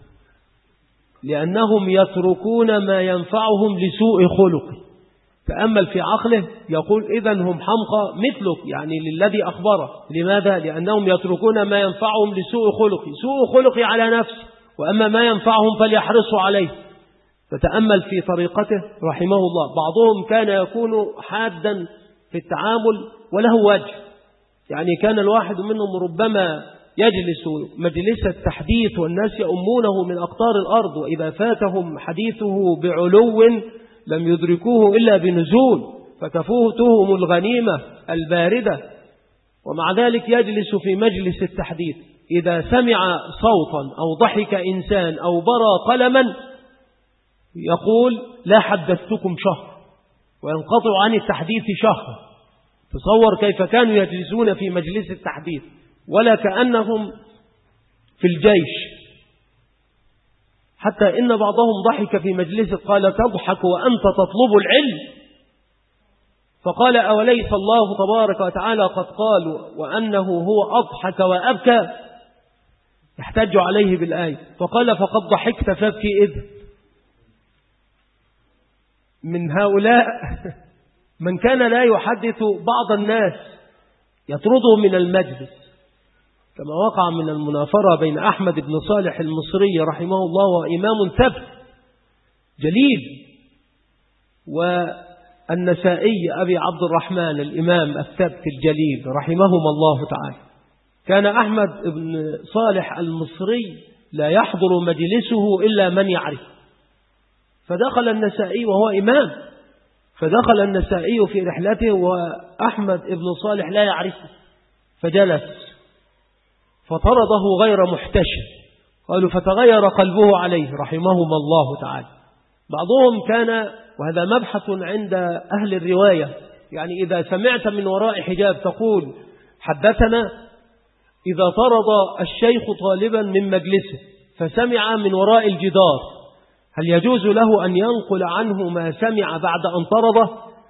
لأنهم يتركون ما ينفعهم لسوء خلق. تأمل في عقله، يقول إذن هم حمقى مثلك، يعني للذي أخبره. لماذا؟ لأنهم يتركون ما ينفعهم لسوء خلق، سوء خلق على نفسه، وأما ما ينفعهم فليحرصوا عليه. فتأمل في طريقته رحمه الله. بعضهم كان يكون حادا في التعامل وله وجه، يعني كان الواحد منهم ربما يجلس مجلس التحديث والناس يؤمونه من أقطار الأرض، وإذا فاتهم حديثه بعلو لم يدركوه إلا بنزول فكفوتهم الغنيمة الباردة، ومع ذلك يجلس في مجلس التحديث إذا سمع صوتا أو ضحك إنسان أو برى قلما يقول لا حدثتكم شهر، وينقطع عن التحديث شهر. تصور كيف كانوا يجلسون في مجلس التحديث ولا كأنهم في الجيش، حتى إن بعضهم ضحك في مجلسه قال تضحك وأنت تطلب العلم، فقال أوليس الله تبارك وتعالى قد قال وأنه هو أضحك وأبكى؟ يحتج عليه بالآية، فقال فقد ضحكت فابكي إذ. من هؤلاء من كان لا يحدث بعض الناس يطرده من المجلس، كما وقع من المنافرة بين أحمد بن صالح المصري رحمه الله وإمام ثبت جليل والنسائي أبي عبد الرحمن الإمام الثبت الجليل رحمهما الله تعالى. كان أحمد بن صالح المصري لا يحضر مجلسه إلا من يعرف، فدخل النسائي وهو إمام، فدخل النسائي في رحلته وأحمد بن صالح لا يعرفه، فجلس فطرده غير محتشم. قالوا فتغير قلبه عليه رحمهما الله تعالى. بعضهم كان، وهذا مبحث عند أهل الرواية، يعني إذا سمعت من وراء حجاب تقول حدثنا، إذا طرد الشيخ طالبا من مجلسه فسمع من وراء الجدار هل يجوز له أن ينقل عنه ما سمع بعد أن طرده؟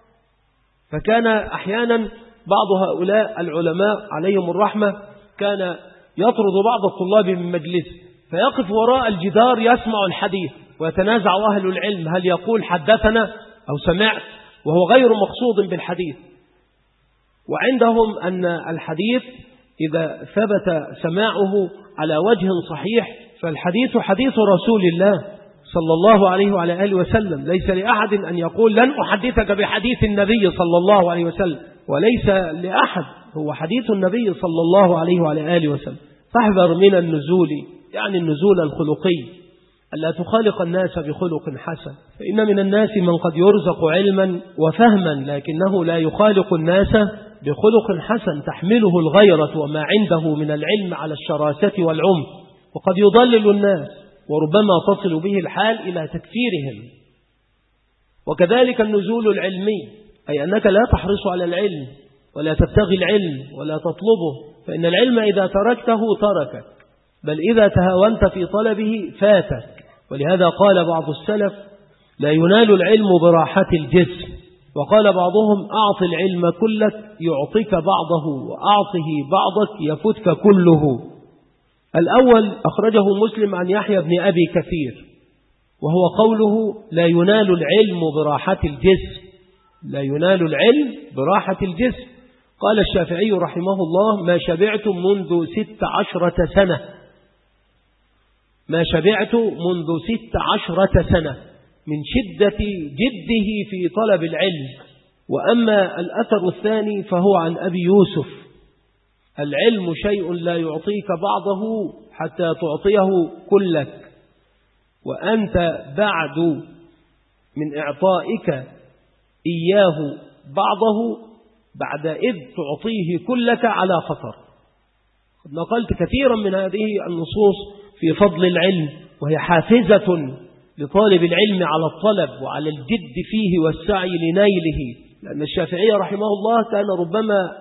فكان أحيانا بعض هؤلاء العلماء عليهم الرحمة كان يطرد بعض الطلاب من مجلسه فيقف وراء الجدار يسمع الحديث ويتنازع أهل العلم هل يقول حدثنا أو سمعت، وهو غير مقصود بالحديث. وعندهم أن الحديث إذا ثبت سماعه على وجه صحيح فالحديث حديث رسول الله صلى الله عليه وعلى آله وسلم، ليس لأحد أن يقول لن أحدثك بحديث النبي صلى الله عليه وسلم، وليس لأحد، هو حديث النبي صلى الله عليه وعلى آله وسلم. فاحذر من النزول، يعني النزول الخلقي، ألا تخالق الناس بخلق حسن، فإن من الناس من قد يرزق علما وفهما لكنه لا يخالق الناس بخلق حسن تحمله الغيرة وما عنده من العلم على الشراسة والعمق، وقد يضلل الناس وربما تصل به الحال إلى تكفيرهم. وكذلك النزول العلمي، أي أنك لا تحرص على العلم ولا تبتغي العلم ولا تطلبه، فإن العلم إذا تركته تركك، بل إذا تهاونت في طلبه فاتك. ولهذا قال بعض السلف لا ينال العلم براحة الجسم، وقال بعضهم أعط العلم كلك يعطيك بعضه، وأعطه بعضك يفتك كله. الأول أخرجه مسلم عن يحيى بن أبي كثير، وهو قوله لا ينال العلم براحة الجسم، لا ينال العلم براحة الجسم. قال الشافعي رحمه الله ما شبعت منذ ست عشرة سنة، ما شبعت منذ ست عشرة سنة من شدة جده في طلب العلم. وأما الأثر الثاني فهو عن أبي يوسف العلم شيء لا يعطيك بعضه حتى تعطيه كلك، وأنت بعد من إعطائك إياه بعضه بعد إذ تعطيه كلك على خطر. نقلت كثيرا من هذه النصوص في فضل العلم، وهي حافزة لطالب العلم على الطلب وعلى الجد فيه والسعي لنيله، لأن الشافعي رحمه الله كان ربما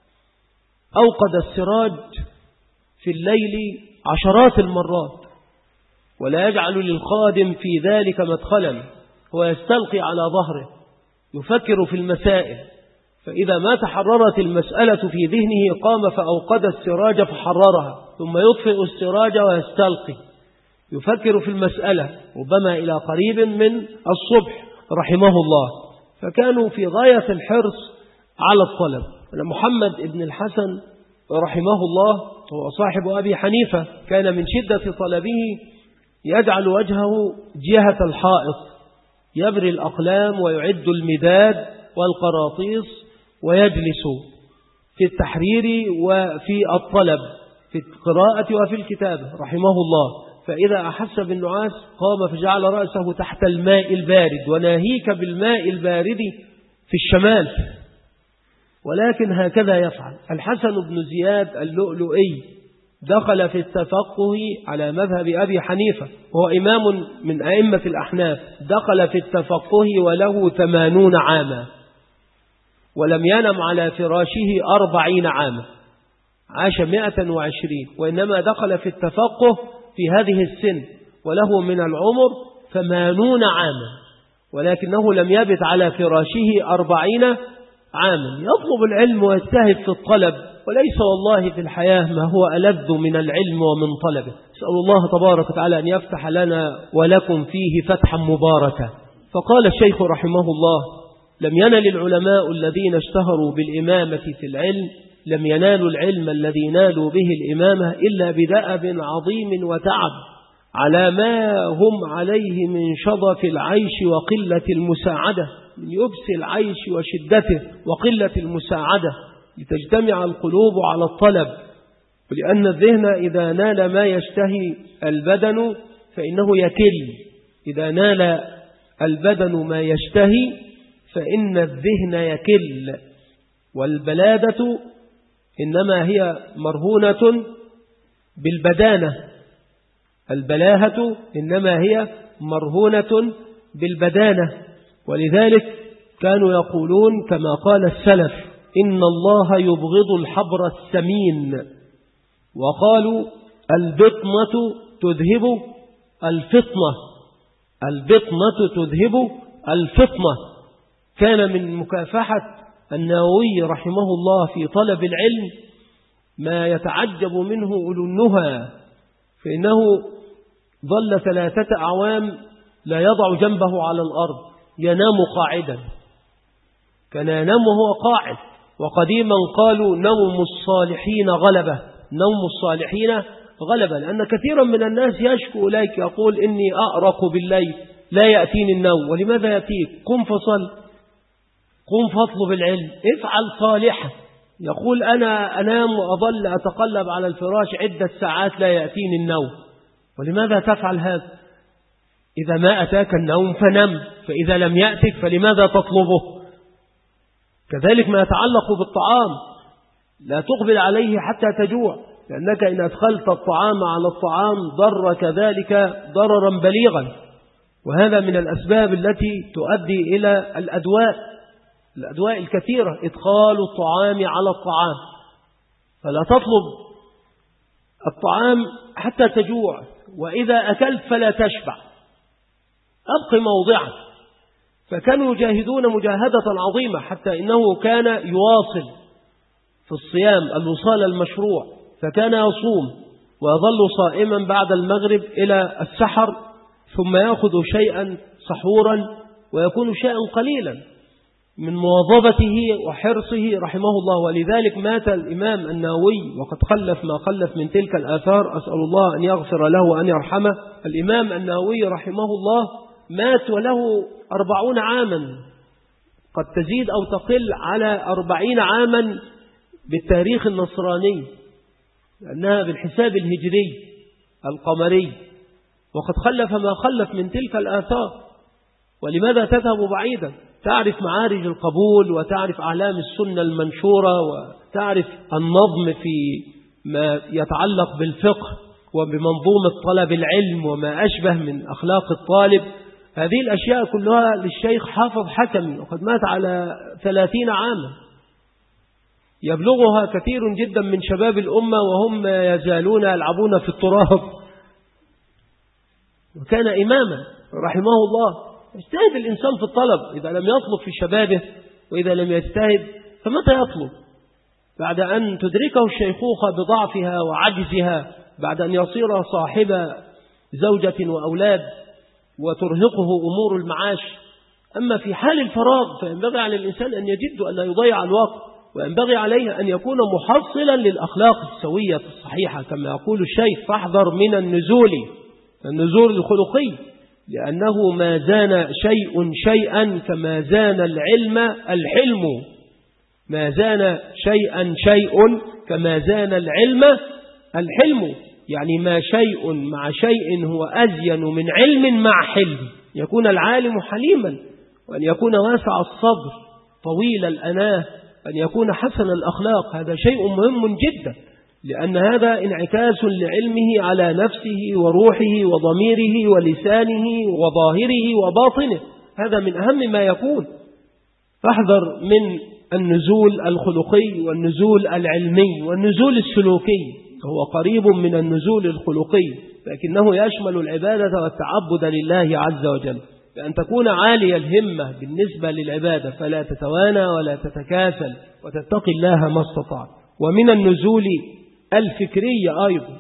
أوقد السراج في الليل عشرات المرات، ولا يجعل للخادم في ذلك مدخلا، هو يستلقي على ظهره يفكر في المسائل، فإذا ما تحررت المسألة في ذهنه قام فأوقد السراج فحررها، ثم يطفئ السراج ويستلقي يفكر في المسألة ربما إلى قريب من الصبح رحمه الله. فكانوا في غاية الحرص على الطلب. محمد بن الحسن رحمه الله هو صاحب أبي حنيفة، كان من شدة طلبه يجعل وجهه جهة الحائط، يبري الأقلام ويعد المداد والقراطيس ويجلس في التحرير وفي الطلب في القراءة وفي الكتابة رحمه الله. فإذا أحس بالنعاس قام فجعل رأسه تحت الماء البارد، وناهيك بالماء البارد في الشمال، ولكن هكذا يفعل. الحسن بن زياد اللؤلؤي دخل في التفقه على مذهب أبي حنيفة، وهو إمام من أئمة الأحناف، دخل في التفقه وله ثمانون عاما، ولم ينم على فراشه أربعين عاما، عاش مئة وعشرين، وإنما دخل في التفقه في هذه السن وله من العمر ثمانون عاما، ولكنه لم يبت على فراشه أربعين عاما. يطلب العلم ويجتهد في الطلب، وليس والله في الحياة ما هو ألذ من العلم ومن طلبه. أسأل الله تبارك وتعالى أن يفتح لنا ولكم فيه فتحا مباركا. فقال الشيخ رحمه الله: لم ينل العلماء الذين اشتهروا بالإمامة في العلم لم ينالوا العلم الذي نالوا به الإمامة إلا بدأب عظيم وتعب على ما هم عليه من شظف العيش وقلة المساعدة، من يبس العيش وشدته وقلة المساعدة، لتجتمع القلوب على الطلب. ولأن الذهن إذا نال ما يشتهي البدن فإنه يكل، إذا نال البدن ما يشتهي فإن الذهن يكل. والبلادة إنما هي مرهونة بالبدانة، البلاهة إنما هي مرهونة بالبدانة. ولذلك كانوا يقولون كما قال السلف: إن الله يبغض الحبر السمين، وقالوا البطنة تذهب الفطنة، البطنة تذهب الفطنة. كان من مكافحة النووي رحمه الله في طلب العلم ما يتعجب منه أولو النهى، فإنه ظل ثلاثة أعوام لا يضع جنبه على الأرض، ينام قاعدا، كان ينام وهو قاعد. وقديما قالوا نوم الصالحين غلبة، نوم الصالحين غلبة، لأن كثيرا من الناس يشكو إليك يقول إني أأرق بالليل لا يأتيني النوم. ولماذا يأتيك؟ قم فصل، قم فاطلب العلم، افعل صالحا. يقول أنا أنام وأظل أتقلب على الفراش عدة ساعات لا يأتيني النوم. ولماذا تفعل هذا؟ إذا ما أتاك النوم فنم، فإذا لم يأتك فلماذا تطلبه؟ كذلك ما يتعلق بالطعام، لا تقبل عليه حتى تجوع، لأنك إن أدخلت الطعام على الطعام ضر كذلك ضررا بليغا. وهذا من الأسباب التي تؤدي إلى الأدواء، الأدواء الكثيرة، إدخال الطعام على الطعام. فلا تطلب الطعام حتى تجوع، وإذا أكلت فلا تشبع، أبق موضعك. فكانوا يجاهدون مجاهدة عظيمة، حتى إنه كان يواصل في الصيام الوصال المشروع، فكان يصوم ويظل صائما بعد المغرب إلى السحر، ثم يأخذ شيئا سحورا ويكون شيئا قليلا من مواظبته وحرصه رحمه الله. ولذلك مات الإمام النووي وقد خلف ما خلف من تلك الآثار، أسأل الله أن يغفر له وأن يرحمه. الإمام النووي رحمه الله مات وله أربعون عاما، قد تزيد أو تقل على أربعين عاما بالتاريخ النصراني، لأنها بالحساب الهجري القمري. وقد خلف ما خلف من تلك الآثار. ولماذا تذهب بعيدا؟ تعرف معارج القبول، وتعرف أعلام السنة المنشورة، وتعرف النظم في ما يتعلق بالفقه وبمنظومة طلب العلم وما أشبه من أخلاق الطالب. هذه الأشياء كلها للشيخ حافظ حكمي، وقد مات على ثلاثين عاما، يبلغها كثير جدا من شباب الأمة وهم يزالون يلعبون في التراب. وكان إماما رحمه الله. يجتهد الإنسان في الطلب، إذا لم يطلب في شبابه وإذا لم يجتهد فمتى يطلب؟ بعد أن تدركه الشيخوخة بضعفها وعجزها، بعد أن يصير صاحب زوجة وأولاد وترهقه أمور المعاش. أما في حال الفراغ فينبغي على الإنسان أن يجد أن لا يضيع الوقت، وينبغي عليه أن يكون محصلا للأخلاق السوية الصحيحة كما يقول الشيخ: فاحذر من النزول النزول الخلقي، لأنه ما زان شيء شيئا كما زان العلم الحلم. ما زان شيئا شيء كما زان العلم الحلم، يعني ما شيء مع شيء هو أزين من علم مع حلم. يكون العالم حليما، وأن يكون واسع الصدر طويل الأناه، أن يكون حسن الأخلاق. هذا شيء مهم جدا، لأن هذا انعكاس لعلمه على نفسه وروحه وضميره ولسانه وظاهره وباطنه. هذا من أهم ما يكون. فاحذر من النزول الخلقي والنزول العلمي والنزول السلوكي. هو قريب من النزول الخلقي، لكنه يشمل العبادة والتعبد لله عز وجل، بأن تكون عالية الهمة بالنسبة للعبادة، فلا تتوانى ولا تتكاسل، وتتقي الله ما استطعت. ومن النزول الفكري أيضا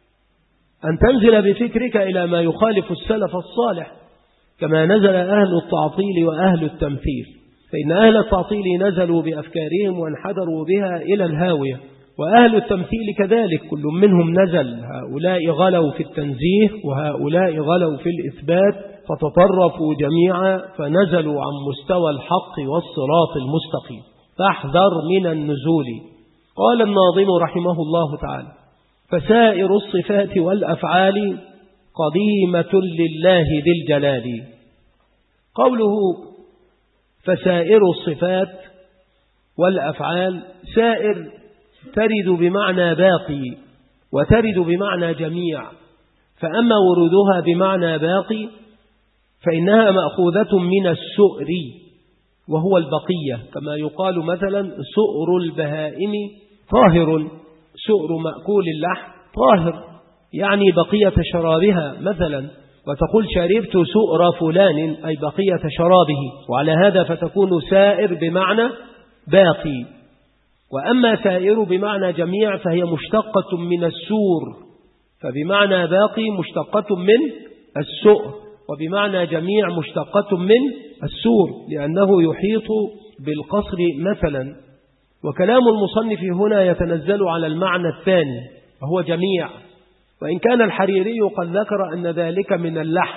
أن تنزل بفكرك إلى ما يخالف السلف الصالح، كما نزل أهل التعطيل وأهل التمثيل. فإن أهل التعطيل نزلوا بأفكارهم وانحدروا بها إلى الهاوية، وأهل التمثيل كذلك كل منهم نزل. هؤلاء غلوا في التنزيه وهؤلاء غلوا في الإثبات، فتطرفوا جميعا فنزلوا عن مستوى الحق والصراط المستقيم. فاحذر من النزول. قال الناظم رحمه الله تعالى: فسائر الصفات والأفعال قديمة لله ذي الجلال. قوله فسائر الصفات والأفعال، سائر ترد بمعنى باقي وترد بمعنى جميع. فأما ورودها بمعنى باقي فإنها مأخوذة من السؤر، وهو البقية، كما يقال مثلا سؤر البهائم طاهر. سؤر مأكول اللحم طاهر، يعني بقية شرابها مثلا. وتقول شربت سؤر فلان، أي بقية شرابه. وعلى هذا فتكون سائر بمعنى باقي. وأما سائر بمعنى جميع فهي مشتقة من السور، فبمعنى باقي مشتقة من السؤر، وبمعنى جميع مشتقة من السور، لأنه يحيط بالقصر مثلا. وكلام المصنف هنا يتنزل على المعنى الثاني وهو جميع، وإن كان الحريري قد ذكر أن ذلك من اللحن،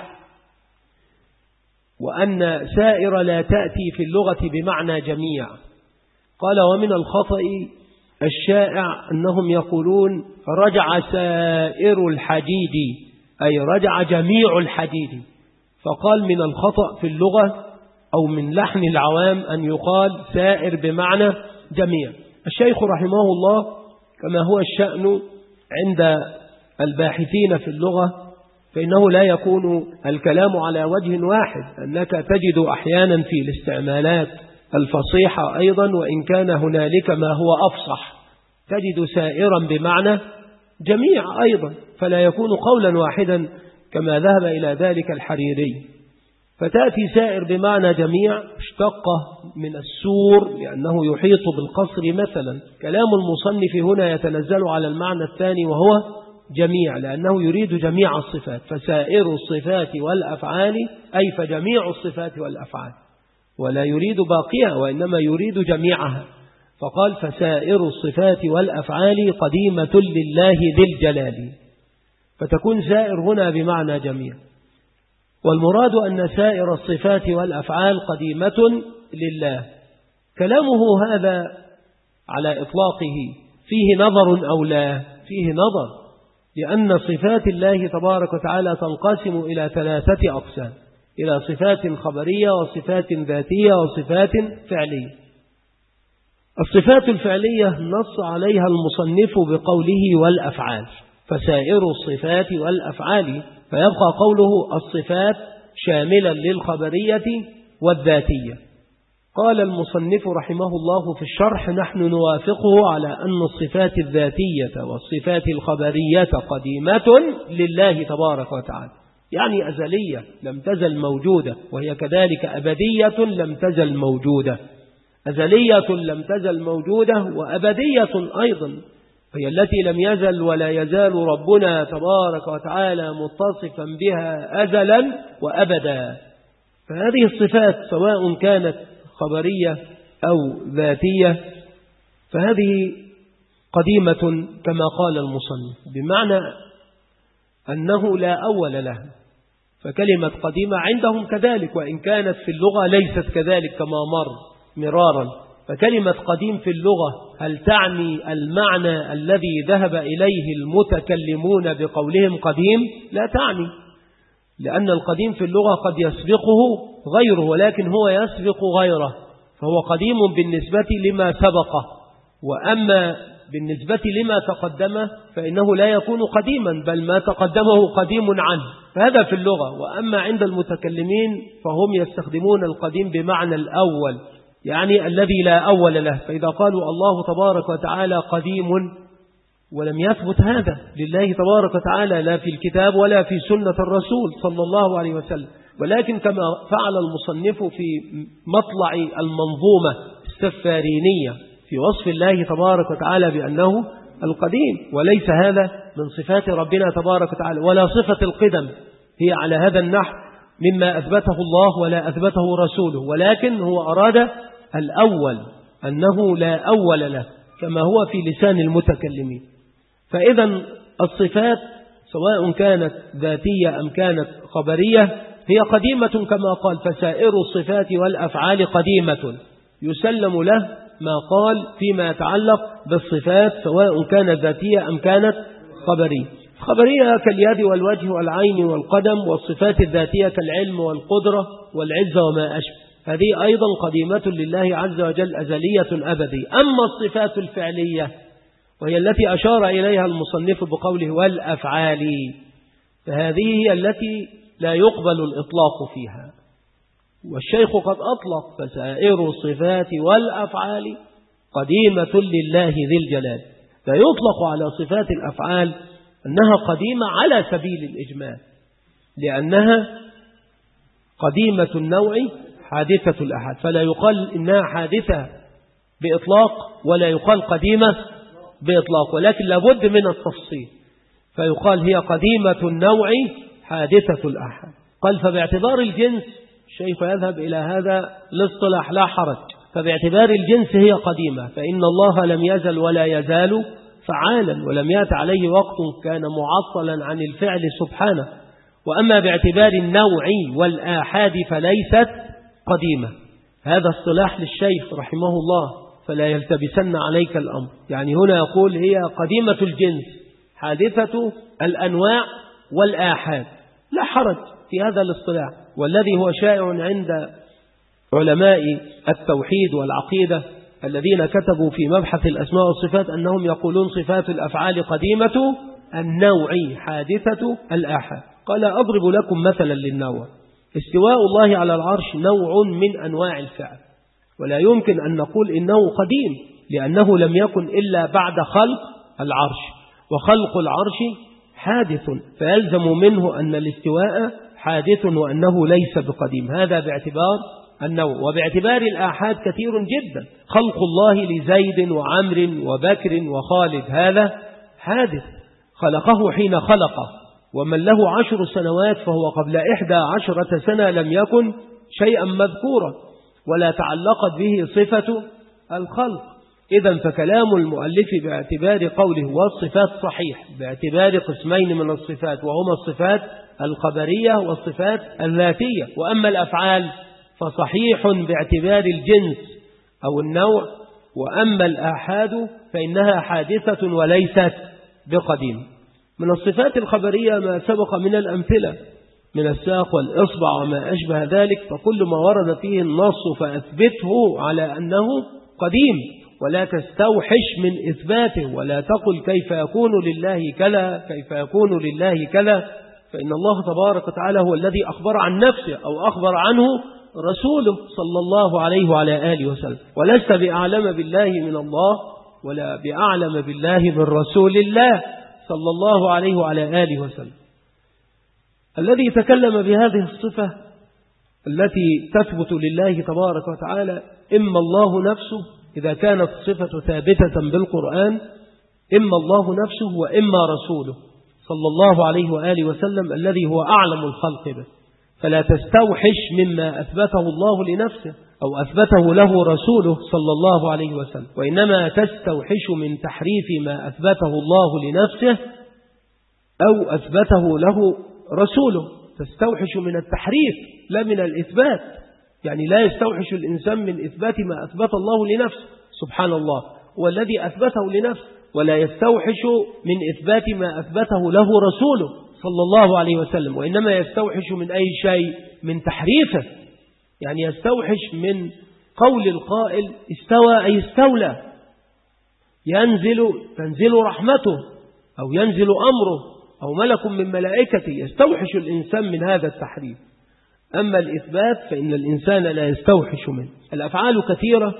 وأن سائر لا تأتي في اللغة بمعنى جميع. قال: ومن الخطأ الشائع أنهم يقولون رجع سائر الحديد، أي رجع جميع الحديد. فقال من الخطأ في اللغة أو من لحن العوام أن يقال سائر بمعنى جميع. الشيخ رحمه الله كما هو الشأن عند الباحثين في اللغة، فإنه لا يكون الكلام على وجه واحد، أنك تجد أحيانا في الاستعمالات الفصيحة أيضا، وإن كان هنالك ما هو أفصح، تجد سائرا بمعنى جميع أيضا، فلا يكون قولا واحدا كما ذهب إلى ذلك الحريري. فتأتي سائر بمعنى جميع مشتقة من السور، لأنه يحيط بالقصر مثلا. كلام المصنف هنا يتنزل على المعنى الثاني وهو جميع، لأنه يريد جميع الصفات. فسائر الصفات والأفعال أي فجميع الصفات والأفعال، ولا يريد باقيها وإنما يريد جميعها. فقال فسائر الصفات والأفعال قديمة لله ذي الجلال، فتكون سائر هنا بمعنى جميع. والمراد أن سائر الصفات والأفعال قديمة لله. كلامه هذا على إطلاقه فيه نظر أو لا؟ فيه نظر، لأن صفات الله تبارك وتعالى تنقسم إلى ثلاثة أقسام، إلى صفات خبرية وصفات ذاتية وصفات فعلية. الصفات الفعلية نص عليها المصنف بقوله والأفعال، فسائر الصفات والأفعال، فيبقى قوله الصفات شاملا للخبرية والذاتية. قال المصنف رحمه الله في الشرح: نحن نوافقه على أن الصفات الذاتية والصفات الخبرية قديمة لله تبارك وتعالى، يعني أزلية لم تزل موجودة، وهي كذلك أبدية لم تزل موجودة. أزلية لم تزل موجودة وأبدية أيضا، هي التي لم يزل ولا يزال ربنا تبارك وتعالى متصفا بها أزلا وأبدا. فهذه الصفات سواء كانت خبرية أو ذاتية فهذه قديمة كما قال المصنف، بمعنى أنه لا أول لها. فكلمة قديمة عندهم كذلك، وإن كانت في اللغة ليست كذلك كما مر مرارا. فكلمة قديم في اللغة هل تعني المعنى الذي ذهب إليه المتكلمون بقولهم قديم؟ لا تعني، لأن القديم في اللغة قد يسبقه غيره، ولكن هو يسبق غيره، فهو قديم بالنسبة لما سبقه. وأما بالنسبة لما تقدمه فإنه لا يكون قديما، بل ما تقدمه قديم عنه. فهذا في اللغة. وأما عند المتكلمين فهم يستخدمون القديم بمعنى الأول، يعني الذي لا أول له. فإذا قالوا الله تبارك وتعالى قديم، ولم يثبت هذا لله تبارك وتعالى لا في الكتاب ولا في سنة الرسول صلى الله عليه وسلم، ولكن كما فعل المصنف في مطلع المنظومة السفارينية في وصف الله تبارك وتعالى بأنه القديم، وليس هذا من صفات ربنا تبارك وتعالى، ولا صفة القدم هي على هذا النحو مما أثبته الله ولا أثبته رسوله، ولكن هو أراد الأول، أنه لا أول له كما هو في لسان المتكلمين. فإذا الصفات سواء كانت ذاتية أم كانت خبرية هي قديمة كما قال: فسائر الصفات والأفعال قديمة، يسلم له ما قال فيما يتعلق بالصفات سواء كانت ذاتية أم كانت خبرية. خبرية كاليد والوجه والعين والقدم، والصفات الذاتية كالعلم والقدرة والعزة وما أشبه، هذه أيضا قديمة لله عز وجل أزلية أبدي. أما الصفات الفعلية وهي التي أشار إليها المصنف بقوله والأفعال، فهذه هي التي لا يقبل الإطلاق فيها، والشيخ قد أطلق: فسائر الصفات والأفعال قديمة لله ذي الجلال. فيطلق على صفات الأفعال أنها قديمة على سبيل الإجمال، لأنها قديمة النوع حادثة الأحد، فلا يقال إنها حادثة بإطلاق ولا يقال قديمة بإطلاق، ولكن لابد من التفصيل، فيقال هي قديمة النوع حادثة الأحد. قال: فباعتبار الجنس، الشيخ يذهب إلى هذا الاصطلاح لا حرج، فباعتبار الجنس هي قديمة، فإن الله لم يزل ولا يزال فعالا، ولم يأت عليه وقت كان معطلا عن الفعل سبحانه. وأما باعتبار النوع والآحاد فليست قديمة. هذا اصطلاح للشيخ رحمه الله، فلا يلتبسن عليك الأمر. يعني هنا يقول هي قديمة الجنس حادثة الأنواع والآحاد، لا حرج في هذا الاصطلاح، والذي هو شائع عند علماء التوحيد والعقيدة الذين كتبوا في مبحث الأسماء والصفات أنهم يقولون صفات الأفعال قديمة النوع حادثة الآحاد. قال: أضرب لكم مثلا للنوع. استواء الله على العرش نوع من أنواع الفعل، ولا يمكن أن نقول إنه قديم، لأنه لم يكن إلا بعد خلق العرش، وخلق العرش حادث، فيلزم منه أن الاستواء حادث وأنه ليس بقديم. هذا باعتبار النوع. وباعتبار الآحاد كثير جدا، خلق الله لزيد وعمر وبكر وخالد هذا حادث، خلقه حين خلقه، ومن له عشر سنوات فهو قبل إحدى عشرة سنة لم يكن شيئا مذكورا ولا تعلقت به صفة الخلق. إذن فكلام المؤلف باعتبار قوله والصفات صحيح باعتبار قسمين من الصفات، وهما الصفات الخبرية والصفات الذاتية. وأما الأفعال فصحيح باعتبار الجنس أو النوع، وأما الآحاد فإنها حادثة وليست بقديم. من الصفات الخبرية ما سبق من الأمثلة من الساق والإصبع وما أشبه ذلك، فكل ما ورد فيه النص فأثبته على أنه قديم، ولا تستوحش من إثباته، ولا تقل كيف يكون لله كذا كيف يكون لله كذا، فإن الله تبارك وتعالى هو الذي أخبر عن نفسه أو أخبر عنه رسوله صلى الله عليه وعلى آله وسلم، ولست بأعلم بالله من الله ولا بأعلم بالله من رسول الله صلى الله عليه وعلى آله وسلم. الذي تكلم بهذه الصفة التي تثبت لله تبارك وتعالى إما الله نفسه إذا كانت الصفة ثابتة بالقرآن، إما الله نفسه وإما رسوله صلى الله عليه وآله وسلم الذي هو أعلم الخلق به، فلا تستوحش مما أثبته الله لنفسه أو أثبته له رسوله صلى الله عليه وسلم، وإنما تستوحش من تحريف ما أثبته الله لنفسه أو أثبته له رسوله. تستوحش من التحريف لا من الإثبات، يعني لا يستوحش الإنسان من إثبات ما أثبت الله لنفسه سبحان الله والذي أثبته لنفسه، ولا يستوحش من إثبات ما أثبته له رسوله صلى الله عليه وسلم، وإنما يستوحش من أي شيء من تحريفه، يعني يستوحش من قول القائل استوى أي استولى، ينزل تنزل رحمته أو ينزل أمره أو ملك من ملائكته، يستوحش الإنسان من هذا التحريف. أما الإثبات فإن الإنسان لا يستوحش منه. الأفعال كثيرة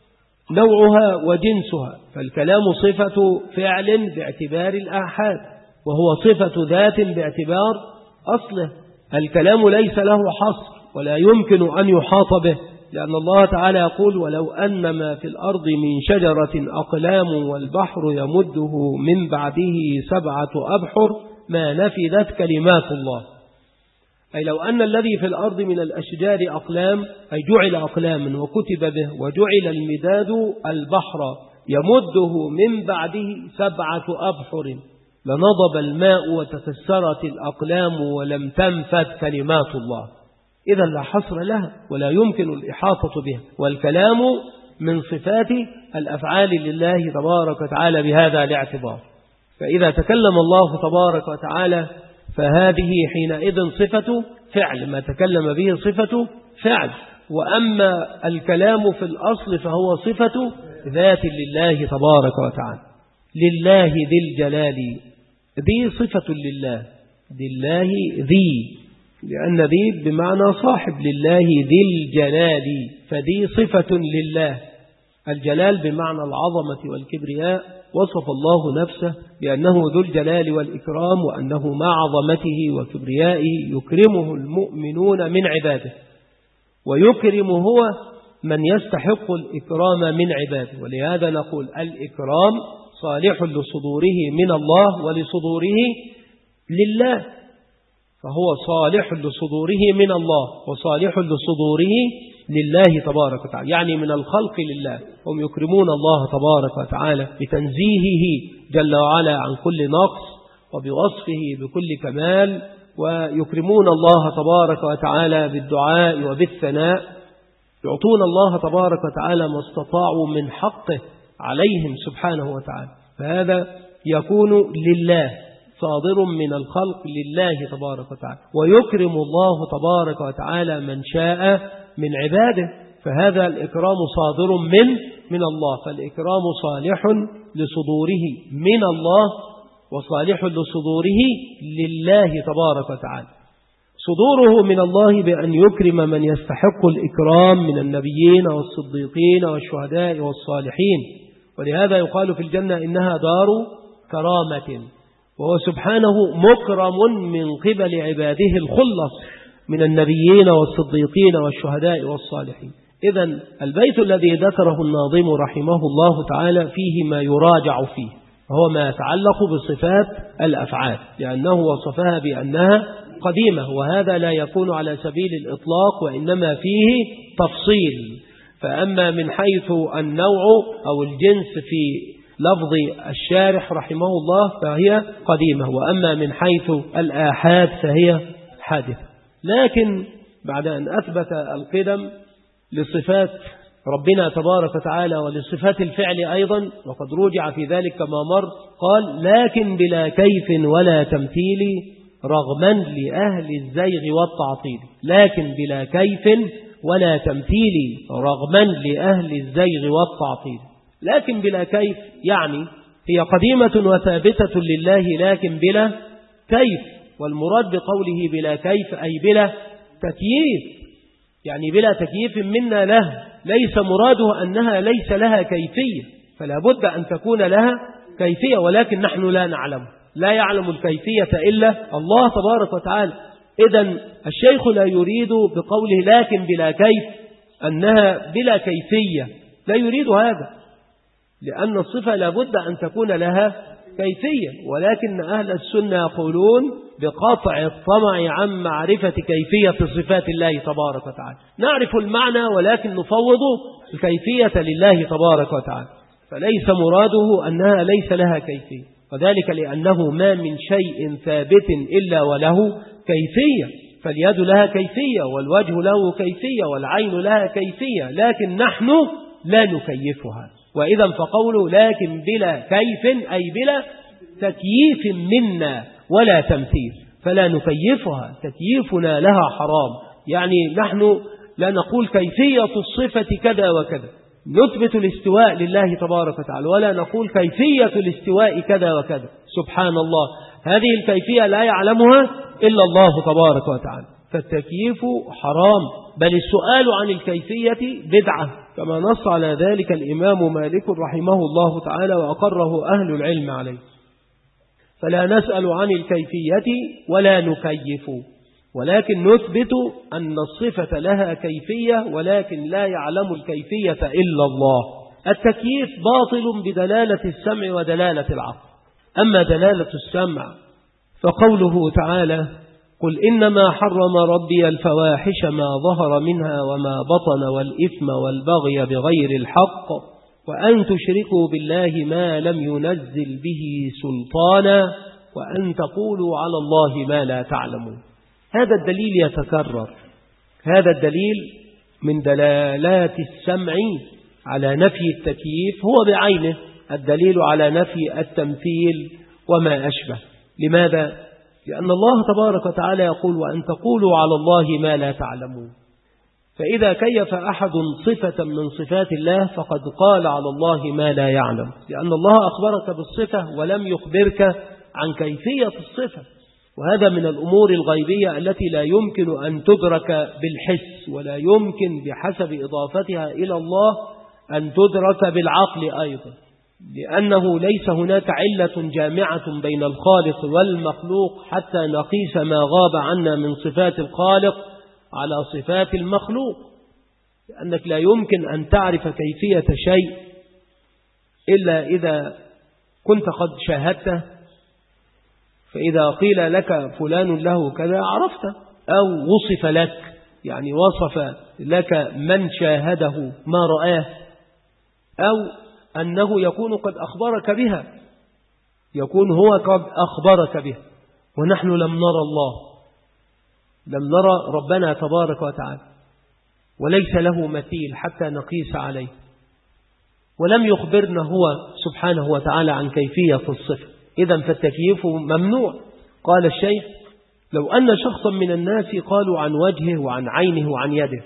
نوعها وجنسها، فالكلام صفة فعل باعتبار الآحاد، وهو صفة ذات باعتبار أصله. الكلام ليس له حصر ولا يمكن أن يحاط به، لأن الله تعالى يقول ولو أن ما في الأرض من شجرة أقلام والبحر يمده من بعده سبعة أبحر ما نفذت كلمات الله. أي لو أن الذي في الأرض من الأشجار أقلام أي جعل أقلاما وكتب به، وجعل المداد البحر يمده من بعده سبعة أبحر لنضب الماء وتكسرت الأقلام ولم تنفذ كلمات الله. إذا لا حصر لها ولا يمكن الإحاطة بها، والكلام من صفات الأفعال لله تبارك وتعالى بهذا الاعتبار. فإذا تكلم الله تبارك وتعالى فهذه حينئذ صفة فعل، ما تكلم به صفة فعل، وأما الكلام في الأصل فهو صفة ذات لله تبارك وتعالى. لله ذي الجلال، ذي صفة لله، لله ذي، لأن ذي بمعنى صاحب، لله ذي الجلال، فذي صفة لله. الجلال بمعنى العظمة والكبرياء، وصف الله نفسه بأنه ذو الجلال والإكرام، وأنه مع عظمته وكبريائه يكرمه المؤمنون من عباده، ويكرم هو من يستحق الإكرام من عباده. ولهذا نقول الإكرام صالح لصدوره من الله ولصدوره لله، فهو صالح لصدوره من الله وصالح لصدوره لله تبارك وتعالى، يعني من الخلق لله. هم يكرمون الله تبارك وتعالى بتنزيهه جل وعلا عن كل نقص وبوصفه بكل كمال، ويكرمون الله تبارك وتعالى بالدعاء وبالثناء، يعطون الله تبارك وتعالى ما استطاعوا من حقه عليهم سبحانه وتعالى. فهذا يكون لله صادر من الخلق لله تبارك وتعالى، ويكرم الله تبارك وتعالى من شاء من عباده، فهذا الإكرام صادر من من الله. فالإكرام صالح لصدوره من الله وصالح لصدوره لله تبارك وتعالى. صدوره من الله بأن يكرم من يستحق الإكرام من النبيين والصديقين والشهداء والصالحين، ولهذا يقال في الجنة إنها دار كرامة، وهو سبحانه مكرم من قبل عباده الخلص من النبيين والصديقين والشهداء والصالحين. إذن البيت الذي ذكره الناظم رحمه الله تعالى فيه ما يراجع فيه، وهو ما يتعلق بصفات الأفعال، لأنه وصفها بأنها قديمة، وهذا لا يكون على سبيل الإطلاق وإنما فيه تفصيل. فأما من حيث النوع أو الجنس في لفظ الشارح رحمه الله فهي قديمة، وأما من حيث الآحاد فهي حادثة. لكن بعد أن أثبت القدم لصفات ربنا تبارك وتعالى ولصفات الفعل أيضا، وقد رجع في ذلك كما مر، قال لكن بلا كيف ولا تمثيل رغما لأهل الزيغ والتعطيل. لكن بلا كيف ولا تمثيل رغما لأهل الزيغ والتعطيل. لكن بلا كيف يعني هي قديمة وثابتة لله لكن بلا كيف، والمراد بقوله بلا كيف أي بلا تكييف، يعني بلا تكييف منا له، ليس مراده أنها ليس لها كيفية، فلا بد أن تكون لها كيفية، ولكن نحن لا نعلم، لا يعلم الكيفية إلا الله تبارك وتعالى. إذن الشيخ لا يريد بقوله لكن بلا كيف أنها بلا كيفية، لا يريد هذا، لأن الصفة لا بد أن تكون لها كيفية، ولكن أهل السنة يقولون بقطع الطمع عن معرفة كيفية صفات الله تبارك وتعالى. نعرف المعنى ولكن نفوض الكيفية لله تبارك وتعالى، فليس مراده أنها ليس لها كيفية، وذلك لأنه ما من شيء ثابت إلا وله كيفية، فاليد لها كيفية والوجه له كيفية والعين لها كيفية، لكن نحن لا نكيفها. وإذا فقوله لكن بلا كيف أي بلا تكييف منا ولا تمثيل، فلا نكيفها، تكييفنا لها حرام، يعني نحن لا نقول كيفية الصفة كذا وكذا، نثبت الاستواء لله تبارك وتعالى، ولا نقول كيفية الاستواء كذا وكذا، سبحان الله، هذه الكيفية لا يعلمها إلا الله تبارك وتعالى، فالتكييف حرام، بل السؤال عن الكيفية بدعة، كما نص على ذلك الإمام مالك رحمه الله تعالى وأقره أهل العلم عليه. فلا نسأل عن الكيفية ولا نكيف، ولكن نثبت أن الصفة لها كيفية، ولكن لا يعلم الكيفية إلا الله. التكييف باطل بدلالة السمع ودلالة العقل. أما دلالة السمع فقوله تعالى قل إنما حرم ربي الفواحش ما ظهر منها وما بطن والإثم والبغي بغير الحق وأن تشركوا بالله ما لم ينزل به سلطانا وأن تقولوا على الله ما لا تعلمون. هذا الدليل يتكرر، هذا الدليل من دلالات السمع على نفي التكييف هو بعينه الدليل على نفي التمثيل وما أشبه. لماذا؟ لأن الله تبارك وتعالى يقول وأن تقولوا على الله ما لا تعلمون، فإذا كيف أحد صفة من صفات الله فقد قال على الله ما لا يعلم، لأن الله أخبرك بالصفة ولم يخبرك عن كيفية الصفة، وهذا من الأمور الغيبية التي لا يمكن أن تدرك بالحس، ولا يمكن بحسب إضافتها إلى الله أن تدرك بالعقل أيضا، لأنه ليس هناك علة جامعة بين الخالق والمخلوق حتى نقيس ما غاب عنا من صفات الخالق على صفات المخلوق، لأنك لا يمكن أن تعرف كيفية شيء إلا إذا كنت قد شاهدته، فإذا قيل لك فلان له كذا عرفته، أو وصف لك يعني وصف لك من شاهده ما رآه، أو أنه يكون قد أخبرك بها، يكون هو قد أخبرك بها، ونحن لم نرى الله، لم نرى ربنا تبارك وتعالى، وليس له مثيل حتى نقيس عليه، ولم يخبرنا هو سبحانه وتعالى عن كيفية الصفة. إذن فالتكييف ممنوع. قال الشيخ لو أن شخصا من الناس قالوا عن وجهه وعن عينه وعن يده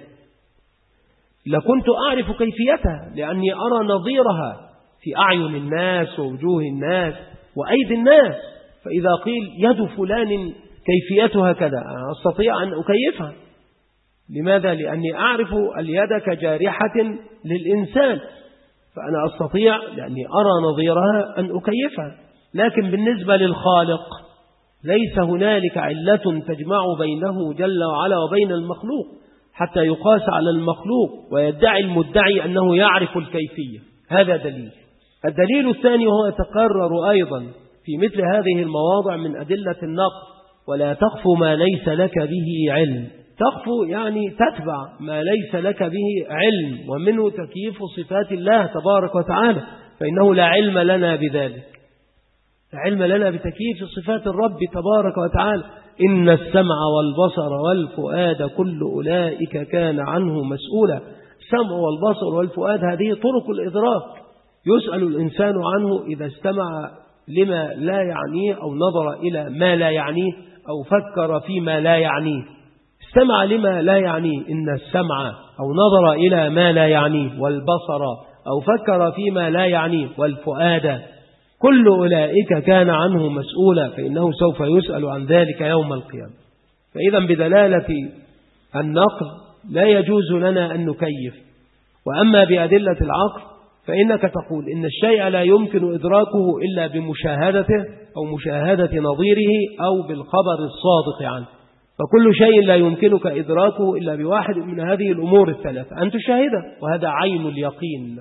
لكنت أعرف كيفيتها، لأني أرى نظيرها في أعين الناس ووجوه الناس وأيدي الناس، فإذا قيل يد فلان كيفيتها كذا أنا أستطيع أن أكيفها. لماذا؟ لأني أعرف اليد كجارحة للإنسان، فأنا أستطيع لأني أرى نظيرها أن أكيفها. لكن بالنسبة للخالق ليس هنالك علة تجمع بينه جل وعلا وبين المخلوق حتى يقاس على المخلوق ويدعي المدعي أنه يعرف الكيفية. هذا دليل. الدليل الثاني هو يتكرر أيضا في مثل هذه المواضع من أدلة النقص، ولا تخف ما ليس لك به علم. تخف يعني تتبع ما ليس لك به علم، ومنه تكييف صفات الله تبارك وتعالى، فإنه لا علم لنا بذلك، لا علم لنا بتكييف صفات الرب تبارك وتعالى. إن السمع والبصر والفؤاد كل أولئك كان عنه مسؤولا. السمع والبصر والفؤاد هذه طرق الإدراك، يسأل الإنسان عنه إذا استمع لما لا يعنيه أو نظر إلى ما لا يعنيه أو فكر فيما لا يعنيه. استمع لما لا يعنيه إن السمع أو نظر إلى ما لا يعنيه، والبصر أو فكر فيما لا يعنيه، والفؤاد، كل أولئك كان عنه مسؤولا، فإنه سوف يسأل عن ذلك يوم القيامة. فإذا بدلالة النقل لا يجوز لنا أن نكيف. وأما بأدلة العقل فإنك تقول إن الشيء لا يمكن إدراكه إلا بمشاهدته أو مشاهدة نظيره أو بالخبر الصادق عنه، فكل شيء لا يمكنك إدراكه إلا بواحد من هذه الأمور الثلاثة: أن تشاهده وهذا عين اليقين،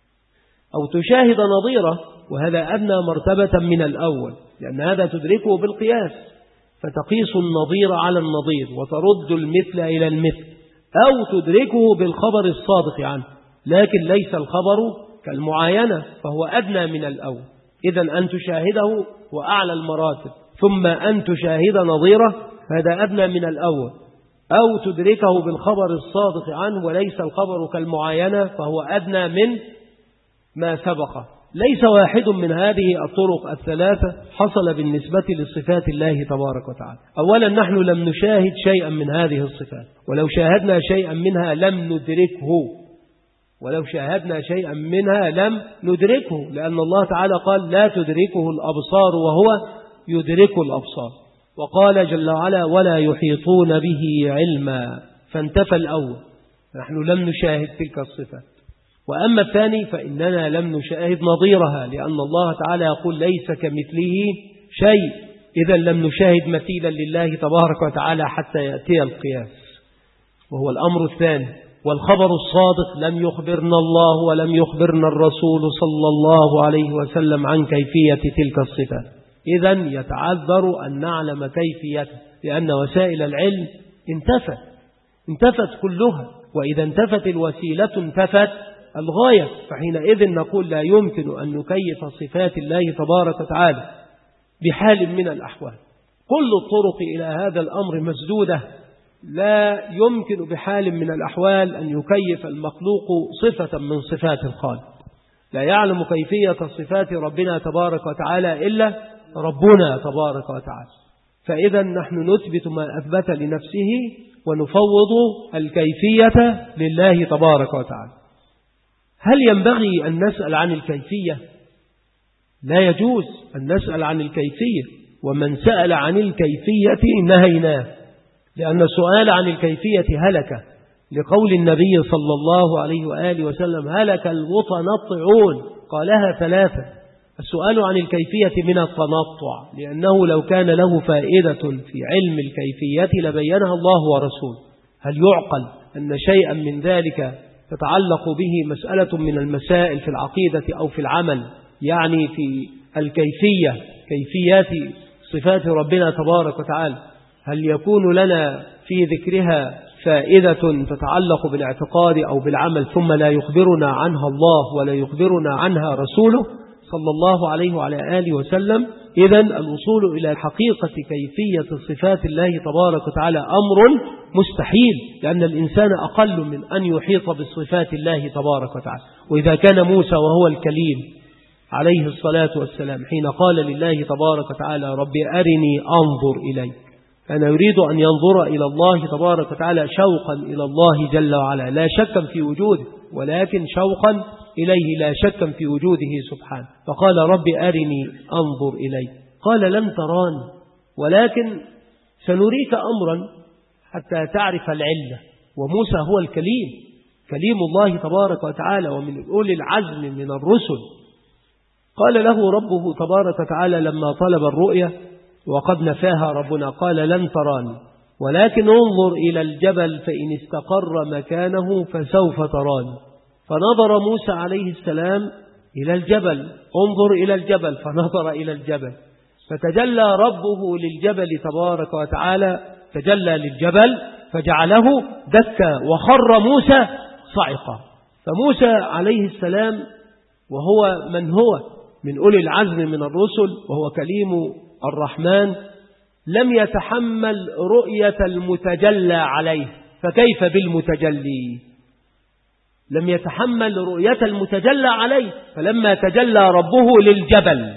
أو تشاهد نظيره وهذا أدنى مرتبة من الأول، لأن هذا تدركه بالقياس، فتقيس النظير على النظير وترد المثل إلى المثل، أو تدركه بالخبر الصادق عنه، لكن ليس الخبر كالمعاينة فهو أدنى من الأول. إذن أن تشاهده وأعلى المراتب، ثم أن تشاهد نظيره هذا أدنى من الأول، أو تدركه بالخبر الصادق عنه وليس الخبر كالمعاينة فهو أدنى من ما سبق. ليس واحد من هذه الطرق الثلاثة حصل بالنسبة لصفات الله تبارك وتعالى. أولا نحن لم نشاهد شيئا من هذه الصفات، ولو شاهدنا شيئا منها لم ندركه، ولو شاهدنا شيئا منها لم ندركه، لأن الله تعالى قال لا تدركه الأبصار وهو يدرك الأبصار، وقال جل وعلا ولا يحيطون به علما، فانتفى الأول، نحن لم نشاهد تلك الصفات. وأما الثاني فإننا لم نشاهد نظيرها، لأن الله تعالى يقول ليس كمثله شيء، إذا لم نشاهد مثيلا لله تبارك وتعالى حتى يأتي القياس، وهو الأمر الثاني. والخبر الصادق لم يخبرنا الله ولم يخبرنا الرسول صلى الله عليه وسلم عن كيفية تلك الصفات، إذن يتعذر أن نعلم كيفيته، لأن وسائل العلم انتفت انتفت كلها، وإذا انتفت الوسيلة انتفت الغاية، فحينئذ نقول لا يمكن أن نكيف صفات الله تبارك وتعالى بحال من الأحوال. كل الطرق إلى هذا الأمر مسدودة، لا يمكن بحال من الأحوال أن يكيف المخلوق صفة من صفات الخالق. لا يعلم كيفية صفات ربنا تبارك وتعالى إلا ربنا تبارك وتعالى، فإذا نحن نثبت ما أثبت لنفسه ونفوض الكيفية لله تبارك وتعالى. هل ينبغي أن نسأل عن الكيفية؟ لا يجوز أن نسأل عن الكيفية، ومن سأل عن الكيفية نهيناه، لأن السؤال عن الكيفية هلك، لقول النبي صلى الله عليه وآله وسلم هلك المتنطعون، قالها ثلاثة. السؤال عن الكيفية من التنطع، لأنه لو كان له فائدة في علم الكيفية لبينها الله ورسوله. هل يعقل أن شيئا من ذلك تتعلق به مسألة من المسائل في العقيدة أو في العمل، يعني في الكيفية، كيفيات صفات ربنا تبارك وتعالى، هل يكون لنا في ذكرها فائدة تتعلق بالاعتقاد أو بالعمل ثم لا يخبرنا عنها الله ولا يخبرنا عنها رسوله صلى الله عليه وعلى آله وسلم؟ إذن الوصول إلى حقيقة كيفية صفات الله تبارك وتعالى أمر مستحيل، لأن الإنسان أقل من أن يحيط بصفات الله تبارك وتعالى. وإذا كان موسى وهو الكليم عليه الصلاة والسلام حين قال لله تبارك وتعالى رب أرني أنظر إليك، أنا يريد أن ينظر إلى الله تبارك وتعالى شوقا إلى الله جل وعلا، لا شكا في وجوده، ولكن شوقا إليه لا شكا في وجوده سبحانه، فقال رب أرني أنظر إليك، قال لن تراني ولكن سنريك أمرا حتى تعرف العلة. وموسى هو الكليم، كليم الله تبارك وتعالى ومن أولي العزم من الرسل. قال له ربه تبارك وتعالى لما طلب الرؤية وقد نفاها ربنا، قال لن تراني ولكن انظر إلى الجبل فإن استقر مكانه فسوف تراني. فنظر موسى عليه السلام إلى الجبل، انظر إلى الجبل، فنظر إلى الجبل، فتجلى ربه للجبل تبارك وتعالى، تجلى للجبل فجعله دكا وخر موسى صعقا. فموسى عليه السلام وهو من هو من أولي العزم من الرسل وهو كليم الرحمن لم يتحمل رؤية المتجلى عليه، فكيف بالمتجلي؟ لم يتحمل رؤية المتجلى عليه، فلما تجلى ربه للجبل،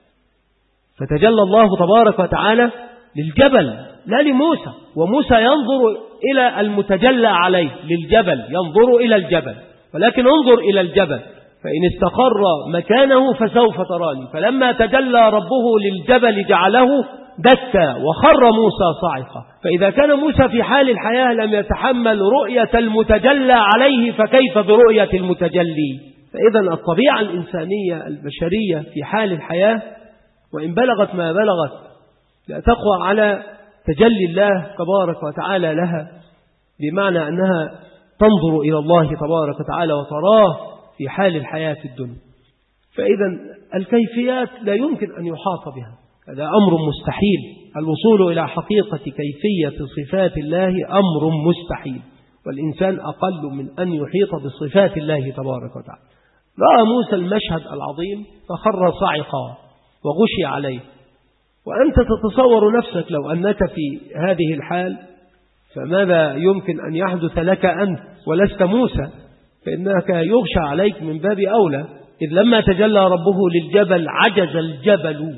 فتجلى الله تبارك وتعالى للجبل لا لموسى، وموسى ينظر إلى المتجلى عليه للجبل، ينظر إلى الجبل، ولكن انظر إلى الجبل فإن استقر مكانه فسوف تراني. فلما تجلى ربه للجبل جعله دكا وخر موسى صاعقا. فإذا كان موسى في حال الحياة لم يتحمل رؤية المتجلى عليه، فكيف برؤية المتجلي؟ فإذا الطبيعة الإنسانية البشرية في حال الحياة وإن بلغت ما بلغت لا تقوى على تجلي الله تبارك وتعالى لها، بمعنى أنها تنظر إلى الله تبارك وتعالى وتراه في حال الحياة في الدنيا. فإذا الكيفيات لا يمكن أن يحاط بها، هذا أمر مستحيل. الوصول إلى حقيقة كيفية صفات الله أمر مستحيل، والإنسان أقل من أن يحيط بصفات الله تبارك وتعالى. رأى موسى المشهد العظيم فخر صعقا وغشي عليه. وأنت تتصور نفسك لو أنك في هذه الحال فماذا يمكن أن يحدث لك أنت ولست موسى؟ فإنك يغشى عليك من باب أولى. إذ لما تجلى ربه للجبل عجز الجبل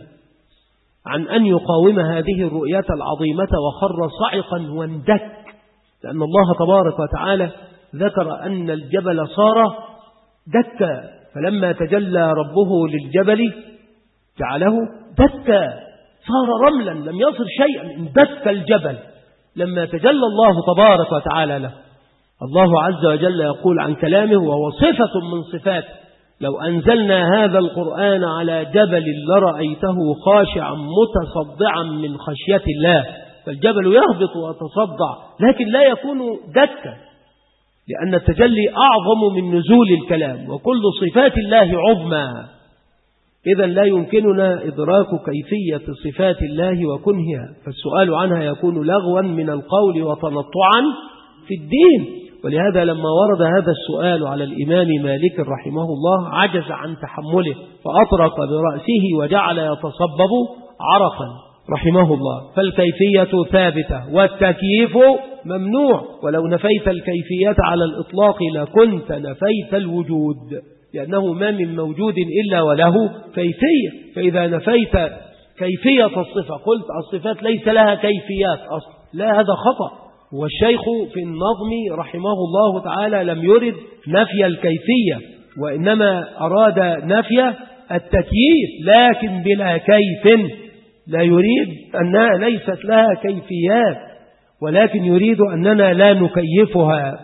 عن أن يقاوم هذه الرؤية العظيمة وخر صعقا واندك، لأن الله تبارك وتعالى ذكر أن الجبل صار دكا، فلما تجلى ربه للجبل جعله دكا، صار رملا، لم يصر شيئا، اندك الجبل لما تجلى الله تبارك وتعالى له. الله عز وجل يقول عن كلامه وهو صفة من صفاته: لو أنزلنا هذا القرآن على جبل لرأيته خاشعا متصدعا من خشية الله. فالجبل يهبط ويتصدع لكن لا يكون دكا، لأن التجلي أعظم من نزول الكلام، وكل صفات الله عظمى. إذا لا يمكننا إدراك كيفية صفات الله وكنهها، فالسؤال عنها يكون لغوا من القول وتنطعا في الدين. ولهذا لما ورد هذا السؤال على الإمام مالك رحمه الله عجز عن تحمله، فأطرق برأسه وجعل يتصبب عرقا رحمه الله. فالكيفية ثابتة والتكييف ممنوع، ولو نفيت الكيفية على الإطلاق لكنت نفيت الوجود، لأنه ما من موجود إلا وله كيفية. فإذا نفيت كيفية الصفة قلت الصفات ليس لها كيفيات أصلا، لا، هذا خطأ. والشيخ في النظم رحمه الله تعالى لم يرد نفي الكيفية، وإنما أراد نفي التكييف، لكن بلا كيف. لا يريد أنها ليست لها كيفيات، ولكن يريد أننا لا نكيفها.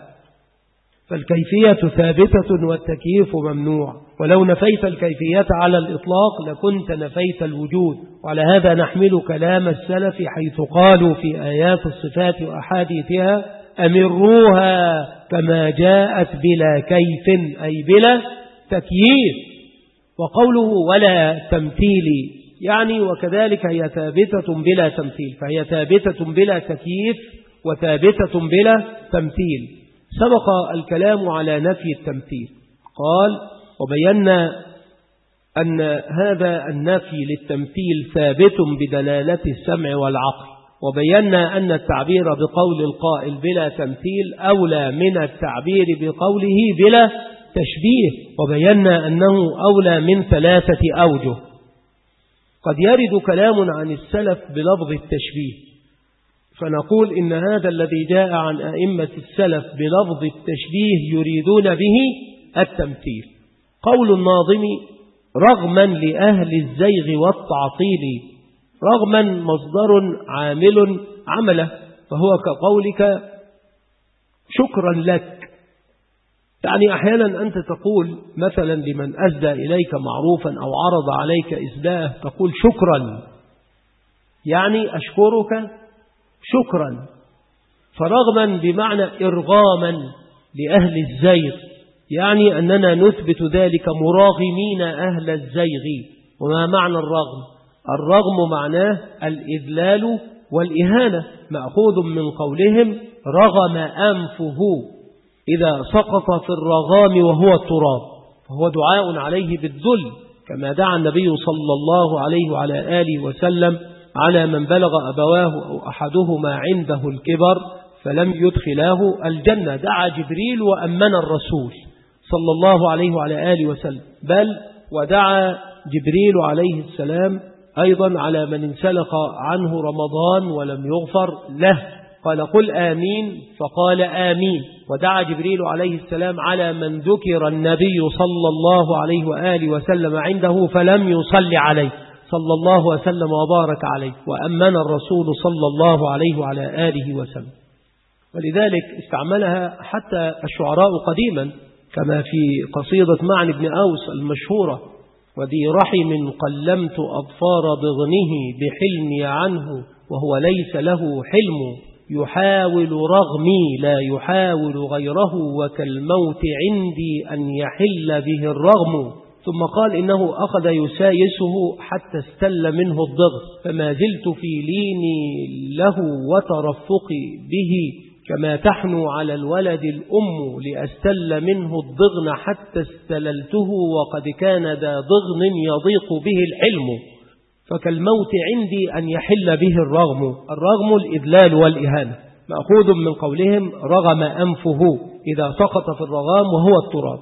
فالكيفية ثابتة والتكييف ممنوع، ولو نفيت الكيفية على الإطلاق لكنت نفيت الوجود. وعلى هذا نحمل كلام السلف حيث قالوا في آيات الصفات وأحاديثها: أمروها كما جاءت بلا كيف، أي بلا تكييف. وقوله ولا تمثيل يعني وكذلك هي ثابتة بلا تمثيل، فهي ثابتة بلا تكييف وثابتة بلا تمثيل. سبق الكلام على نفي التمثيل، قال: وبينا أن هذا النفي للتمثيل ثابت بدلالة السمع والعقل، وبينا أن التعبير بقول القائل بلا تمثيل أولى من التعبير بقوله بلا تشبيه، وبينا أنه أولى من ثلاثة أوجه. قد يرد كلام عن السلف بلفظ التشبيه، فنقول إن هذا الذي جاء عن أئمة السلف بلفظ التشبيه يريدون به التمثيل. قول الناظم: رغما لأهل الزيغ والتعطيل. رغما مصدر عامل عمله، فهو كقولك شكرا لك. يعني أحيانا أنت تقول مثلا لمن أسدى إليك معروفا أو عرض عليك إسداءه تقول شكرا، يعني أشكرك شكرا. فرغما بمعنى إرغاما لأهل الزيغ، يعني أننا نثبت ذلك مراغمين أهل الزيغ. وما معنى الرغم؟ الرغم معناه الإذلال والإهانة، مأخوذ من قولهم رغم أنفه، إذا سقط في الرغام وهو التراب فهو دعاء عليه بالذل، كما دعا النبي صلى الله عليه وعلى آله وسلم على من بلغ أبواه أو أحدهما عنده الكبر فلم يدخلاه الجنة. دعا جبريل وأمن الرسول صلى الله عليه وعلى آله وسلم، بل ودعا جبريل عليه السلام أيضا على من انسلخ عنه رمضان ولم يغفر له، قال قل آمين فقال آمين. ودعا جبريل عليه السلام على من ذكر النبي صلى الله عليه وآله وسلم عنده فلم يصلي عليه صلى الله وسلم وبارك عليه، وأمن الرسول صلى الله عليه وعلى آله وسلم. ولذلك استعملها حتى الشعراء قديما، كما في قصيدة معن بن أوس المشهورة: وذي رحم قلمت أظفار ضغنه بحلمي عنه وهو ليس له حلم، يحاول رغمي لا يحاول غيره، وكالموت عندي أن يحل به الرغم. ثم قال إنه أخذ يسايسه حتى استل منه الضغط، فما زلت في ليني له وترفقي به، كما تحنو على الولد الأم لأستل منه الضغن حتى استللته، وقد كان ذا ضغن يضيق به الحلم، فكالموت عندي أن يحل به الرغم. الرغم الإذلال والإهانة، مأخوذ من قولهم رغم أنفه إذا سقط في الرغام وهو التراب.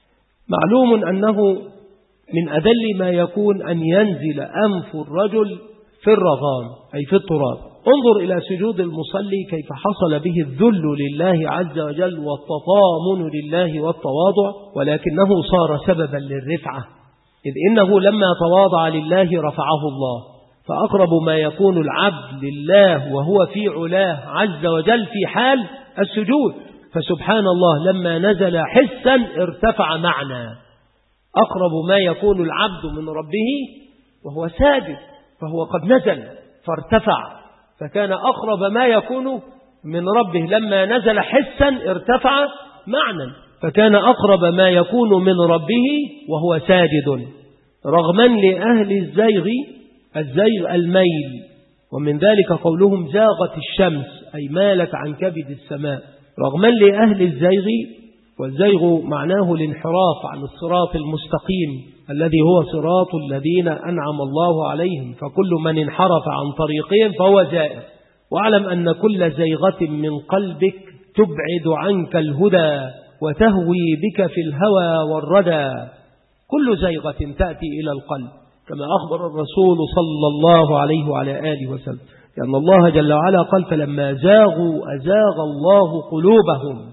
معلوم أنه من أذل ما يكون أن ينزل أنف الرجل في الرغام أي في التراب. انظر إلى سجود المصلي كيف حصل به الذل لله عز وجل والتطامن لله والتواضع، ولكنه صار سببا للرفعة، إذ إنه لما تواضع لله رفعه الله. فأقرب ما يكون العبد لله وهو في علاه عز وجل في حال السجود، فسبحان الله لما نزل حسا ارتفع معنى. أقرب ما يكون العبد من ربه وهو ساجد، فهو قد نزل فارتفع، فكان أقرب ما يكون من ربه لما نزل حسا ارتفع معنى، فكان أقرب ما يكون من ربه وهو ساجد. رغما لأهل الزيغ، الزيغ الميل، ومن ذلك قولهم زاغت الشمس أي مالت عن كبد السماء. رغما لأهل الزيغ، والزيغ معناه الانحراف عن الصراط المستقيم الذي هو صراط الذين أنعم الله عليهم، فكل من انحرف عن طريقهم فهو زائغ. واعلم أن كل زيغة من قلبك تبعد عنك الهدى وتهوي بك في الهوى والردى. كل زيغة تأتي إلى القلب، كما أخبر الرسول صلى الله عليه وعلى آله وسلم، لأن الله جل وعلا قال فلما زاغوا أزاغ الله قلوبهم.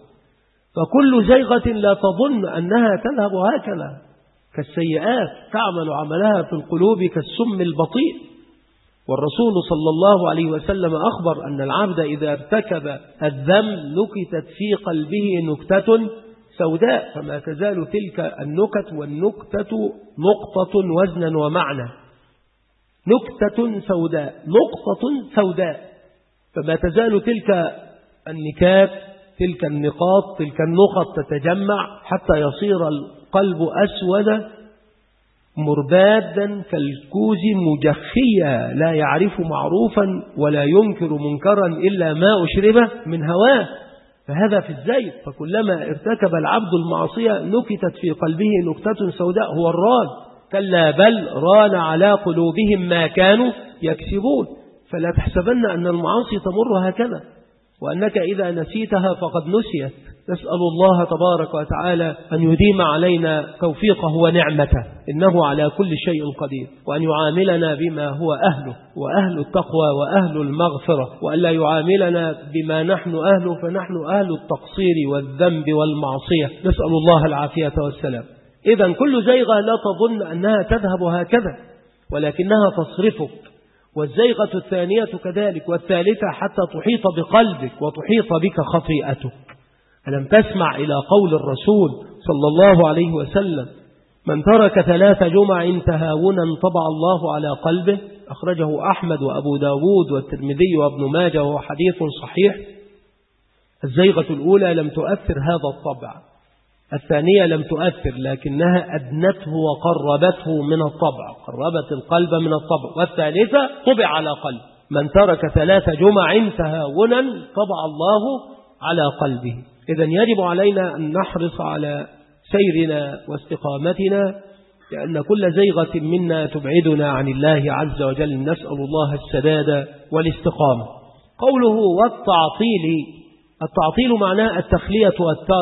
فكل زيغة لا تظن أنها تذهب هكذا، كالسيئات تعمل عملها في القلوب كالسم البطيء. والرسول صلى الله عليه وسلم أخبر أن العبد إذا ارتكب الذنب نكتت في قلبه نكتة سوداء، فما تزال تلك النكت، والنكتة نقطة وزنا ومعنى، نكتة سوداء نقطة سوداء، فما تزال تلك النكات تلك النقاط تلك النقط تتجمع حتى يصير القلب أسود مربادا كالكوز مجخيا، لا يعرف معروفا ولا ينكر منكرا إلا ما أشربه من هواه. فهذا في الزيت، فكلما ارتكب العبد المعصية نكتت في قلبه نكتة سوداء، هو الران. كلا بل ران على قلوبهم ما كانوا يكسبون. فلا تحسبن أن المعاصي تمر هكذا، وأنك إذا نسيتها فقد نسيت. نسأل الله تبارك وتعالى أن يديم علينا توفيقه ونعمته، إنه على كل شيء قدير، وأن يعاملنا بما هو أهله وأهل التقوى وأهل المغفرة، وأن لا يعاملنا بما نحن أهله فنحن أهل التقصير والذنب والمعصية. نسأل الله العافية والسلام. إذن كل زيغة لا تظن أنها تذهب هكذا، ولكنها تصرفك. والزيغة الثانية كذلك، والثالثة حتى تحيط بقلبك وتحيط بك خطيئتك. ألم تسمع إلى قول الرسول صلى الله عليه وسلم من ترك ثلاث جمع تهاونا طبع الله على قلبه؟ أخرجه أحمد وأبو داود والترمذي وابن ماجه وهو حديث صحيح. الزيغة الأولى لم تؤثر هذا الطبع، الثانية لم تؤثر لكنها أدنته وقربته من الطبع، قربت القلب من الطبع. والثالثة طبع على قلب. من ترك ثلاث جمع تهاونا طبع الله على قلبه. إذن يجب علينا أن نحرص على سيرنا واستقامتنا، لأن كل زيغة منا تبعدنا عن الله عز وجل. نسأل الله السداد والاستقامة. قوله والتعطيل، التعطيل معناه التخلية والترك،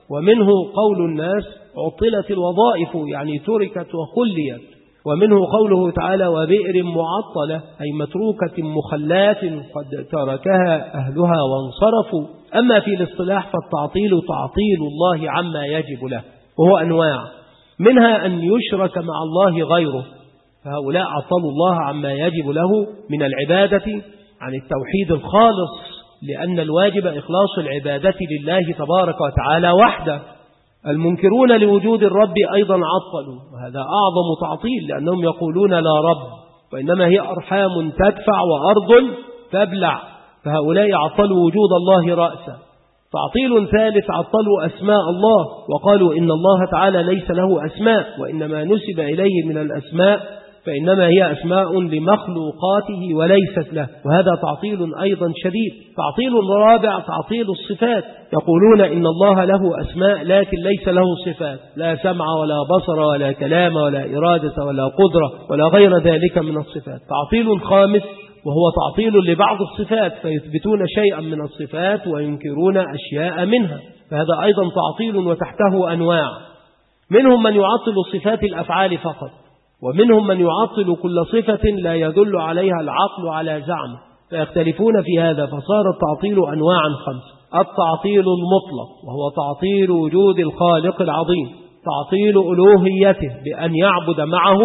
ومنه قول الناس عطلت الوظائف، يعني تركت وخليت. ومنه قوله تعالى وبئر معطلة، أي متروكة مخلات قد تركها أهلها وانصرفوا. أما في الاصطلاح فالتعطيل تعطيل الله عما يجب له، وهو أنواع، منها أن يشرك مع الله غيره، فهؤلاء عطلوا الله عما يجب له من العبادة عن التوحيد الخالص، لأن الواجب إخلاص العبادة لله تبارك وتعالى وحده. المنكرون لوجود الرب أيضا عطلوا، وهذا أعظم تعطيل، لأنهم يقولون لا رب، وإنما هي أرحام تدفع وأرض تبلع، فهؤلاء عطلوا وجود الله رأسا. تعطيل ثالث عطلوا أسماء الله، وقالوا إن الله تعالى ليس له أسماء، وإنما نسب إليه من الأسماء فإنما هي أسماء لمخلوقاته وليست له، وهذا تعطيل أيضا شديد. تعطيل رابع تعطيل الصفات، يقولون إن الله له أسماء لكن ليس له صفات، لا سمع ولا بصر ولا كلام ولا إرادة ولا قدرة ولا غير ذلك من الصفات. تعطيل خامس وهو تعطيل لبعض الصفات، فيثبتون شيئا من الصفات وينكرون أشياء منها، فهذا أيضا تعطيل وتحته أنواع. منهم من يعطل صفات الأفعال فقط، ومنهم من يعطل كل صفة لا يدل عليها العقل على زعمه، فيختلفون في هذا، فصار التعطيل أنواعا خمسة. التعطيل المطلق وهو تعطيل وجود الخالق العظيم، تعطيل ألوهيته بأن يعبد معه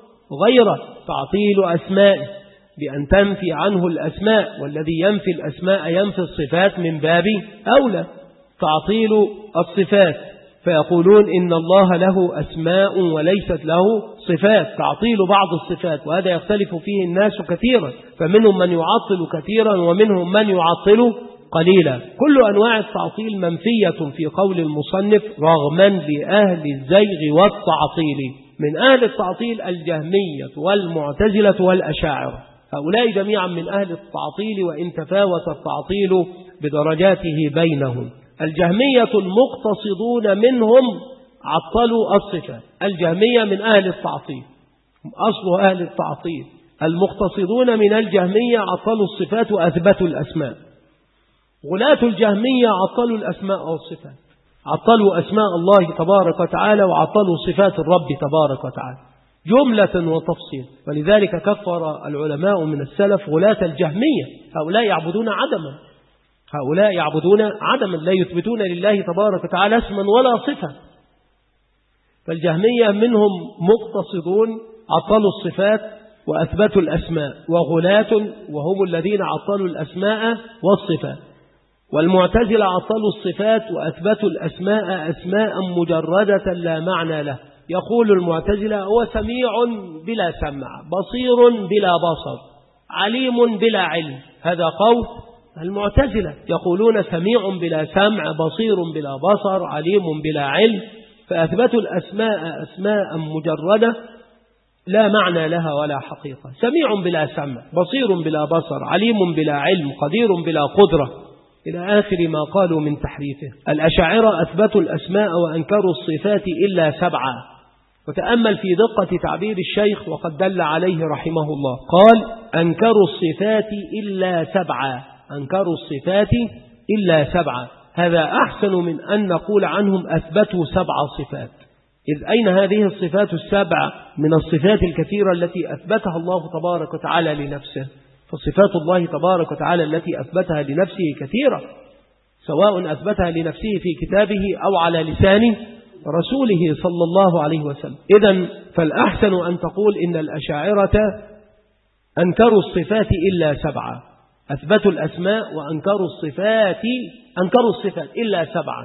غيره، تعطيل أسمائه بأن تنفي عنه الأسماء، والذي ينفي الأسماء ينفي الصفات من باب أولى. تعطيل الصفات، فيقولون إن الله له أسماء وليست له صفات، تعطيل بعض الصفات، وهذا يختلف فيه الناس كثيرا، فمنهم من يعطل كثيرا ومنهم من يعطل قليلا. كل أنواع التعطيل منفية في قول المصنف رغما لأهل الزيغ والتعطيل. من أهل التعطيل الجهمية والمعتزلة والأشاعرة، هؤلاء جميعا من أهل التعطيل، وإن تفاوت التعطيل بدرجاته بينهم. الجهمية المقتصدون منهم عطلوا الصفات، الجهمية من أهل التعطيل، أصل أهل التعطيل. المقتصدون من الجهمية عطلوا الصفات وأثبتوا الأسماء. غلاة الجهمية عطلوا الأسماء والصفات، عطلوا أسماء الله تبارك وتعالى وعطلوا صفات الرب تبارك وتعالى جملة وتفصيل. ولذلك كفر العلماء من السلف غلاة الجهمية، هؤلاء يعبدون عدما، هؤلاء يعبدون عدما، لا يثبتون لله تبارك وتعالى اسما ولا صفة. فالجهمية منهم مقتصدون عطلوا الصفات وأثبتوا الأسماء، وغلاة وهم الذين عطلوا الأسماء والصفات. والمعتزلة عطلوا الصفات وأثبتوا الأسماء أسماء مجردة لا معنى له. يقول المعتزلة هو سميع بلا سمع، بصير بلا بصر، عليم بلا علم. هذا قول المعتزلة، يقولون سميع بلا سمع، بصير بلا بصر، عليم بلا علم، فأثبتوا الأسماء أسماء مجردة لا معنى لها ولا حقيقة. سميع بلا سمع، بصير بلا بصر، عليم بلا علم، قدير بلا قدرة، إلى آخر ما قالوا من تحريفه. الأشاعرة أثبتوا الأسماء وأنكروا الصفات إلا سبعة. وتأمل في دقة تعبير الشيخ وقد دل عليه رحمه الله، قال أنكروا الصفات إلا سبعة، أنكروا الصفات إلا سبعة. هذا أحسن من أن نقول عنهم أثبتوا سبع صفات، إذ أين هذه الصفات السبع من الصفات الكثيرة التي أثبتها الله تبارك وتعالى لنفسه؟ فصفات الله تبارك وتعالى التي أثبتها لنفسه كثيرة، سواء أثبتها لنفسه في كتابه أو على لسان رسوله صلى الله عليه وسلم. إذن فالأحسن أن تقول إن الأشاعرة أنكروا الصفات إلا سبعة، أثبتوا الأسماء وأنكروا الصفات، أنكروا الصفات إلا سبعا،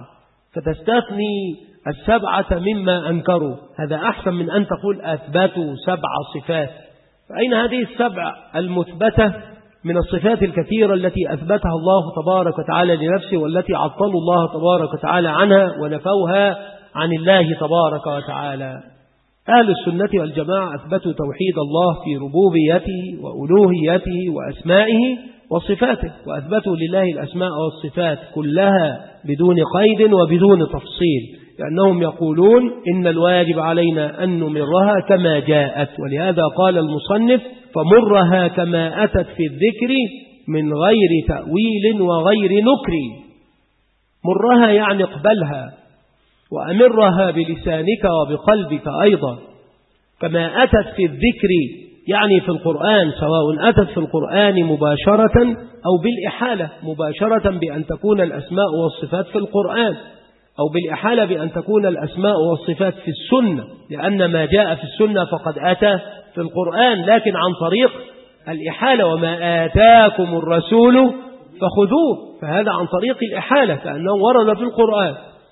فتستثني السبعة مما أنكروا. هذا أحسن من أن تقول أثبتوا سبع صفات. فأين هذه السبع المثبتة من الصفات الكثيرة التي أثبتها الله تبارك وتعالى لنفسه، والتي عطلوا الله تبارك وتعالى عنها ونفوها عن الله تبارك وتعالى؟ أهل السنة والجماعة أثبتوا توحيد الله في ربوبيته وألوهيته وأسمائه وصفاته، وأثبتوا لله الأسماء والصفات كلها بدون قيد وبدون تفصيل، لأنهم يقولون إن الواجب علينا أن نمرها كما جاءت. ولهذا قال المصنف فمرها كما أتت في الذكر من غير تأويل وغير نكر. مرها يعني اقبلها وأمرها بلسانك وبقلبك أيضا كما أتت في الذكر، يعني في القرآن، سواء أتت في القرآن مباشرة أو بالإحالة، مباشرة بأن تكون الأسماء والصفات في القرآن، أو بالإحالة بأن تكون الأسماء والصفات في السنة، لأن ما جاء في السنة فقد أتى في القرآن، لكن عن طريق الإحالة. وما آتاكم الرسول فخذوه، فهذا عن طريق الإحالة كأنه ورد في القرآن.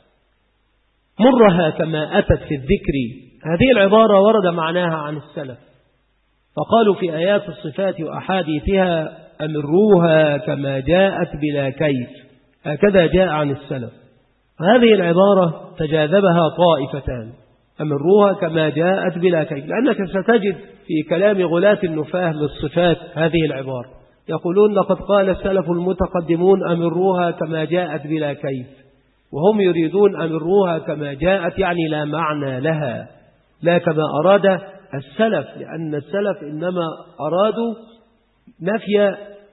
مرها كما أتت في الذكر، هذه العبارة ورد معناها عن السلف، فقالوا في آيات الصفات وأحاديثها أمروها كما جاءت بلا كيف، هكذا جاء عن السلف. هذه العبارة تجاذبها طائفتان، أمروها كما جاءت بلا كيف، لأنك ستجد في كلام غلاة النفاه للصفات هذه العبارة، يقولون لقد قال السلف المتقدمون أمروها كما جاءت بلا كيف، وهم يريدون أمروها كما جاءت، يعني لا معنى لها، لا كما أراد السلف، لأن السلف إنما أرادوا نفي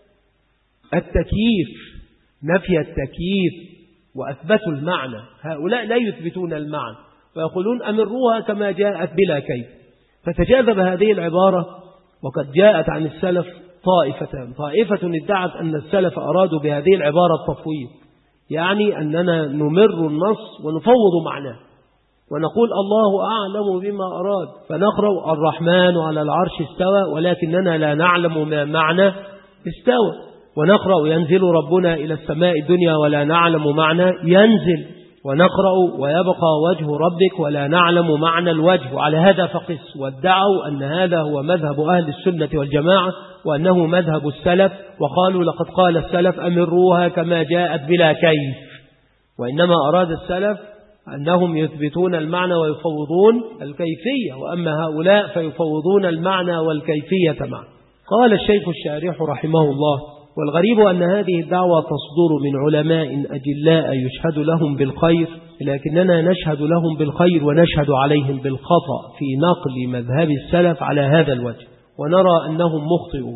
التكييف، نفي التكييف وأثبتوا المعنى. هؤلاء لا يثبتون المعنى ويقولون أمروها كما جاءت بلا كيف، فتجاذب هذه العبارة. وقد جاءت عن السلف طائفتان، طائفة ادعت أن السلف أرادوا بهذه العبارة التفويض، يعني أننا نمر النص ونفوض معناه ونقول الله أعلم بما أراد، فنقرأ الرحمن على العرش استوى ولكننا لا نعلم ما معنى استوى، ونقرأ ينزل ربنا إلى السماء الدنيا ولا نعلم معنى ينزل، ونقرأ ويبقى وجه ربك ولا نعلم معنى الوجه، وعلى هذا فقس. وادعوا أن هذا هو مذهب أهل السنة والجماعة وأنه مذهب السلف، وقالوا لقد قال السلف أمروها كما جاءت بلا كيف، وإنما أراد السلف أنهم يثبتون المعنى ويفوضون الكيفية، وأما هؤلاء فيفوضون المعنى والكيفية معا. قال الشيخ الشارح رحمه الله: والغريب أن هذه الدعوة تصدر من علماء أجلاء يشهد لهم بالخير، لكننا نشهد لهم بالخير ونشهد عليهم بالخطأ في نقل مذهب السلف على هذا الوجه، ونرى أنهم مخطئون.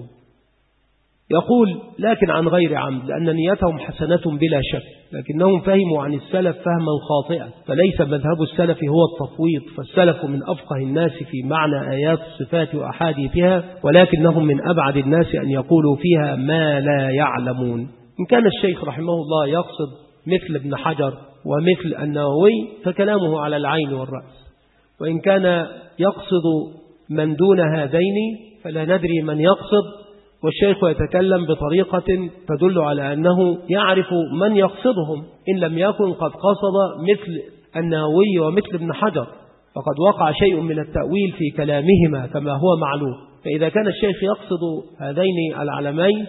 يقول: لكن عن غير عمد، لأن نيتهم حسنة بلا شك، لكنهم فهموا عن السلف فهما خاطئا، فليس مذهب السلف هو التفويض، فالسلف من أفقه الناس في معنى آيات الصفات وأحاديثها، ولكنهم من أبعد الناس أن يقولوا فيها ما لا يعلمون. إن كان الشيخ رحمه الله يقصد مثل ابن حجر ومثل النووي فكلامه على العين والرأس، وإن كان يقصد من دون هذين فلا ندري من يقصد، والشيخ يتكلم بطريقة تدل على أنه يعرف من يقصدهم، إن لم يكن قد قصد مثل النووي ومثل ابن حجر، فقد وقع شيء من التأويل في كلامهما كما هو معلوم. فإذا كان الشيخ يقصد هذين العلمين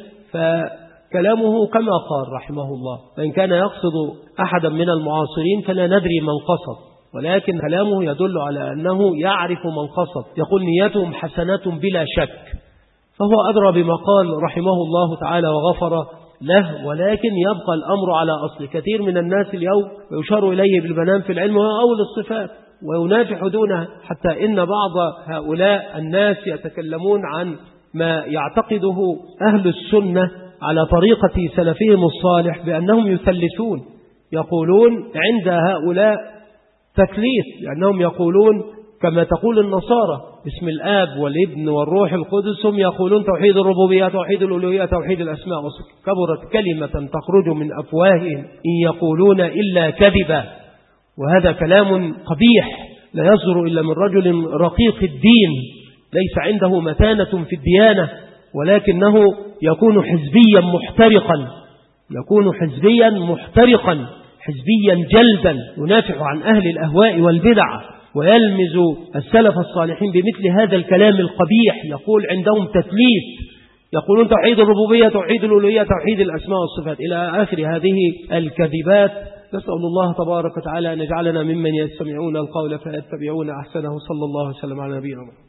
فكلامه كما قال رحمه الله، وإن كان يقصد أحدا من المعاصرين فلا ندري من قصد، ولكن كلامه يدل على أنه يعرف من قصد، يقول نيتهم حسنة بلا شك، فهو أدرى بما قال رحمه الله تعالى وغفر له. ولكن يبقى الأمر على أصل. كثير من الناس اليوم يشار إليه بالبنان في العلم وهو أول الصفات وينافح دونها، حتى إن بعض هؤلاء الناس يتكلمون عن ما يعتقده أهل السنة على طريقة سلفهم الصالح بأنهم يثلثون، يقولون عند هؤلاء تثليث، لأنهم يقولون كما تقول النصارى باسم الآب والابن والروح القدس، هم يقولون توحيد الربوبية، توحيد الألوهية، توحيد الأسماء والصفات. كبرت كلمة تخرج من أفواههم إن يقولون إلا كذبا، وهذا كلام قبيح لا يصدر إلا من رجل رقيق الدين ليس عنده متانة في الديانة، ولكنه يكون حزبيا محترقا، يكون حزبيا محترقا حزبيا جلدا، ينافع عن أهل الأهواء والبدع ويلمز السلف الصالحين بمثل هذا الكلام القبيح. يقول عندهم تثليث، يقولون توحيد الربوبية، توحيد الألوهية، توحيد الأسماء والصفات، إلى آخر هذه الكذبات. نسأل الله تبارك وتعالى أن يجعلنا ممن يستمعون القول فيتبعون أحسنه. صلى الله وسلم على نبينا محمد.